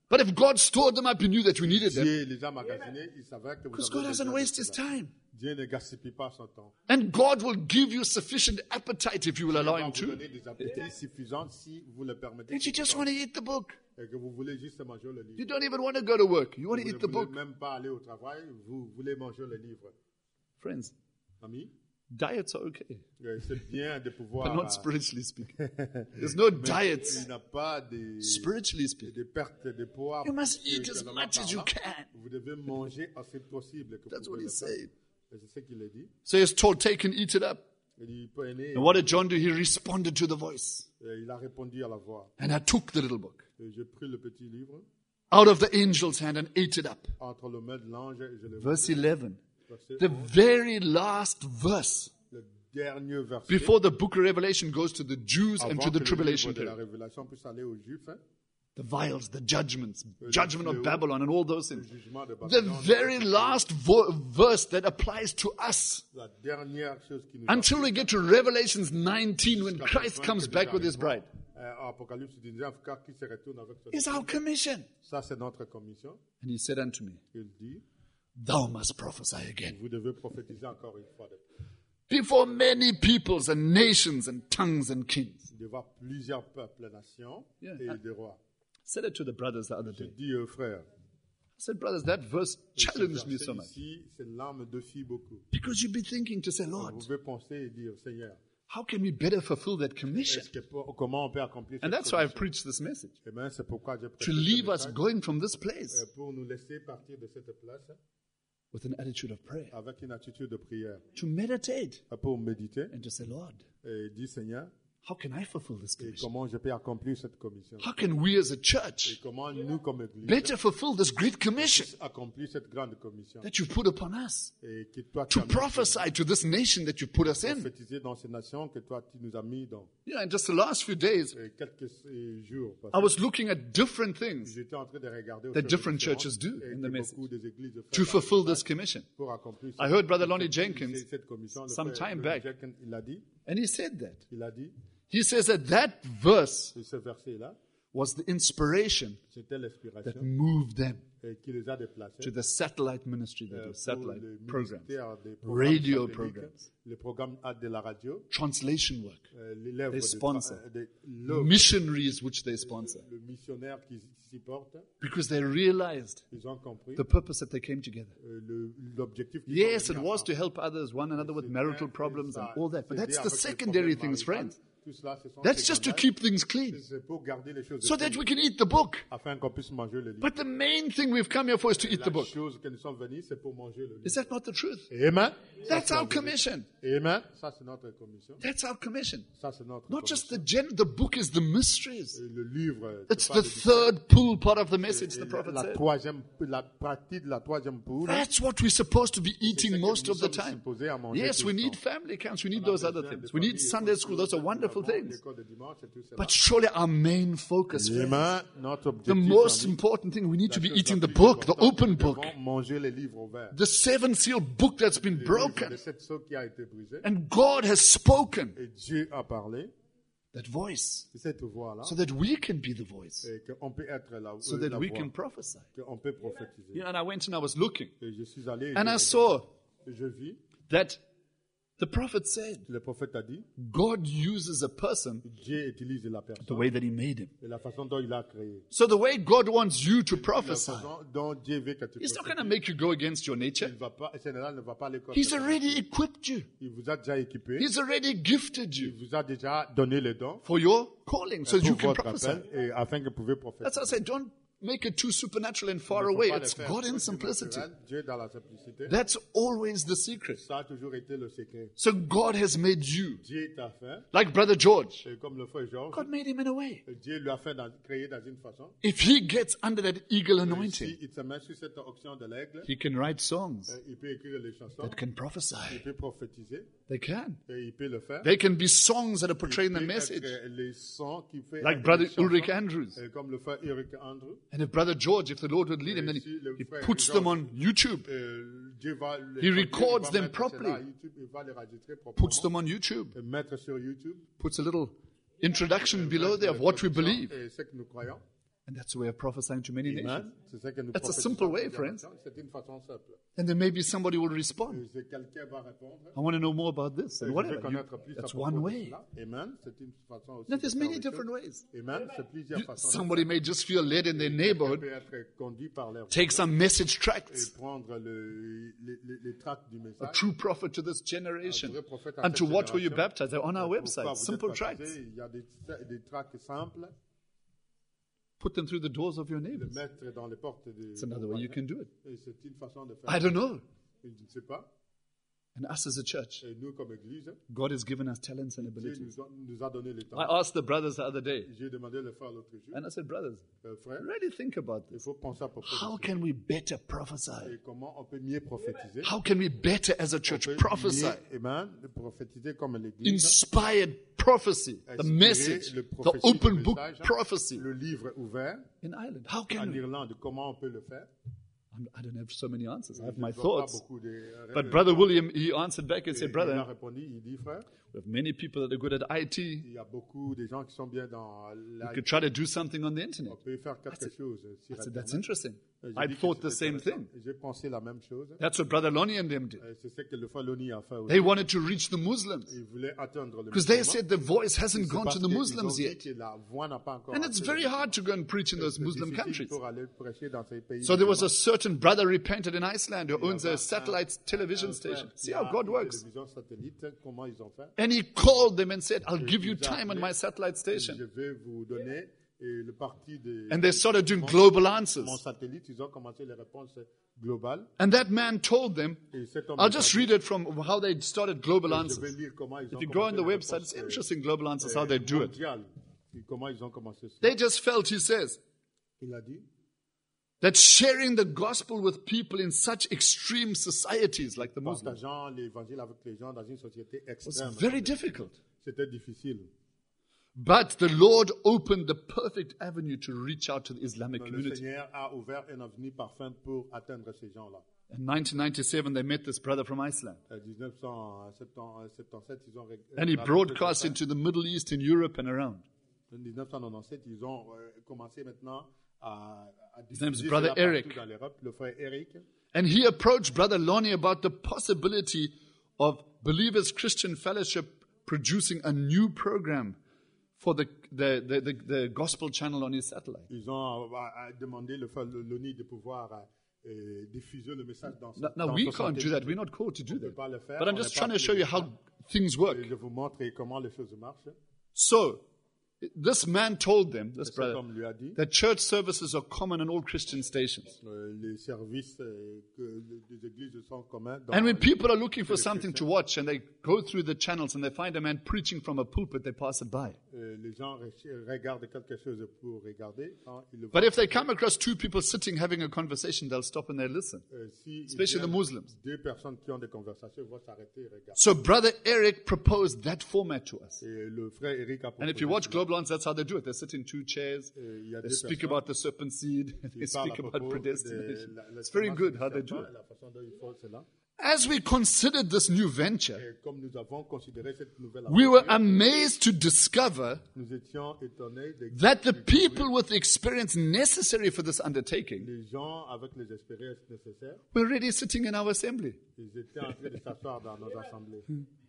But if God stored them up, He knew that we needed them. Dieu les a magasinés, il savait que vous Because avez God besoin doesn't de waste His cela. time. Dieu ne gaspille pas son temps. And God will give you sufficient appetite if you will Il allow va Him vous to. donner des appétits suffisants si vous le permettez. And you just want to eat the book. Et que vous voulez juste manger le livre. You don't even want to go to work. You want to Vous eat ne the voulez book. même pas aller au travail, vous voulez manger le livre. Friends, Amis, diets are okay, c'est bien de pouvoir... but not spiritually speaking. There's no mais diets il n'y a pas de, spiritually speaking. de perte de poids. You must eat as spirituellement much as you parlant. can. Vous devez manger assez possible que That's vous what pouvez He le faire. said. Et c'est ce qu'il a dit. So He's told, take and eat it up. Il dit, prenez. And what did John do? He responded to the voice. Et il a répondu à la voix. And I took the little book Et j'ai pris le petit livre out of the angel's hand and ate it up. entre les mains de l'ange et je l'ai Verse 11. Verset The 11, very last verse le dernier verset. before the book of Revelation goes to the Jews and Avant to the que le tribulation livre de la period. Révélation puisse aller aux Juifs, hein, The vials, the judgments, judgment of Babylon and all those le things. jugement de The Babylone. very last verse that applies to us La dernière chose qui nous until we get to Revelations 19 when Christ comes back with His bride Apocalypse 19, car qui se retourne avec son is our commission. Ça, c'est notre commission. And He said unto me, Il dit, thou must prophesy again vous devez prophétiser encore une fois de plus. before many peoples and nations and tongues and kings. Devant plusieurs peuples, nations Yeah. et des rois. I said it to the brothers the other Je day. dis aux frères, I said, brothers, that verse ce challenged me verset so much. ici, c'est l'âme de fille beaucoup. Because you'd be thinking to say, Vous Lord, pouvez penser et dire, Seigneur, how can we better fulfill that commission? comment on peut accomplir And cette that's why I've commission? preached this message. Eh bien, c'est pourquoi j'ai To prêché ce leave us message, going from this place pour nous laisser partir de cette place with an attitude of prayer. avec une attitude de prière, To meditate pour méditer and to say, Lord, et dire, Seigneur, how can I fulfill this et commission? comment je peux accomplir cette commission? How can we as a Et church comment nous, comme Église, better fulfill this great commission accomplir cette grande commission? that you put upon us? Et que toi, tu To as mis prophesy to this nation that you put us in. prophétiser dans ces nations que toi, tu nous as mis dans You know, in just the last few days, quelques jours. Parce I was looking at different que things j'étais en train de regarder that autres different différentes churches do et in que the message beaucoup des églises to font fulfill this commission. pour accomplir I heard Brother Lonnie cette- Jenkins cette commission. Le some frère time Lonnie back. Jenkins, And he said that. il a dit, He says that that verse et ce verset-là, was the inspiration c'était that l'inspiration moved them et qui les a déplacés to the satellite ministry they do, pour satellite le programs, ministère des programmes radio satellites, programs, les programmes de la radio, translation work, l'élève They sponsor. l'œuvre, missionaries which they sponsor, le missionnaire qui s'y porte, because they realized ils ont compris the purpose that they came together. l'objectif. qu'ils Yes, sont it venus was to ensemble. help others, one another with C'était marital problems and ça, all that. But s'aider that's the avec les secondary problèmes things, maritaux. friends. Tout cela, ce sont That's just to secondaires. keep things clean C'est pour garder les choses so that clean, we can eat the book. afin qu'on puisse manger le livre. But the main thing we've come here for is to eat La the book. chose que nous sommes venus, c'est pour manger le livre. Is that not the truth? Amen. That's our commission. Amen. Ça, c'est notre commission. That's our commission. Ça, c'est notre Not just commission. the book is the mysteries. Le livre, It's c'est the pas le third pull part of the message, the prophet la said. troisième, la partie de la troisième poule. That's what we're supposed to be c'est ce eating que most nous of the sommes time. supposés à manger Yes, tout we le need temps. family camps, we need On a those other besoin de things. We need famille, Sunday school, those are wonderful things. l'école de dimanche et tout cela. But surely our main focus, friends, Amen. Notre the objectif, most ami, important thing, we need to la be chose eating la the plus book, the importante, open nous book, devons manger les livres ouverts. the seven sealed book that's been Le livre broken. de cette sceau qui a été brisé. And God has spoken Et Dieu a parlé. that voice C'est cette voix-là. so that we can be the voice, Et qu'on peut être la, so la that we voix, can prophesy. qu'on peut prophétiser. You know, and I went and I was looking Et je suis allé et and I je- saw je vis, that the prophet said le prophète a dit, God uses a person Dieu utilise la the personne way that he made him. et la façon dont il a créé. So the way God wants you to La prophesy, façon dont Dieu veut que tu He's not prophétises, going to make you go against your il nature. va pas, Sénégal ne va pas aller contre He's toi. already equipped you. Il vous a déjà équipé, He's already gifted il you vous a déjà donné les dons for your calling so that pour you can votre prophesy. appel et afin que vous pouvez prophétiser. That's why I say, don't make it too supernatural and far Il ne faut away. pas le It's faire God in trop simplicity. surnaturel. Dieu dans la simplicité. That's always the secret. Ça a toujours été le secret. So God has made you. Dieu t'a fait, Like Brother George. et comme le frère Georges, God made him in a way. Dieu lui a fait créer dans une façon. If he gets under that eagle Si anointing, il se met sur cette onction de l'aigle, he can write songs il peut écrire les chansons, that can il prophesy. peut prophétiser, They can. et il peut le faire. They can be songs that are Il portraying the peut message. être les sons qui fait Like être Brother les chansons, Ulrich Andrews. comme le frère Eric Andrew. And if Brother George, if the Lord would lead him, then he puts them on YouTube. Dieu va He records them mettre properly. cela à YouTube, il va les enregistrer Puts proprement, them on YouTube. et mettre sur YouTube. Puts a little introduction below there of what we believe. Et ce que nous croyons. And that's the way of prophesying to many nations. Amen. C'est ça que nous That's a prophétisons simple way, aux friends. nations. C'est une façon simple. And then maybe somebody will respond. Et quelqu'un va répondre. I want to know more about this and Je veux whatever. connaître plus à That's propos one de way. cela. Amen. C'est une façon aussi. Now, de there's faire many les different choses. ways. Amen. C'est plusieurs façons. Somebody may just feel led in their neighborhood, peut être conduit par leur take some message et tracts. prendre les tracts du A message. true prophet to this generation. Un vrai prophète à And to cette what were you génération. baptized? They're on our Pourquoi website. vous êtes Simple baptisés? tracts. Il y a des tracts simples. Put them through the doors of your Le neighbors. mettre dans les portes des. It's another way you can do it. Et c'est une façon de faire. I don't know. Je ne sais pas. And us as a church, Et nous, comme Église, God has given us talents and Dieu abilities. nous a donné le temps. I asked the brothers the other day, J'ai demandé le frère l'autre jour. and I said, brothers, Frère, really think about il this. faut penser à propos How de can we better prophesy? ça. Et comment on peut mieux prophétiser. How can we better as a On church peut prophesy? mieux, amen, prophétiser comme l'Église. Inspired prophecy, the Inspirer message, le the prophétie, open le book message, prophecy Le livre ouvert in Ireland. How can en we? Irlande, comment on peut le faire? I don't have so many answers. I have Je my ne vois pas thoughts. beaucoup de But Brother William, he answered back and Et said, il a brother, répondu, il dit, frère, we have many people that are good at IT. il y a beaucoup de gens qui sont bien dans We la. could try to do something on the internet. On peut faire quelque chose sur I said, that's Internet. interesting. J'ai I dit que thought the c'était same intéressant. thing. J'ai pensé la même chose. That's what Brother Lonnie and them did. C'est ce que le frère Loni a fait aussi. They wanted to reach the Muslims Il voulait atteindre le because they musulman. said the voice hasn't C'est gone parce to the qu'ils ont Muslims dit yet. que la voix n'a pas encore And it's atteint. very hard to go and preach in those C'est Muslim difficile countries. pour aller prêcher dans ces pays So there was a musulmans. certain brother repented in Iceland who owns a satellite television Un station. frère See qui how a God une works. télévision satellite, comment ils ont fait? And he called them and said, I'll Et give you ils ont time on appelé, my satellite Je station. vais vous donner le parti de And they started doing global mon answers. satellite. Ils ont commencé les réponses globales. And that man told them, Et cet homme I'll a just dit, read it from how they started global je vais answers. lire comment ils ont If you go on commencé the les website, it's réponses, interesting global answers, how they do it. mondiales. Et comment ils ont commencé ça. They just felt, he says, Il a dit, that sharing the gospel with people in such extreme societies like the Muslims partageant l'évangile avec les gens dans une société was extrême. very difficult. C'était difficile. But the Lord opened the perfect avenue to reach out to the Islamic Mais le community. Seigneur a ouvert un avenir parfait pour atteindre ces gens-là. In 1997, they met this brother from Iceland. En 1977, ils ont And he rencontré broadcast ce frère. into the Middle East and Europe and around. En 1997, ils ont commencé maintenant à His name is diffuser Brother cela partout Eric. dans l'Europe. Le frère Eric. And he approached Brother Lonnie about the possibility of Believers Christian Fellowship producing a new program for the gospel channel on his satellite. Ils ont demandé le frère Loni de pouvoir diffuser le message dans son Now dans we son can't do satellite. that. We're not called to do On peut that. pas le faire, But I'm on just n'est trying pas to show you how things work. Et je vous montre comment les choses marchent. So, this man told them, this Cet brother, homme lui a dit, that church services are common on all Christian stations. les services des églises sont communs. Dans And when people are looking for something to watch and they go through the channels and they find a man preaching from a pulpit, they pass it by. les gens regardent quelque chose pour regarder. Quand ils le But voient, if they come across two people sitting having a conversation, they'll stop and they'll listen. si especially the Muslims. Deux personnes qui ont des conversations vont s'arrêter et regarder. So Brother Eric proposed that format to us. Et le frère Eric a And if you watch Global Answers, that's how they do it. They sit in two chairs, il y a they deux speak personnes about the serpent seed, they qui parlent speak à about propos de predestination. la It's very semence good du how they do serpent, it. la façon dont ils font cela. As we considered this new venture, Et comme nous avons considéré cette nouvelle we were aventure, amazed to discover nous étions étonnés de that the people with the experience necessary for this undertaking les gens avec les expériences nécessaires, were already sitting in our assembly. ils étaient en train de s'asseoir dans nos assemblées.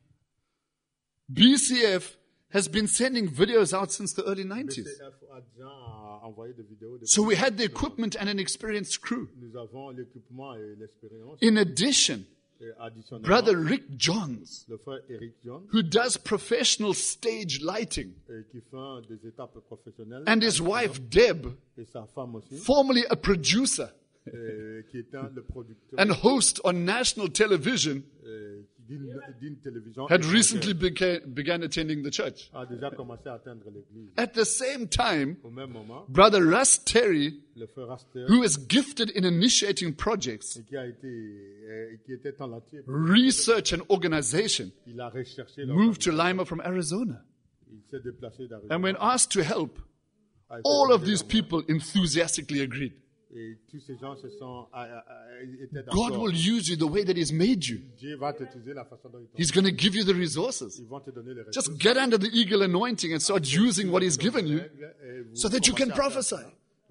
BCF has been sending videos out since the early 90s. BCF a déjà envoyé des vidéos. So we had the equipment and an experienced crew. Nous avons l'équipement et l'expérience. In addition, Et additionnellement, Brother Rick Johns, le frère Eric John, who does professional stage lighting, qui fait des étapes professionnelles, and his wife Deb, et sa femme aussi, formerly a producer qui est le producteur and host on national television, d'une télévision, had étrangère, recently began attending the church. a déjà commencé à atteindre l'église. At the same time, Au même moment, Brother Russ Terry, le frère Aster, who is gifted in initiating projects, qui était talentueux, research and organization, il a recherché, moved to Lima from Arizona. il s'est déplacé d'Arizona. And when asked to help, a été all of demandé these d'envoi. people enthusiastically agreed. Et tous ces gens étaient God d'accord. will use you the way that He's made you. Dieu va t'utiliser la façon dont il t'a. He's going to give you the resources. Ils vont te donner les ressources. Just get under the eagle anointing and start using what He's given you so that you can prophesy.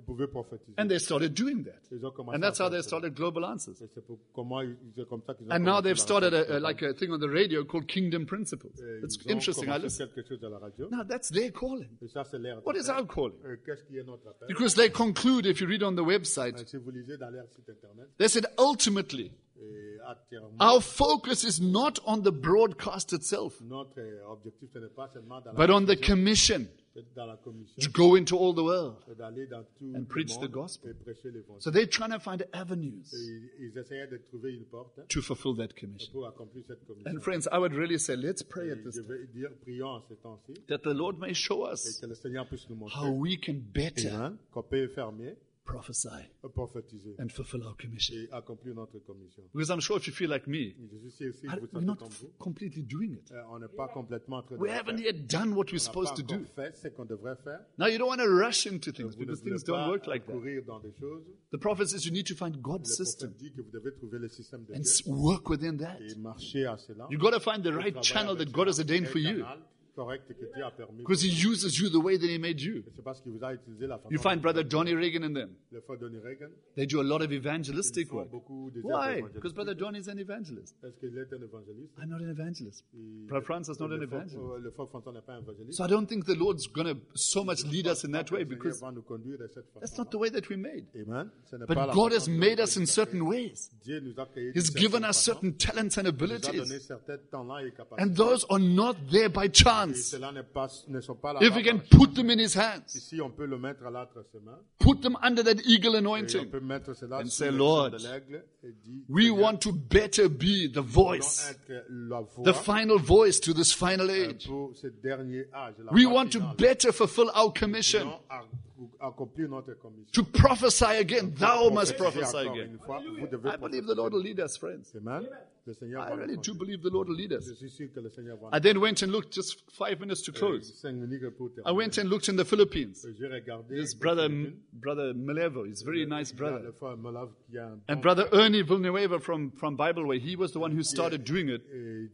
pouvez prophétiser. And they started doing that. Ils ont commencé And à that's how faire they ça. started Global Answers. Et c'est comme ça qu'ils ont And now commencé they've la started recherche. like a thing on the radio called Kingdom Principles. Et It's ils ont interesting. I commencé listen. quelque chose à la radio. Now that's their calling. Et ça, c'est l'air. What is our calling? Qu'est-ce qui est notre appel? Because they conclude, if you read on the website, Si vous lisez dans leur site internet, they said ultimately, et entièrement, our focus is not on the broadcast itself, notre objectif, ce n'est pas seulement dans but la, on the commission dans la commission, to go into all the world. c'est d'aller dans tout and le preach the monde gospel. et prêcher l'évangile. So they're trying to find avenues Et ils essayaient de trouver une porte to fulfill that commission. pour accomplir cette commission. And friends, I would really say, let's pray at Et this je time vais dire, prions en ce temps-ci, that the Lord may show et us que le Seigneur puisse nous montrer how we can better hein, qu'on peut faire mieux, prophesy prophétiser and fulfill our commission. et accomplir notre commission. Because I'm sure if you feel like me, Et je suis sûr si vous we're sentez not comme vous, completely doing it. on n'est pas complètement en train de We le haven't faire. yet done what we're On n'a supposed pas to do. encore fait ce qu'on devrait faire. Now you don't want to rush into things Vous ne because voulez things don't pas work like that. courir dans des choses. The prophet says you need to find God's Le prophète system dit que vous devez trouver le système de and Dieu work within that. et marcher à cela. You got to find the Et right travailler channel avec that God has le ordained for you canal correct que Dieu a permis. because He uses you the way that He made you. C'est parce qu'il vous a utilisé la façon. You find Brother Johnny Reagan and them. Le frère Donny Reagan, They do a lot of ils evangelistic font work. beaucoup des œuvres Why? évangéliques. Because Brother Johnny is an evangelist. Est-ce qu'il est un évangéliste? I'm not an evangelist. Et Brother Francis is not an le frère- evangelist. Le frère François n'est pas un évangéliste. So I don't think the Lord's going to so much lead us in that way Le Seigneur because va nous conduire de cette that's façon. not the way that we made. Amen. Ce n'est But pas la God façon has dont made Dieu us nous in a certain créés. ways. Dieu nous a créés He's d'une given certaine us façon. certain talents and Il nous a donné abilities. certains talents et capacités. And those are not there by Et chance. cela ne sont pas là. If we can put them in His hands, Ici, on peut le mettre à l'autre semaine. put them under that eagle Et on anointing, peut mettre cela And sous say, le Lord, sang de l'aigle et dire, we Seigneur, want to better be the nous voice, voulons être la voix the final voice to this final age. pour ce dernier âge. La We voix want to finale. better fulfill our Nous commission, voulons accomplir notre commission. to prophesy again. Thou must Prophétiser prophesy encore again. une fois, vous devez I believe the Lord will lead us, friends. Amen. Le Seigneur I va nous really do conduire. believe the Lord will lead us. Je suis sûr que le Seigneur va I then went and looked, just 5 minutes to nous close. 5 minutes pour I terminer. went and looked in the Philippines. J'ai regardé This aux brother, Philippines. brother Malevo, he's a very nice Le brother. frère Molav qui a un And bon- brother Ernie Villanueva from Bible Way, he was the one who started doing it. et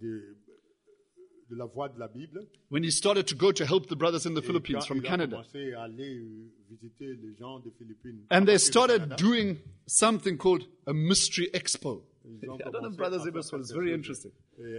de la voix de la Bible. When he started to go to help the brothers in the Et Philippines quand from il a Canada. commencé à aller visiter les gens des Philippines. And à they partir du started Canada, doing something called a mystery expo. ils ont I don't know if commencé brothers à faire ever saw it. It's quelque very chose, interesting.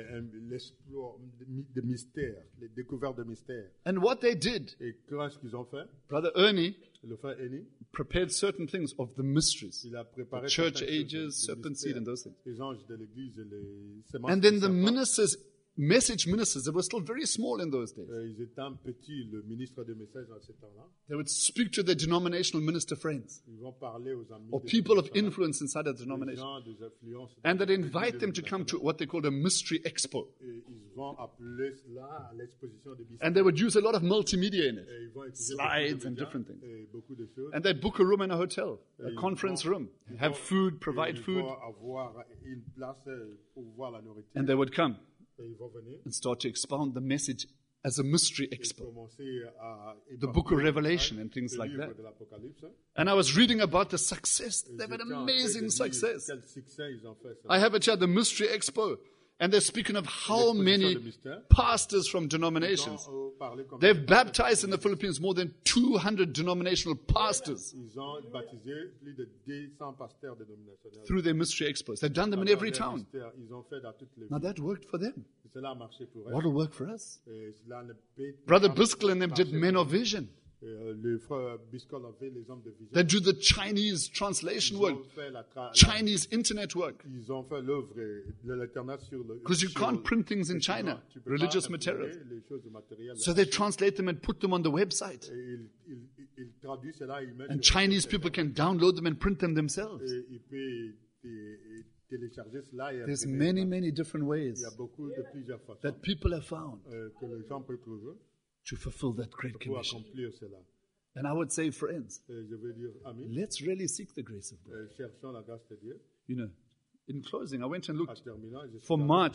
l'explore de mystères, les découvertes de mystères. And what they did, Et qu'est-ce qu'ils ont fait? brother Ernie Le frère Eni, prepared certain things of the mysteries. il a préparé The church certaines choses ages, de serpent seed, mystères, and those things. les anges de l'église et les semences And then du the serpent. ministers, message ministers, they were still very small in those days. Ils étaient petits, le ministre de messages à ce temps-là. They would speak to their denominational minister friends Ils vont parler aux amis or des people of personnes, influence inside a des denomination. gens, des influences. And they'd des invite them to come to what they called a mystery expo. Et ils vont appeler cela à l'exposition de mystères. And they would use a lot of multimedia in it. Et ils vont utiliser Slides beaucoup de and médias different things. et beaucoup de choses. And they'd book a room in a hotel, a ils conference vont- room, have food, provide Ils food, vont avoir une place pour voir la nourriture. and they would come Et ils vont venir and start to expound the message as a mystery et expo. commencer à The book of Revelation and things le like livre that. de l'Apocalypse. And I was reading about the success. Et They've had j'étais en train de amazing lire success. Quel succès ils ont fait. I have it here, the mystery expo. And they're speaking of how L'exposition many de mystère. pastors from Ils denominations. ont parlé comme They've baptized in the Philippines more than 200 denominational pastors ils ont baptisé plus de 200 pasteurs dénominationnels. through their mystery expos. They've done them in Dans every les town. mystères, ils ont fait dans toutes les Now villes. that worked for them. Cela a marché pour eux. What'll work for us? Et cela ne peut Brother pas Biskel and them did marcher Men pour of eux. Vision. Le frère Biscoll avait les hommes de vision. They do the Chinese translation Ils work, ont fait Chinese internet work. ils ont fait l'œuvre de l'internet sur le. Because you sur can't le- print things in tu peux China, pas- tu peux religious pas materials. imprimer les choses matérielles. So they translate them and put them on the website. Et il traduit cela, il met And sur- Chinese people can download them and print them themselves. Et il peut télécharger cela et There's imprimer many, cela. many different Il ways y a beaucoup de plusieurs façons that people have found que les gens peuvent trouver to fulfill that great pour commission. accomplir cela. And I would say, friends, Et je veux dire, amis, let's really seek the grace of God. cherchons la grâce de Dieu. You know, in closing, I went and En looked terminant, je suis for allé March.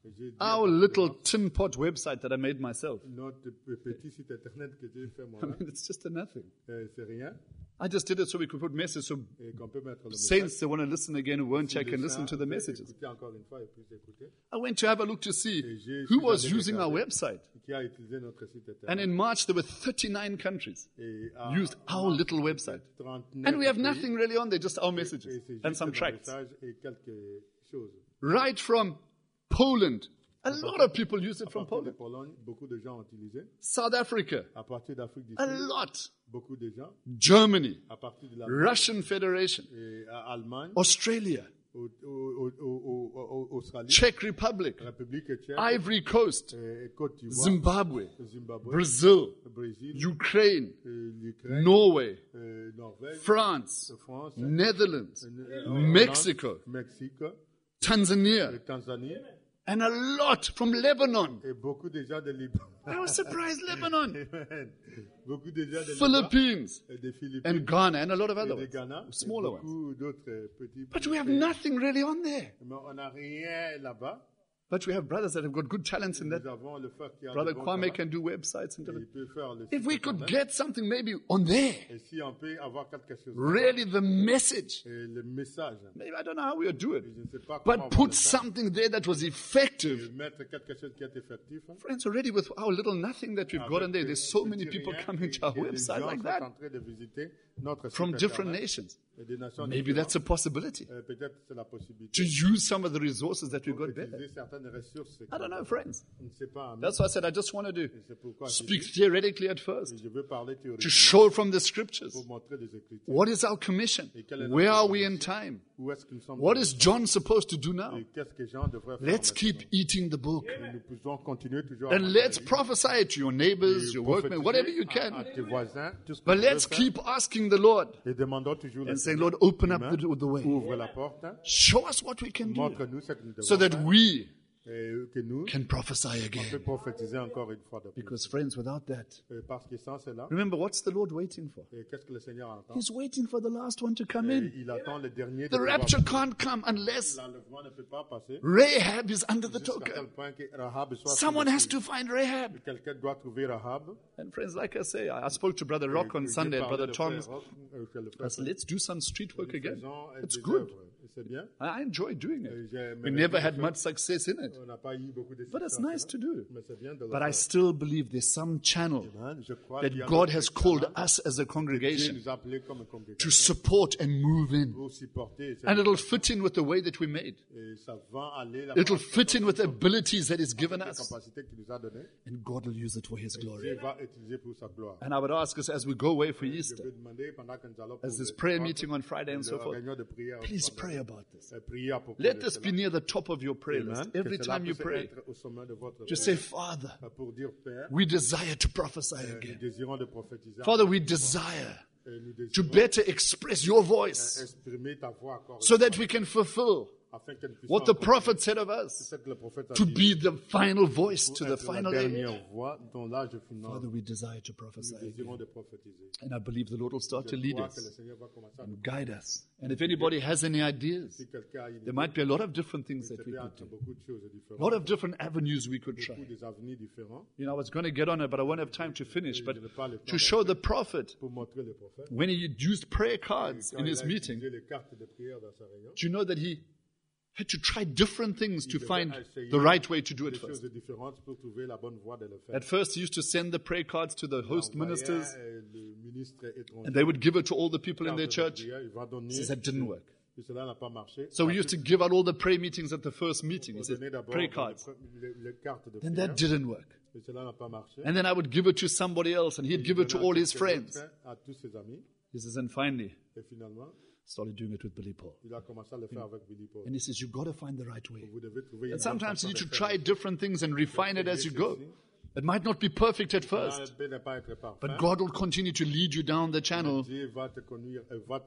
J'ai dit our à little Pasteur tin pot website that I made myself. Laurent, notre petit site internet que j'ai fait I moi-même, mean, it's just a nothing. c'est rien, I just did it so we could put messages so et qu'on peut mettre le saints that want to listen again who weren't Si check les can listen to saints the veulent messages. écouter encore une fois et puis écouter. I went to have a look to see Et j'ai who suis was allé using our regarder website. qui a utilisé notre site internet. And in March, there were 39 countries Et à- used our little website. 39 And we have pays, nothing really on there, just our et messages c'est and juste some nos tracts. messages et quelques choses. Right from Poland. A lot of people use it À from partir de Poland. Pologne, beaucoup de gens ont utilisé. South Africa. À partir d'Afrique du A Sud, lot. beaucoup de gens. Germany. À partir de la Russian Federation. et à Allemagne, Australia. Australie, Czech Republic. République tchèque, Ivory Coast. Côte d'Ivoire, Zimbabwe. Zimbabwe, Brazil. Brésil, Ukraine. l'Ukraine, Norway. Norvège, France. France, Netherlands. Hollande, Mexico. Mexique, Tanzania. Tanzanie, And a lot from Lebanon. et beaucoup de gens de Liban. I was surprised, Lebanon. Amen. Beaucoup de gens de Liban, Philippines. et des Philippines, And Ghana and a lot of et other de ones. Ghana, et Smaller ones. beaucoup d'autres petits But we have pays. nothing really on there. Mais on n'a rien là-bas. But we have brothers that have got good talents in that. Nous avons le frère qui a Brother de bons Kwame talents, can do websites and et il different. peut faire le If site we could internet. get something maybe on there, Et si on peut avoir quelque chose, really the message. et le message, Maybe I don't know how we would do it. je ne sais pas comment But on va put le faire. something there that was effective. Mettre quelque chose qui est effectif. Friends, already with our little nothing that we've got on there, there's so many people coming to our Les website gens like sont that en train de visiter notre from site different internet, nations. et des nations Maybe différentes. that's a possibility Peut-être c'est la possibilité to use some of the resources that we've got there. d'utiliser certaines ressources. I don't know, friends. Je ne sais pas. That's why I said I just want to do. Et c'est pourquoi je Speak dis, theoretically at first, je veux parler to théoriquement show from the scriptures pour montrer des Écritures. what is our commission, where are we in time, Où est-ce que nous sommes? what is John supposed to do now. Et qu'est-ce que Jean devrait faire? Let's maintenant? keep eating the book Et nous pouvons continuer toujours à and manger let's la vie, prophesy it to your neighbors, your workmen, prophétiser whatever you à can. tes voisins, tout ce que But tu veux let's faire. keep asking the Lord Et demandons toujours le and say, Seigneur, Lord, open up Amen. the way. Ouvre la porte, hein. Show us what we can do Montre-nous ce que nous devons so that faire, we et que nous can prophesy on peut again. prophétiser encore une fois de plus. Because, friends, without that, Parce que sans cela, remember, what's the Lord waiting for? et qu'est-ce que le Seigneur attend? He's waiting for the last one to come Et in. il attend le dernier de The pouvoir rapture passer. can't come unless L'enlèvement ne peut pas passer Rahab is under the jusqu'à tel token. point que Rahab soit Someone sur has le to find Rahab. fil. Quelqu'un doit trouver Rahab. And friends, like I say, I spoke to Brother Rock on J'ai Sunday and parlé Brother de frère Tom's. Rock, que le I frère said, let's do some street work again. faisons, It's des good. œuvres. Et c'est bien. I enjoy doing Et it. j'ai- We mais never les had choses, much success in it. on n'a pas eu beaucoup de But it's succès, nice to do. mais c'est bien de le But I faire. still believe there's some channel Amen. Je crois that qu'il y a God d'autres has called canaux. us as a Dieu congregation nous a appelés comme to congrégation support and move in. pour supporter. And it'll fit in with the way that we made. Et ça va aller la It'll fit in with the abilities that He's given us. capacité qu'il nous a donnée. And God will use it for His Dieu glory. va utiliser pour sa gloire. And I would ask us as we go away for Je Easter, veux demander pendant que nous allons pour as this le prayer Pâques, meeting on Friday and so la forth, réunion de prière, please pray about this. priez à propos Let de this cela. be near the top of your prayer list. Amen. Every Que cela time you puisse pray, être au sommet de votre just prière. say, Father, Pour dire Père, we desire to prophesy nous again. désirons de prophétiser. Father, we desire Et nous to désirons better express your voice exprimer ta voix encore so une that fois, we can fulfill afin que nous puissions what the accomplir prophet said of us, ce que le prophète a to dit, be the final voice pour to the être la final age. dernière voix dont l'âge final. Father, we desire to prophesy Nous désirons again. de prophétiser. And I believe the Lord will start to Je lead crois que le us Seigneur va commencer à nous and guide us. And if anybody has any ideas, Si quelqu'un a une there idée, might be a lot of different things c'est that we peut could être do, beaucoup de choses a différentes, lot of different avenues we could beaucoup try. des avenirs différents. You know, I was going to get on it, but I won't have time to finish. But Je n'ai pas le temps to show the prophet, pour montrer le prophète. when he used prayer cards Quand in il his a meeting, utilisé les cartes de prière dans sa réunion, do you know that he had to try different things to devait find essayer the right way to do des it first? choses différentes pour trouver la bonne voie de le faire. At first, he used to send the prayer cards to the host Envoyait, ministers, le ministre étranger, and they would give it to all the people in their carte de church. prière, il va donner, He says that didn't work. et cela n'a pas marché. So we used to give out all the prayer meetings at the first meeting. He On said, donnait d'abord prayer cards. les cartes de Then prière, that didn't work. et cela n'a pas marché. And then I would give it to somebody else, and he'd give it to all his friends. À tous ses amis, He says, and finally, et finalement, started doing it with Billy Paul. il a commencé à le faire avec Billy Paul. And he says, you've got to find the right way. Vous devez trouver une And bonne sometimes you façon need to de faire. try different things and refine it as you go. It might not be perfect at first, Ça peut ne pas être parfait, but God will continue to lead you down the channel Dieu va te conduire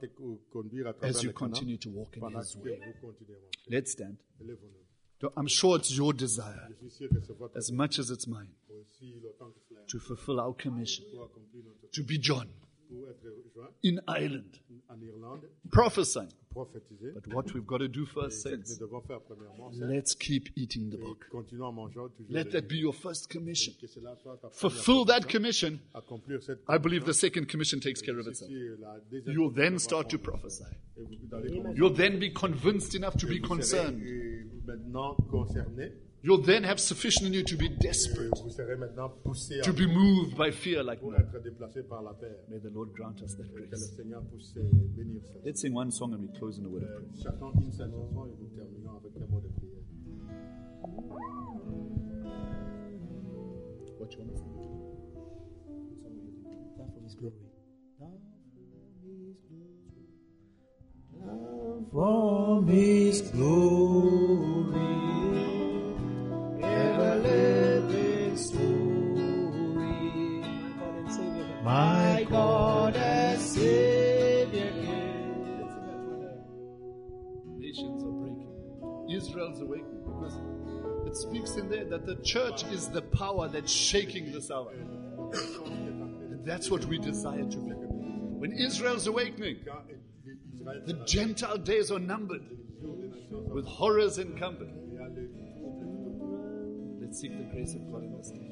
à travers as you le canal continue to walk in pendant His que way. vous continuez à marcher. Let's stand. Lève-nous. I'm sure it's your desire, Je suis sûr que c'est votre as much as it's mine, aussi le temps que cela est to fulfill our commission, pour accomplir notre to be John, pour être joint in Ireland, en Irlande, prophesying. prophétiser. But what we've got to do first, Ce que saints, nous devons faire premièrement, c'est let's keep eating the book. continuons à manger toujours. Let that be your first commission. Que cela soit ta première Fulfill that commission. accomplir cette I believe the second commission takes care of itself. la deuxième You'll then start to prophesy. et vous allez commencer. You'll then be convinced enough to be Vous serez, concerned. maintenant concerné. You'll then have sufficient in you to be desperate, Vous serez maintenant poussé to be moved by fear like pour me. être déplacé par la paix. May the Lord grant us that Que le grace. Seigneur puisse bénir ça. Let's sing one song and we close in a word of prayer. Chacun une seule chanson et nous terminons avec un mot de prière. What you want to sing? Down from His glory. Down from His glory. Ever living story. My God and Savior. Nations are breaking. Israel's awakening because it speaks in there that the church is the power that's shaking this hour. And that's what we desire to be. When Israel's awakening, the Gentile days are numbered with horrors encumbered. Let's seek the grace of God in this day.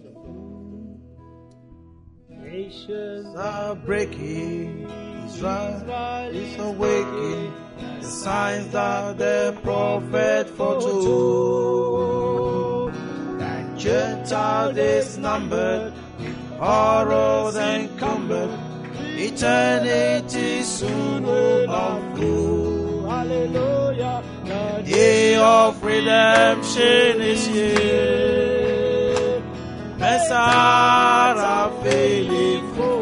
Nations are breaking, Israel is awaking. The signs that the prophet foretold. And Gentile days numbered, horrors encumbered. Eternity soon will unfold. Hallelujah. The day of redemption is here. Messiah faithful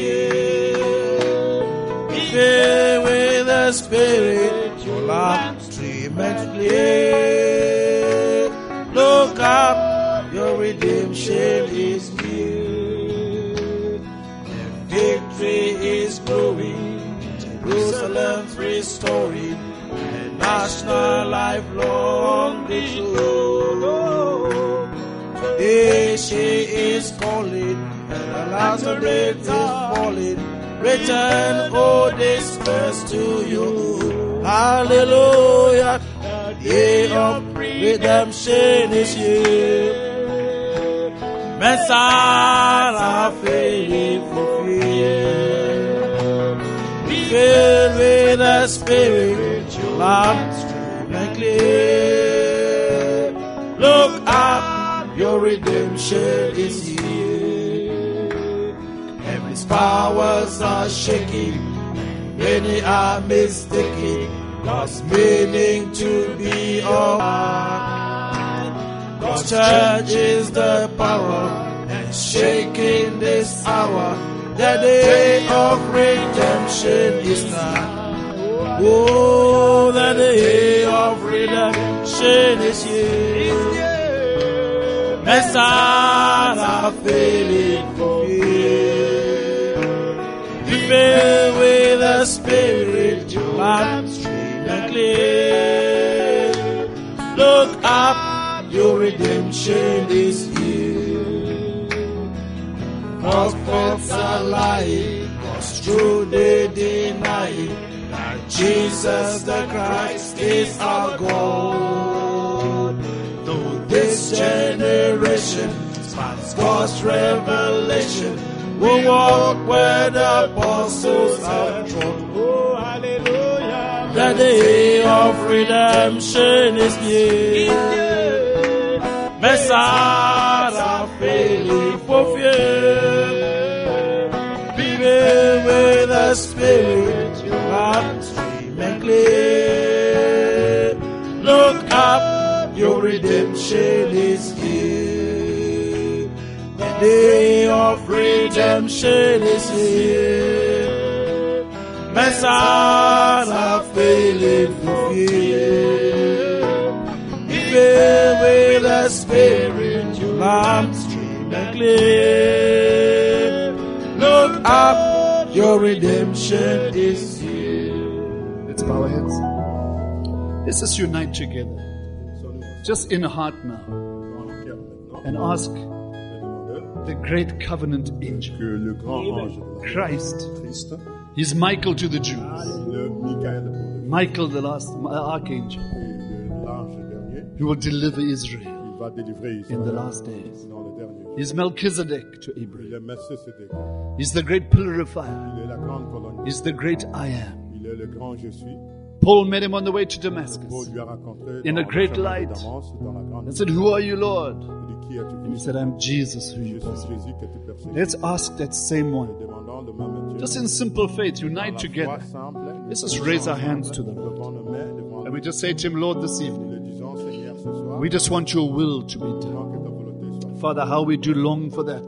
here. Be filled with the Spirit, your lamp stream and clear. Look up, your redemption is near. The victory is growing, Jerusalem's restoring, and national lifelong victory. Today she is calling, and the latter rain is falling. Return, oh, this verse to you. Hallelujah. The day of redemption is here. Messiah faithful fear. Be filled with the Spirit, your lamp stream and clear. Look up, your redemption is here. Heaven's powers are shaking, many are mistaking God's meaning to be of God's church is the power and shaking this hour. The day of redemption is now. Oh, the day of redemption is here. Messiah faithful here. Be filled with the Spirit, your lamp stream and clear. Look up, your redemption is here. False prophets are lying, cause true they deny that Jesus the Christ is our God. Though this generation spans God's revelation, we'll walk where the apostles have trod. Oh, hallelujah. The day of redemption is near. Messiah faithful fear. Be filled with the Spirit, your lamp stream and clear. Look up, your redemption is here. The day of redemption is here. Messiah faithful fear. Be filled with the Spirit, your lamp stream and clear. Look up, your redemption is here. Let's bow our heads. Let's just unite together, just in heart now, and ask the great covenant angel, que le grand ange de la Christ. Christ, He's Michael to the Jews. le Michael pour les Michael, the last archangel, et l'ange dernier, who will deliver Israel il va délivrer in the Israël last days. dans le dernier. He's Melchizedek to Il Abraham. est Melchisédek, He's the great pillar of fire. il est la grande colonne, He's the great I am. il est le grand je suis. Paul met him on the way to Paul Damascus. lui a rencontré In dans a le great chemin de light. Damas, dans la grande And said, "Who are you, Lord?" Il dit, qui es-tu, And he Christ? said, "I'm Jesus who Je you suis persecute." Jésus que tu persécutes. Let's ask that same one. Demandons le même Dieu. Just in simple faith, Dans unite la together. foi simple, Let's just raise our hands to the Lord. devant nos mains, devant And we just say to him, Lord, this evening, le disons, Seigneur, ce soir, we just want your will to be done. disons que ta volonté soit faite. Father, how we do long for that.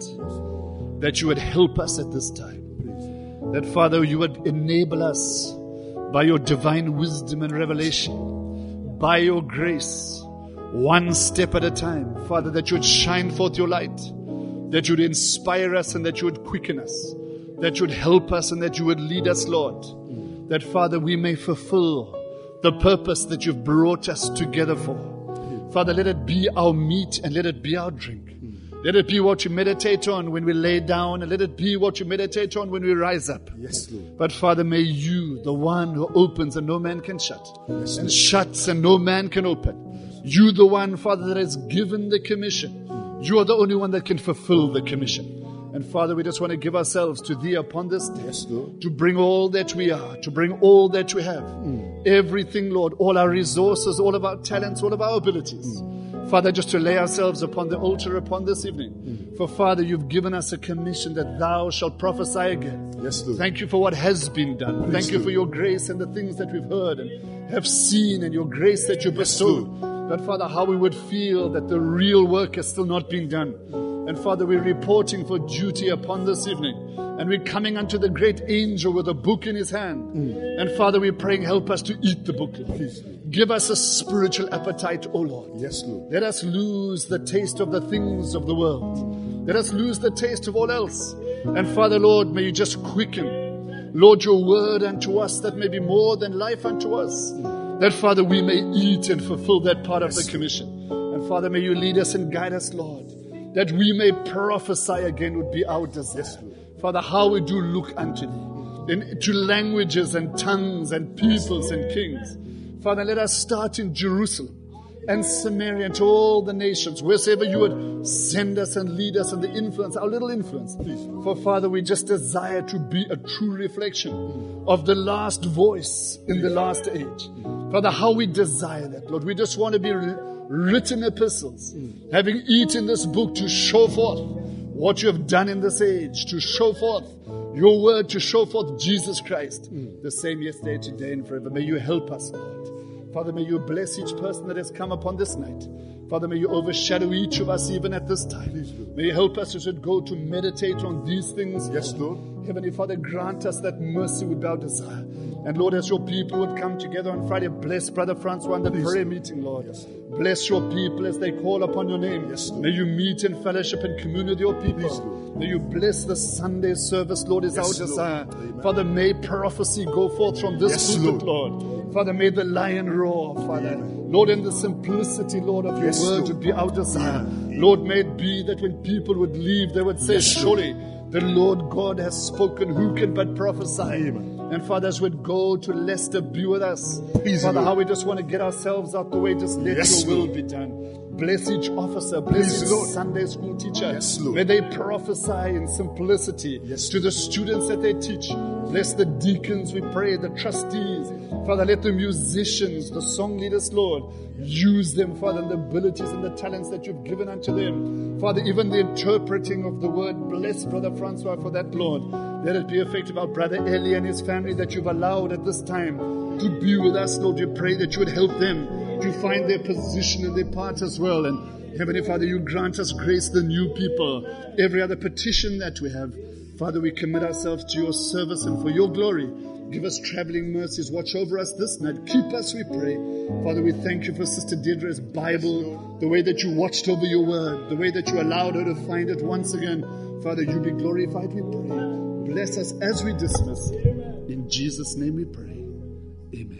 That you would help us at this time. That, Father, you would enable us by your divine wisdom and revelation, by your grace, one step at a time. Father, that you would shine forth your light, that you would inspire us and that you would quicken us, that you would help us and that you would lead us, Lord. That, Father, we may fulfill the purpose that you've brought us together for. Father, let it be our meat and let it be our drink. Let it be what you meditate on when we lay down, and let it be what you meditate on when we rise up. Yes, Lord. But Father, may you, the one who opens and no man can shut, Yes, and Lord. shuts and no man can open, you, the one, Father, that has given the commission, you are the only one that can fulfill the commission. And Father, we just want to give ourselves to Thee upon this day, Yes, Lord. to bring all that we are, to bring all that we have, everything, Lord, all our resources, all of our talents, all of our abilities. Father, just to lay ourselves upon the altar upon this evening. For Father, you've given us a commission that Thou shalt prophesy again. Yes, Lord. Thank you for what has been done. Thank you Lord. for your grace and the things that we've heard and have seen and your grace that you bestowed. But Father, how we would feel that the real work has still not been done. And Father, we're reporting for duty upon this evening. And we're coming unto the great angel with a book in his hand. And Father, we're praying, help us to eat the book, Lord. Please, Lord. Give us a spiritual appetite, O Lord. Yes, Lord. Let us lose the taste of the things of the world. Let us lose the taste of all else. And Father, Lord, may you just quicken, Lord, your word unto us that may be more than life unto us. That, Father, we may eat and fulfill that part of the commission. And Father, may you lead us and guide us, Lord, that we may prophesy again would be our desire. Yes, Lord. Father, how we do look unto Thee, into languages and tongues and peoples and kings. Father, let us start in Jerusalem and Samaria and to all the nations, wherever you would send us and lead us and the influence, our little influence. For Father, we just desire to be a true reflection of the last voice in the last age. Father, how we desire that, Lord. We just want to be written epistles, having eaten this book to show forth what you have done in this age, to show forth your word, to show forth Jesus Christ, the same yesterday, today, and forever. May you help us, Lord. Father, may you bless each person that has come upon this night. Father, may you overshadow each of us even at this time. May you help us as we go to meditate on these things. Yes, Lord. Heavenly Father, grant us that mercy would be our desire. And Lord, as your people would come together on Friday, bless Brother Francois and the prayer meeting, Lord. Yes, Bless your people as they call upon your name. Yes, Lord. May you meet in fellowship and commune with your people. Yes, Lord. May you bless the Sunday service, Lord, is Yes, our Lord. desire. Amen. Father, may prophecy go forth from this Yes, pulpit, Lord. Father, may the lion roar, Father. Lord, in the simplicity, Lord, of your Yes, word Lord. would be our desire. Lord, may it be that when people would leave, they would say, Yes, Lord. surely the Lord God has spoken. Who can but prophesy? Amen. And Father, as we'd go to Leicester, be with us. Please, Father, Lord. how we just want to get ourselves out the way. Just let Yes, your will Lord. be done. Bless each officer. Bless Please, each Lord. Sunday school teacher. Yes, Lord. May they prophesy in simplicity Yes, to the students that they teach. Bless the deacons, we pray, the trustees. Father, let the musicians, the song leaders, Lord, use them, Father, and the abilities and the talents that you've given unto them. Father, even the interpreting of the word, bless Brother Francois for that, Lord. Let it be effective, our brother Eli and his family that you've allowed at this time to be with us, Lord. We pray that you would help them to find their position and their part as well. And Heavenly Father, you grant us grace, the new people, every other petition that we have. Father, we commit ourselves to your service and for your glory. Give us traveling mercies. Watch over us this night. Keep us, we pray. Father, we thank you for Sister Deirdre's Bible, the way that you watched over your word, the way that you allowed her to find it once again. Father, you be glorified, we pray. Bless us as we dismiss. In Jesus' name we pray. Amen.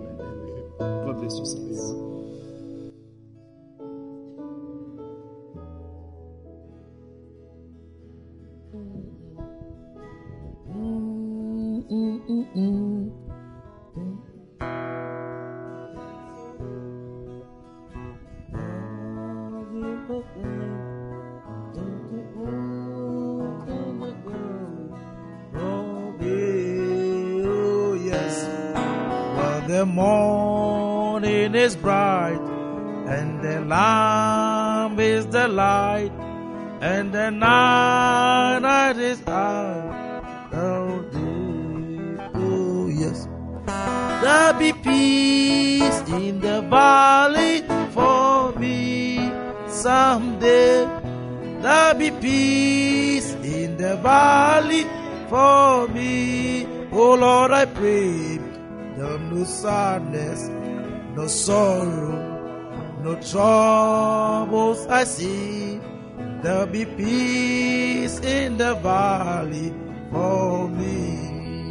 God bless you, saints. Oh, yes. Well, the morning is bright, and the lamp is the light, and the night is out. Oh, yes. There be peace in the valley for me someday. There be peace in the valley for me. Oh Lord, I pray. There no sadness, no sorrow, no troubles I see. There'll be peace in the valley for me.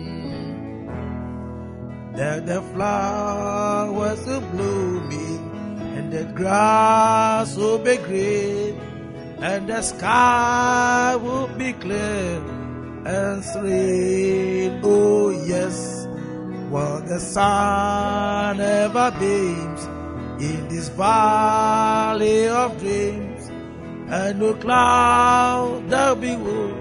There the flowers will blooming, and the grass will be green, and the sky will be clear and serene. Oh yes, while the sun never beams in this valley of dreams, and no cloud there'll be woe.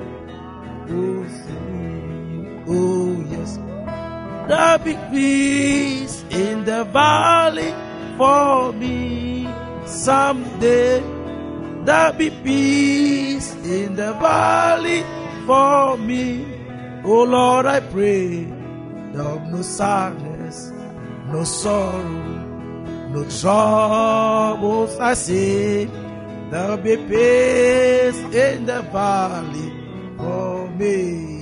Oh yes, there'll be peace in the valley for me someday. There'll be peace in the valley for me. Oh Lord, I pray. There'll be no sadness, no sorrow, no troubles I see. There'll be peace in the valley for me.